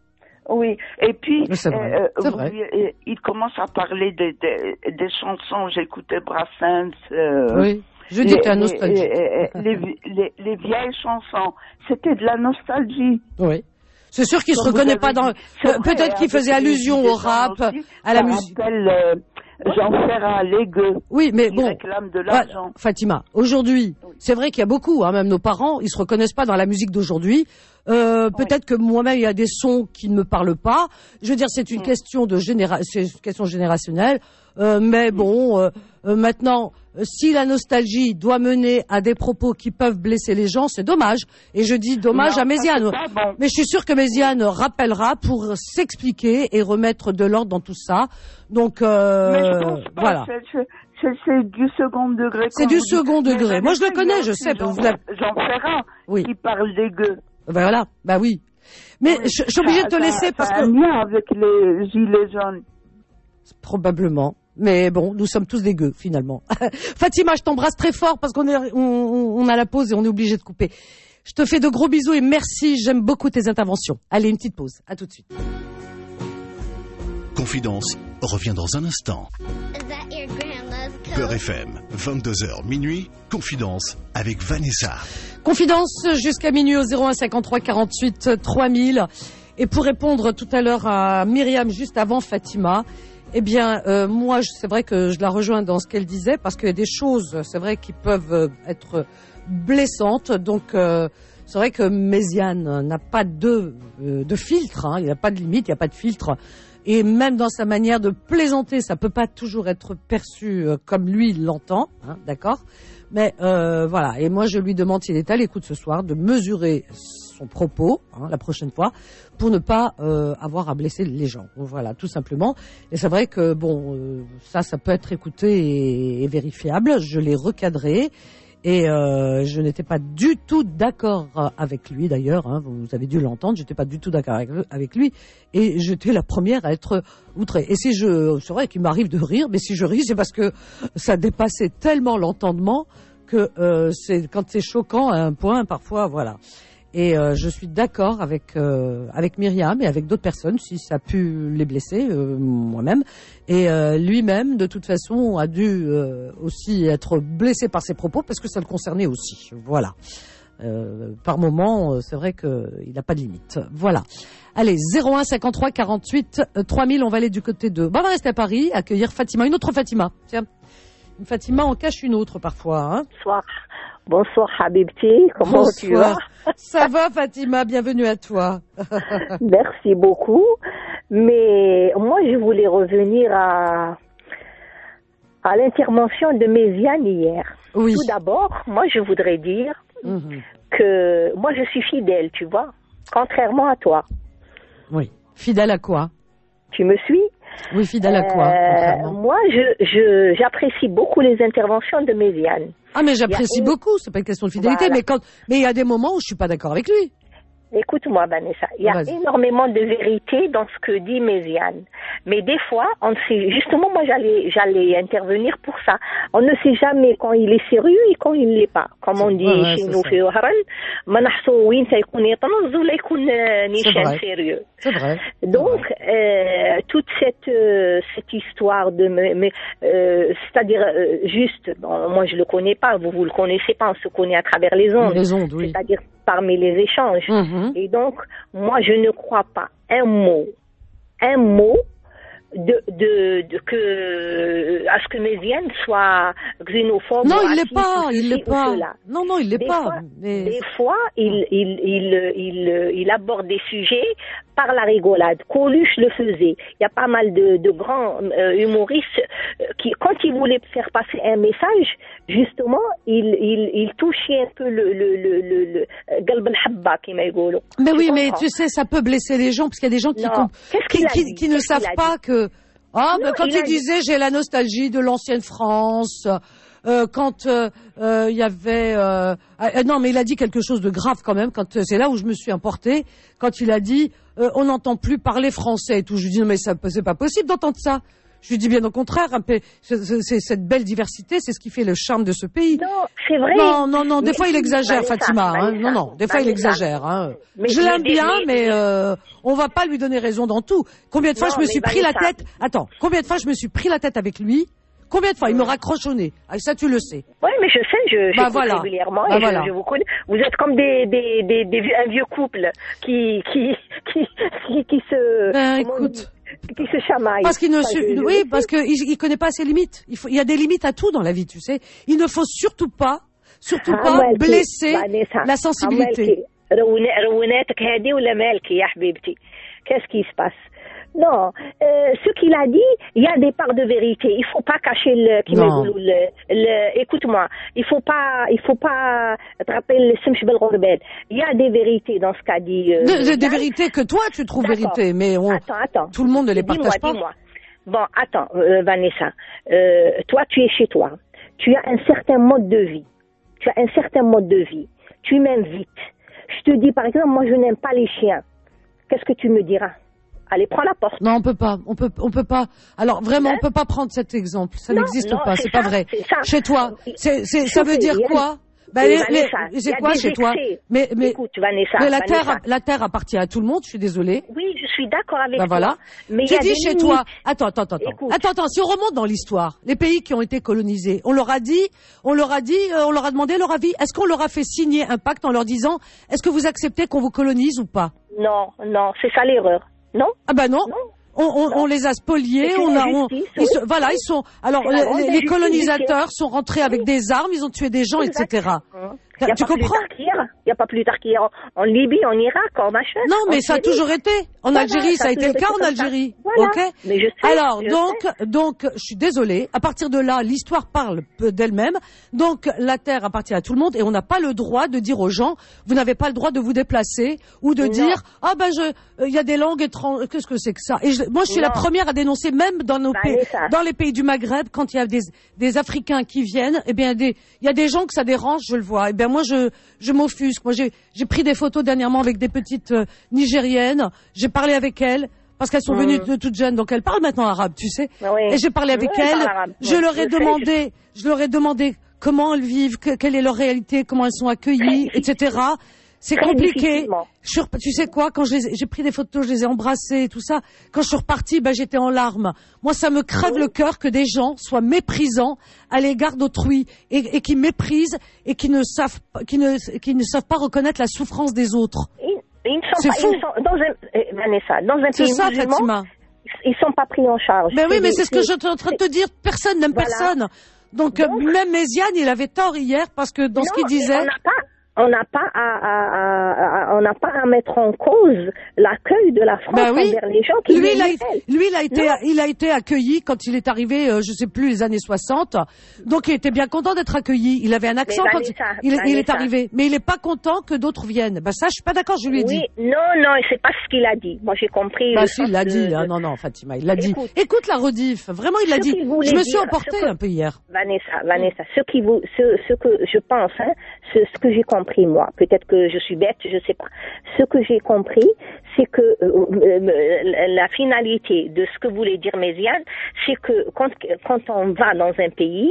Oui, et puis Mais c'est vrai, euh, c'est vous vrai. lui- euh, il commence à parler des, des, des chansons. J'écoutais Brassens. Euh, Oui. Je dis que la nostalgie. Les, les, les, les- les vieilles chansons, c'était de la nostalgie. Oui. C'est sûr qu'il se Comme vous reconnaît avez pas dans. dit. C'est euh, vrai, Peut-être qu'il avec faisait les allusion musiques au des gens rap, aussi, à la ça musique. rappelle, euh, Jean Ferrat, les gueux. Oui, mais qui bon. réclament de Voilà, l'argent. Fatima, aujourd'hui, c'est vrai qu'il y a beaucoup, hein, même nos parents, ils se reconnaissent pas dans la musique d'aujourd'hui. Euh, peut-être que moi-même, il y a des sons qui ne me parlent pas. Je veux dire, c'est une Mm. question de généra c'est une question générationnelle. Euh, mais bon, euh, euh, maintenant, euh, si la nostalgie doit mener à des propos qui peuvent blesser les gens, c'est dommage. Et je dis dommage Non, à Méziane. ça, c'est pas bon. Mais je suis sûre que Méziane rappellera pour s'expliquer et remettre de l'ordre dans tout ça. Donc, euh, Mais je pense pas, voilà. c'est- c'est- c'est c'est du second degré. C'est quand du vous dites. second Mais degré. Moi, je le Vanessa, connais, il y a je aussi sais, Jean, vous l'avez- Jean Ferrat Oui. qui parle des gueux. Ben voilà, bah oui. Mais Oui. je, je suis obligée de te Ça- laisser ça- parce ça a que... un lien avec les gilets jaunes. Probablement. Mais bon, nous sommes tous des gueux, finalement. Fatima, je t'embrasse très fort parce qu'on est, on, on a la pause et on est obligé de couper. Je te fais de gros bisous et merci, j'aime beaucoup tes interventions. Allez, une petite pause. À tout de suite. Confidence revient dans un instant. Peur F M, vingt-deux heures minuit, Confidence avec Vanessa. Confidence jusqu'à minuit au zéro un cinquante-trois quarante-huit trois mille. Et pour répondre tout à l'heure à Myriam juste avant Fatima, eh bien, euh, moi, je- c'est vrai que je la rejoins dans ce qu'elle disait parce qu'il y a des choses, c'est vrai, qui peuvent euh, être blessantes. Donc, euh, c'est vrai que Méziane n'a pas de, euh, de filtre, hein, il n'y a pas de limite, il n'y a pas de filtre. Et même dans sa manière de plaisanter, ça peut pas toujours être perçu euh, comme lui il l'entend, hein, d'accord ? Mais euh, voilà, et moi je lui demande s'il est à l'écoute ce soir de mesurer son propos hein, la prochaine fois pour ne pas euh, avoir à blesser les gens. Voilà, tout simplement. Et c'est vrai que bon, euh, ça, ça peut être écouté et, et vérifiable. Je l'ai recadré. Et euh, je n'étais pas du tout d'accord avec lui d'ailleurs, hein, vous avez dû l'entendre, j'étais pas du tout d'accord avec, avec lui et j'étais la première à être outrée. Et si je, c'est vrai qu'il m'arrive de rire, mais si je ris, c'est parce que ça dépassait tellement l'entendement que euh, c'est quand c'est choquant à un point parfois, voilà. Et euh, je suis d'accord avec euh, avec Myriam et avec d'autres personnes si ça a pu les blesser, euh, moi-même. Et euh, lui-même, de toute façon, a dû euh, aussi être blessé par ses propos parce que ça le concernait aussi. Voilà. Euh, par moment, c'est vrai qu'il n'a pas de limite. Voilà. Allez, zéro un cinquante-trois quarante-huit trois mille, on va aller du côté de... Bon, on va rester à Paris, accueillir Fatima, une autre Fatima. Tiens, une Fatima en cache une autre parfois. Hein. Bonsoir. Bonsoir Habibti, comment Bonsoir. tu vas? Ça va Fatima, bienvenue à toi. Merci beaucoup. Mais moi je voulais revenir à, à l'intervention de Méziane hier. Oui. Tout d'abord, moi je voudrais dire Mmh. que moi je suis fidèle, tu vois, contrairement à toi. Oui. Fidèle à quoi? Tu me suis? Oui, fidèle à quoi, euh, Moi, je, je, j'apprécie beaucoup les interventions de Méziane. Ah, mais j'apprécie une... beaucoup, c'est pas une question de fidélité, voilà. mais quand, mais il y a des moments où je suis pas d'accord avec lui. Écoute-moi, Vanessa, il y a Vas-y. énormément de vérité dans ce que dit Méziane. Mais des fois, on sait, justement, moi, j'allais, j'allais intervenir pour ça. On ne sait jamais quand il est sérieux et quand il ne l'est pas. Comme on dit ouais, chez nous, c'est sérieux. C'est vrai. Donc, euh, toute cette, euh, cette histoire de, mais, euh, c'est-à-dire, euh, juste, bon, moi, je le connais pas, vous, vous le connaissez pas, on se connaît à travers les ondes. Les ondes, oui. C'est-à-dire, parmi les échanges. Mm-hmm. Et donc, moi, je ne crois pas un mot, un mot de, de, de que, à ce que Méziane soit xénophobe. Non, il l'est pas, il l'est pas. Non, non, il l'est pas. Fois, mais... Des fois, il, il, il, il, il aborde des sujets par la rigolade. Coluche le faisait. Il y a pas mal de, de grands euh, humoristes qui, quand ils voulaient faire passer un message, justement, il, il, il touchait un peu le, le, le, le, le qalb al-habba, qui m'a dit. Mais oui, mais tu sais, ça peut blesser les gens, parce qu'il y a des gens qui, comp- qui, qui, qui ne savent pas que, ah, ben quand il, il disait j'ai la nostalgie de l'ancienne France, euh, quand il euh, euh, y avait, euh, ah, non, mais il a dit quelque chose de grave quand même. Quand c'est là où je me suis importée, quand il a dit euh, on n'entend plus parler français et tout. Je lui dis non mais ça, c'est pas possible d'entendre ça. Je lui dis bien au contraire, un peu, c'est, c'est cette belle diversité, c'est ce qui fait le charme de ce pays. Non, c'est vrai. Non, non, non, des mais fois il exagère, Vanessa, Fatima. Hein. Vanessa, non, non, des fois Vanessa. il exagère. Hein. Mais, je l'aime mais, bien, mais, mais euh, on va pas lui donner raison dans tout. Combien de fois non, je me suis pris Vanessa. la tête Attends, combien de fois je me suis pris la tête avec lui Combien de fois il me raccroche au nez? Ah, ça, tu le sais. Oui, mais je sais, je, je bah, voilà. régulièrement bah, et voilà. je, je vous connais. Vous êtes comme des, des, des, des, un vieux couple qui, qui, qui, qui, qui se... Ben, écoute... qui se chamaille. Parce qu'il ne su... oui, parce qu'il il connaît pas ses limites. Il faut, il y a des limites à tout dans la vie, tu sais. Il ne faut surtout pas, surtout pas blesser la sensibilité. Qu'est-ce qui se passe? Non, euh, ce qu'il a dit, il y a des parts de vérité. Il faut pas cacher le, le, le écoute-moi, il faut pas, il faut pas te rappeler le simch bel ghourbel. Il y a des vérités dans ce qu'a dit. Euh, de, de, des vérités que toi tu trouves vérité, mais on, attends, attends. tout le monde ne les dis-moi, partage pas. Dis-moi. Bon, attends, euh, Vanessa, euh, toi tu es chez toi, tu as un certain mode de vie, tu as un certain mode de vie. Tu m'invites. Je te dis par exemple, moi je n'aime pas les chiens. Qu'est-ce que tu me diras? Allez, prends la porte. Non, on peut pas. On peut, on peut pas. Alors vraiment, hein? on peut pas prendre cet exemple. Ça non, n'existe non, pas. C'est, c'est pas vrai. C'est chez toi, c'est, c'est, ça veut dire quoi? Ben, les, Vanessa, les, c'est quoi chez toi? Mais, mais, écoute, Vanessa, mais la Vanessa. terre, la terre appartient à tout le monde. Je suis désolée. Oui, je suis d'accord avec ben toi. Voilà. Mais tu dis chez limites. toi. Attends, attends, attends. Écoute. Attends, attends. Si on remonte dans l'histoire, les pays qui ont été colonisés, on leur a dit, on leur a dit, euh, on leur a demandé leur avis. Est-ce qu'on leur a fait signer un pacte en leur disant, est-ce que vous acceptez qu'on vous colonise ou pas? Non, non, c'est ça l'erreur. Non? Ah ben non. Non. On, on, on les a spoliés, on a, on, justice, ils oui. sont, voilà, ils sont, alors, les, les colonisateurs sont rentrés avec des armes, ils ont tué des gens, exact. et cetera. Il y a tu pas comprends? Il n'y a pas plus tard qu'hier en, en Libye, en Irak, en machin. Non, mais en ça a Syrie. toujours été. En voilà, Algérie, ça, ça a été le cas en Algérie. Voilà. Ok? Mais je sais, Alors, je donc, sais. donc, je suis désolée. À partir de là, l'histoire parle d'elle-même. Donc, la terre appartient à tout le monde et on n'a pas le droit de dire aux gens, vous n'avez pas le droit de vous déplacer ou de non. dire, ah ben, je, il euh, y a des langues étrangères. Qu'est-ce que c'est que ça? Et je, moi, je suis non. la première à dénoncer, même dans nos bah, pays, dans les pays du Maghreb, quand il y a des, des Africains qui viennent, eh bien, des, il y a des gens que ça dérange, je le vois. Eh bien, moi, je, je m'offusque. Moi, j'ai, j'ai pris des photos dernièrement avec des petites euh, Nigériennes. J'ai parlé avec elles parce qu'elles sont mmh. venues de, toutes jeunes, donc elles parlent maintenant arabe, tu sais. Oui. Et j'ai parlé avec oui, elles. Je oui, leur ai je demandé, sais, je... je leur ai demandé comment elles vivent, que, quelle est leur réalité, comment elles sont accueillies, et cetera. C'est Très compliqué. Je, tu sais quoi, quand je les, j'ai pris des photos, je les ai embrassées et tout ça. Quand je suis repartie, ben j'étais en larmes. Moi, ça me crève oui. le cœur que des gens soient méprisants à l'égard d'autrui et, et qui méprisent et qui ne savent, qui ne, qui ne savent pas reconnaître la souffrance des autres. Ils, ils ne sont c'est pas, fou. Ils sont, dans un, euh, Vanessa, dans un c'est pays ça, musulman, Fatima. Ils sont pas pris en charge. Ben oui, mais des, c'est ce que je suis en train de te dire. Personne n'aime voilà. personne. Donc, Donc, même Méziane, il avait tort hier parce que dans non, ce qu'il disait. On n'a pas, on n'a pas à, à, à on n'a pas à mettre en cause l'accueil de la France ben oui. envers les gens qui lui, il a, viennent. lui, il a été, non. il a été accueilli quand il est arrivé, euh, je sais plus, les années soixante. Donc, il était bien content d'être accueilli. Il avait un accent Mais quand Vanessa, il, il, il est Vanessa. arrivé. Mais il n'est pas content que d'autres viennent. Ben ça, je suis pas d'accord, je lui ai oui, dit. non, non, c'est pas ce qu'il a dit. Moi, j'ai compris. Bah si, il l'a de, dit. de... Ah, non, non, Fatima, il l'a dit. Écoute, Écoute la rediff. Vraiment, il l'a dit. Je me suis emportée que... un peu hier. Vanessa, Vanessa, ce qui vous, ce, ce que je pense, hein, ce, ce que j'ai compris moi, peut-être que je suis bête, je sais pas. Ce que j'ai compris, c'est que euh, euh, la finalité de ce que voulait dire Méziane, c'est que quand, quand on va dans un pays,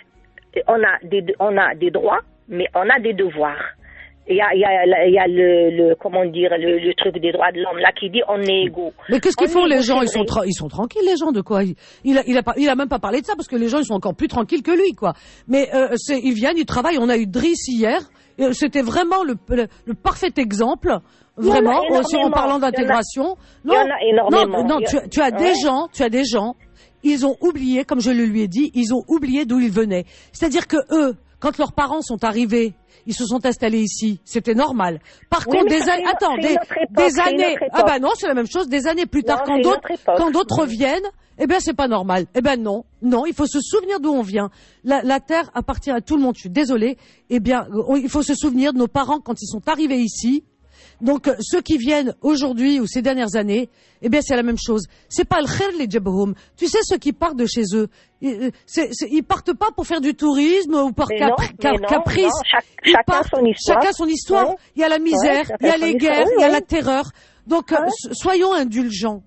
on a des, on a des droits, mais on a des devoirs. Il y a, il y a, il y a le, le, comment dire, le, le truc des droits de l'homme là qui dit on est égaux. Mais qu'est-ce qu'ils on font les gens? Ils sont, tra- ils sont tranquilles les gens de quoi? Il, il a, il a pas, il a même pas parlé de ça parce que les gens ils sont encore plus tranquilles que lui quoi. Mais euh, c'est, ils viennent, ils travaillent. On a eu Driss hier. Et c'était vraiment le, le, le parfait exemple. Vraiment, aussi en parlant d'intégration. Il y en a énormément. Non, non, tu, tu as des gens, tu as des gens. Ils ont oublié, comme je le lui ai dit, ils ont oublié d'où ils venaient. C'est-à-dire que eux, quand leurs parents sont arrivés, ils se sont installés ici. C'était normal. Par oui, contre, des années, attends, des, époque, des années, ah ben non, c'est la même chose. Des années plus tard, non, quand d'autres, quand d'autres oui. viennent, eh ben c'est pas normal. Eh ben non, non, il faut se souvenir d'où on vient. La, la terre appartient à tout le monde. Je suis désolée. Eh bien, on, il faut se souvenir de nos parents quand ils sont arrivés ici. Donc ceux qui viennent aujourd'hui ou ces dernières années, eh bien c'est la même chose. C'est pas le khair les djabhoum. Tu sais ceux qui partent de chez eux, ils, c'est, c'est, ils partent pas pour faire du tourisme ou par mais capri, non, cap, non, caprice. Non, chaque, ils chacun partent, son histoire. Chacun son histoire. Ouais. Il y a la misère, ouais, il y a les guerres, histoire, il y a ouais. la terreur. Donc ouais. euh, soyons indulgents.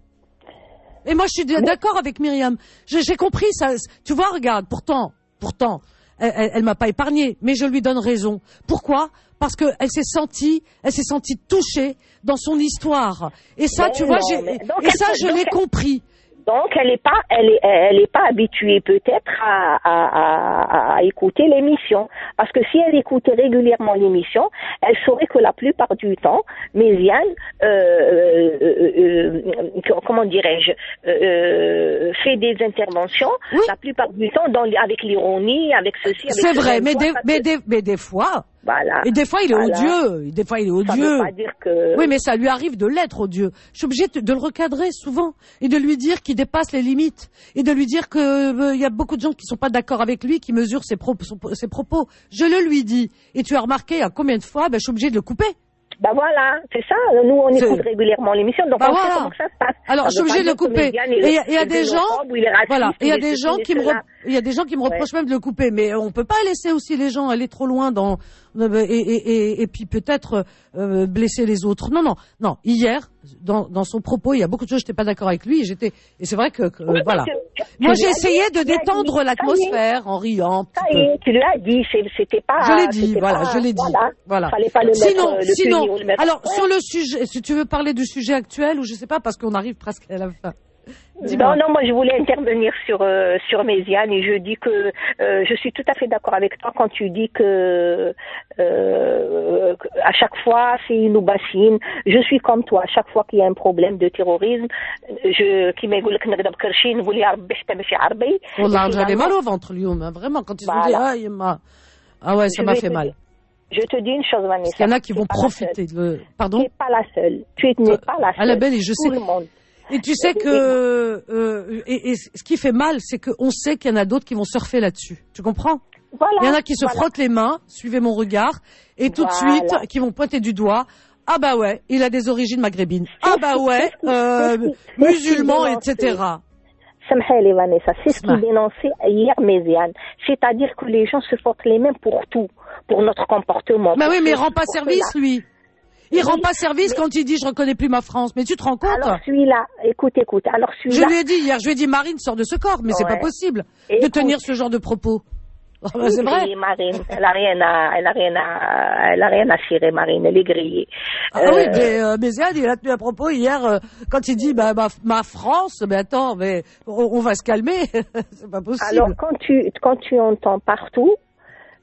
Et moi je suis mais... d'accord avec Myriam. J'ai, j'ai compris ça. Tu vois, regarde, pourtant, pourtant, elle, elle, elle m'a pas épargnée, mais je lui donne raison. Pourquoi? Parce que elle s'est sentie, elle s'est sentie touchée dans son histoire. Et ça, mais tu vois, non, j'ai, mais... et ça, je l'ai elle... compris. Donc, elle n'est pas, elle est, elle est pas habituée peut-être à, à, à, à écouter l'émission, parce que si elle écoutait régulièrement l'émission, elle saurait que la plupart du temps, Méziane, euh, euh, euh, comment dirais-je, euh, fait des interventions, oui. La plupart du temps dans, avec l'ironie, avec ceci. Avec c'est vrai, mais fois, des, mais, des, mais des fois. Voilà. Et des fois, il est voilà. odieux. Des fois, il est odieux. Ça veut pas dire que... Oui, mais ça lui arrive de l'être odieux. Je suis obligée de, de le recadrer souvent et de lui dire qu'il dépasse les limites et de lui dire que il euh, y a beaucoup de gens qui sont pas d'accord avec lui, qui mesurent ses, pro- ses propos. Je le lui dis. Et tu as remarqué à combien de fois, ben, je suis obligée de le couper. Bah voilà, c'est ça. Nous, on c'est... écoute régulièrement l'émission, donc bah on voilà. sait comment ça se passe. Alors, je suis obligée de le couper. Et il y a des gens, voilà, il y a des gens qui me, il y a des gens qui me reprochent même de le couper, mais on peut pas laisser aussi les gens aller trop loin dans, et, et, et, et puis peut-être euh, blesser les autres. Non, non, non. Hier, dans, dans son propos, il y a beaucoup de choses, j'étais pas d'accord avec lui. Et j'étais, et c'est vrai que, que oui, voilà. Tu, tu, Moi, tu j'ai essayé dit, de détendre dit, l'atmosphère en riant. Ça y est, tu l'as dit, c'était pas. Je l'ai dit, voilà, pas, je l'ai dit, voilà. voilà. Fallait pas le sinon, mettre, le sinon, le mettre alors sur le sujet, si tu veux parler du sujet actuel ou je sais pas, parce qu'on arrive presque à la fin. Dis-moi. Non, non, moi je voulais intervenir sur euh, sur Méziane et je dis que euh, je suis tout à fait d'accord avec toi quand tu dis que euh, à chaque fois c'est une bassine. Je suis comme toi, à chaque fois qu'il y a un problème de terrorisme, je qui m'égoule que نقدر بكرشي نقول يا ربي حتى ماشي عربي. والله j'avais mal au ventre اليوم, vraiment quand ils ont dit ah, il m'a ah ouais, ça m'a fait mal. Je te dis une chose, Vanessa. Il y en a qui vont profiter de le... Pardon? Tu n'es pas la seule. Tu n'es pas la seule. À la belle, et je Tout sais. le monde. Et tu sais que euh, et, et ce qui fait mal, c'est qu'on sait qu'il y en a d'autres qui vont surfer là-dessus. Tu comprends? Voilà, il y en a qui se voilà. frottent les mains, suivez mon regard, et tout voilà. de suite qui vont pointer du doigt. Ah bah ouais, il a des origines maghrébines. Ah bah ouais, euh, musulman, et cetera. Samhali Vanessa, c'est ce qu'il dénonçait hier Méziane. C'est-à-dire que les gens se frottent les mains pour tout, pour notre comportement. Bah oui, mais il rend pas service, cela. lui. Il oui, rend pas service mais... quand il dit je reconnais plus ma France. Mais tu te rends compte? Alors celui-là, écoute, écoute. Alors celui-là. Je lui ai dit hier, je lui ai dit Marine sort de ce corps, mais ouais. c'est pas possible écoute, de tenir ce genre de propos. Oui, c'est vrai. Marine, elle a rien à, elle a rien à, elle a rien à cirer, Marine, elle est grillée. Ah euh... oui, mais euh, Méziane, il a tenu un propos hier euh, quand il dit bah, bah ma France, mais attends, mais on, on va se calmer, c'est pas possible. Alors quand tu quand tu entends partout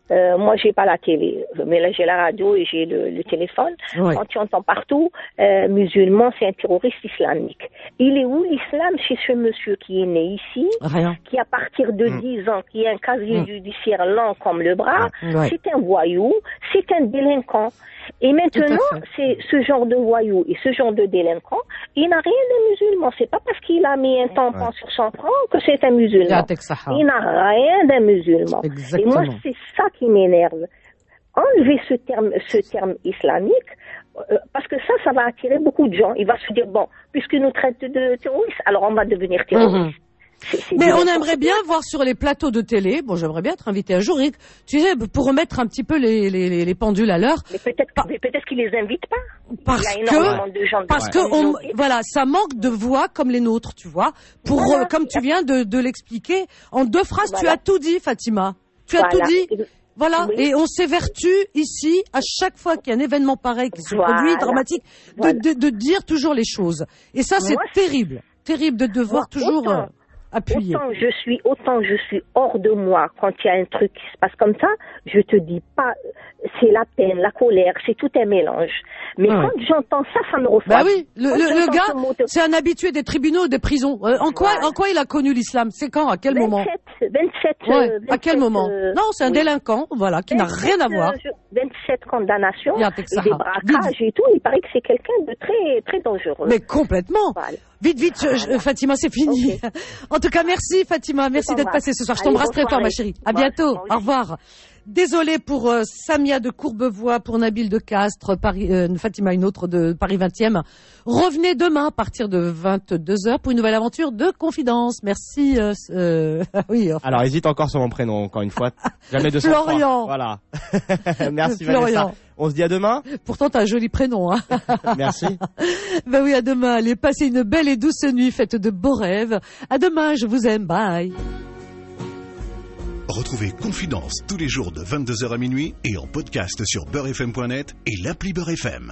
Euh, moi, j'ai pas la télé, mais là j'ai la radio et j'ai le, le téléphone. Oui. Quand tu entends partout, euh, musulman, c'est un terroriste islamique. Il est où l'islam chez ce monsieur qui est né ici, Rien. qui à partir de Mm. dix ans, qui a un casier Mm. judiciaire lent comme le bras, Ouais. c'est un voyou, c'est un délinquant. Et maintenant, c'est ce genre de voyou et ce genre de délinquant, il n'a rien de musulman. C'est pas parce qu'il a mis un tampon Ouais. sur son front que c'est un musulman. Yatek Saha. Il n'a rien d'un musulman. Exactement. Et moi, c'est ça qui m'énerve. Enlever ce terme, ce terme islamique, euh, parce que ça, ça va attirer beaucoup de gens. Il va se dire, bon, puisqu'il nous traite de terroristes, alors on va devenir terroriste. Mhm. C'est- c'est Mais du on n'importe aimerait bien voir sur les plateaux de télé, bon j'aimerais bien être invité un jour, Rick, tu sais, pour remettre un petit peu les, les, les, les pendules à l'heure. Mais peut-être mais peut-être qu'ils les invitent pas. Parce Il y a énormément que, de gens parce de que on, communauté. voilà, ça manque de voix comme les nôtres, tu vois. Pour, Voilà. euh, comme tu viens de, de l'expliquer, en deux phrases, tu Voilà. as tout dit, Fatima. Tu as Voilà. tout dit. Voilà, Oui. et on s'évertue ici, à chaque fois qu'il y a un événement pareil qui se Voilà. produit, dramatique, de, Voilà. de, de dire toujours les choses. Et ça, c'est Moi, terrible. Terrible de devoir Moi, toujours autant- euh, appuyer. Autant je suis, autant je suis hors de moi quand il y a un truc qui se passe comme ça, je te dis pas, c'est la peine, la colère, c'est tout un mélange. Mais Ah ouais. quand j'entends ça, ça me refroidit. Bah oui, le, Quand le, le j'entends ce gars, mot de- c'est un habitué des tribunaux et des prisons. Euh, en quoi, Voilà. en quoi il a connu l'islam? C'est quand? À quel moment? vingt-sept, vingt-sept, Ouais, euh, à quel vingt-sept, moment? euh, Non, c'est un oui. délinquant, voilà, qui n'a rien à vingt-sept, voir. euh, je- vingt-sept condamnations, Il y a et Texaha. des braquages et tout, il paraît que c'est quelqu'un de très, très dangereux. Mais complètement. Voilà. Vite, vite, je- je- Voilà. Fatima, c'est fini. Ok. En tout cas, merci Fatima, merci d'être t'embrasse. passée ce soir. Je Allez, t'embrasse bonne très fort, ma soirée. chérie. À Moi- bientôt. moi aussi. Au revoir. Désolée pour euh, Samia de Courbevoie, pour Nabil de Castres, Paris, euh, Fatima, une autre de Paris vingtième. Revenez demain à partir de vingt-deux heures pour une nouvelle aventure de Confidence. Merci. Euh, euh, oui, enfin, Alors, hésite encore sur mon prénom, encore une fois. Jamais deux cent trois. Florian. Voilà. Merci Florian. Vanessa. On se dit à demain. Pourtant, t'as un joli prénom. Hein. Merci. Ben oui, à demain. Allez, passez une belle et douce nuit, faite de beaux rêves. À demain, je vous aime. Bye. Retrouvez Confidence tous les jours de vingt-deux heures à minuit et en podcast sur beurre f m point net et l'appli Beurre F M.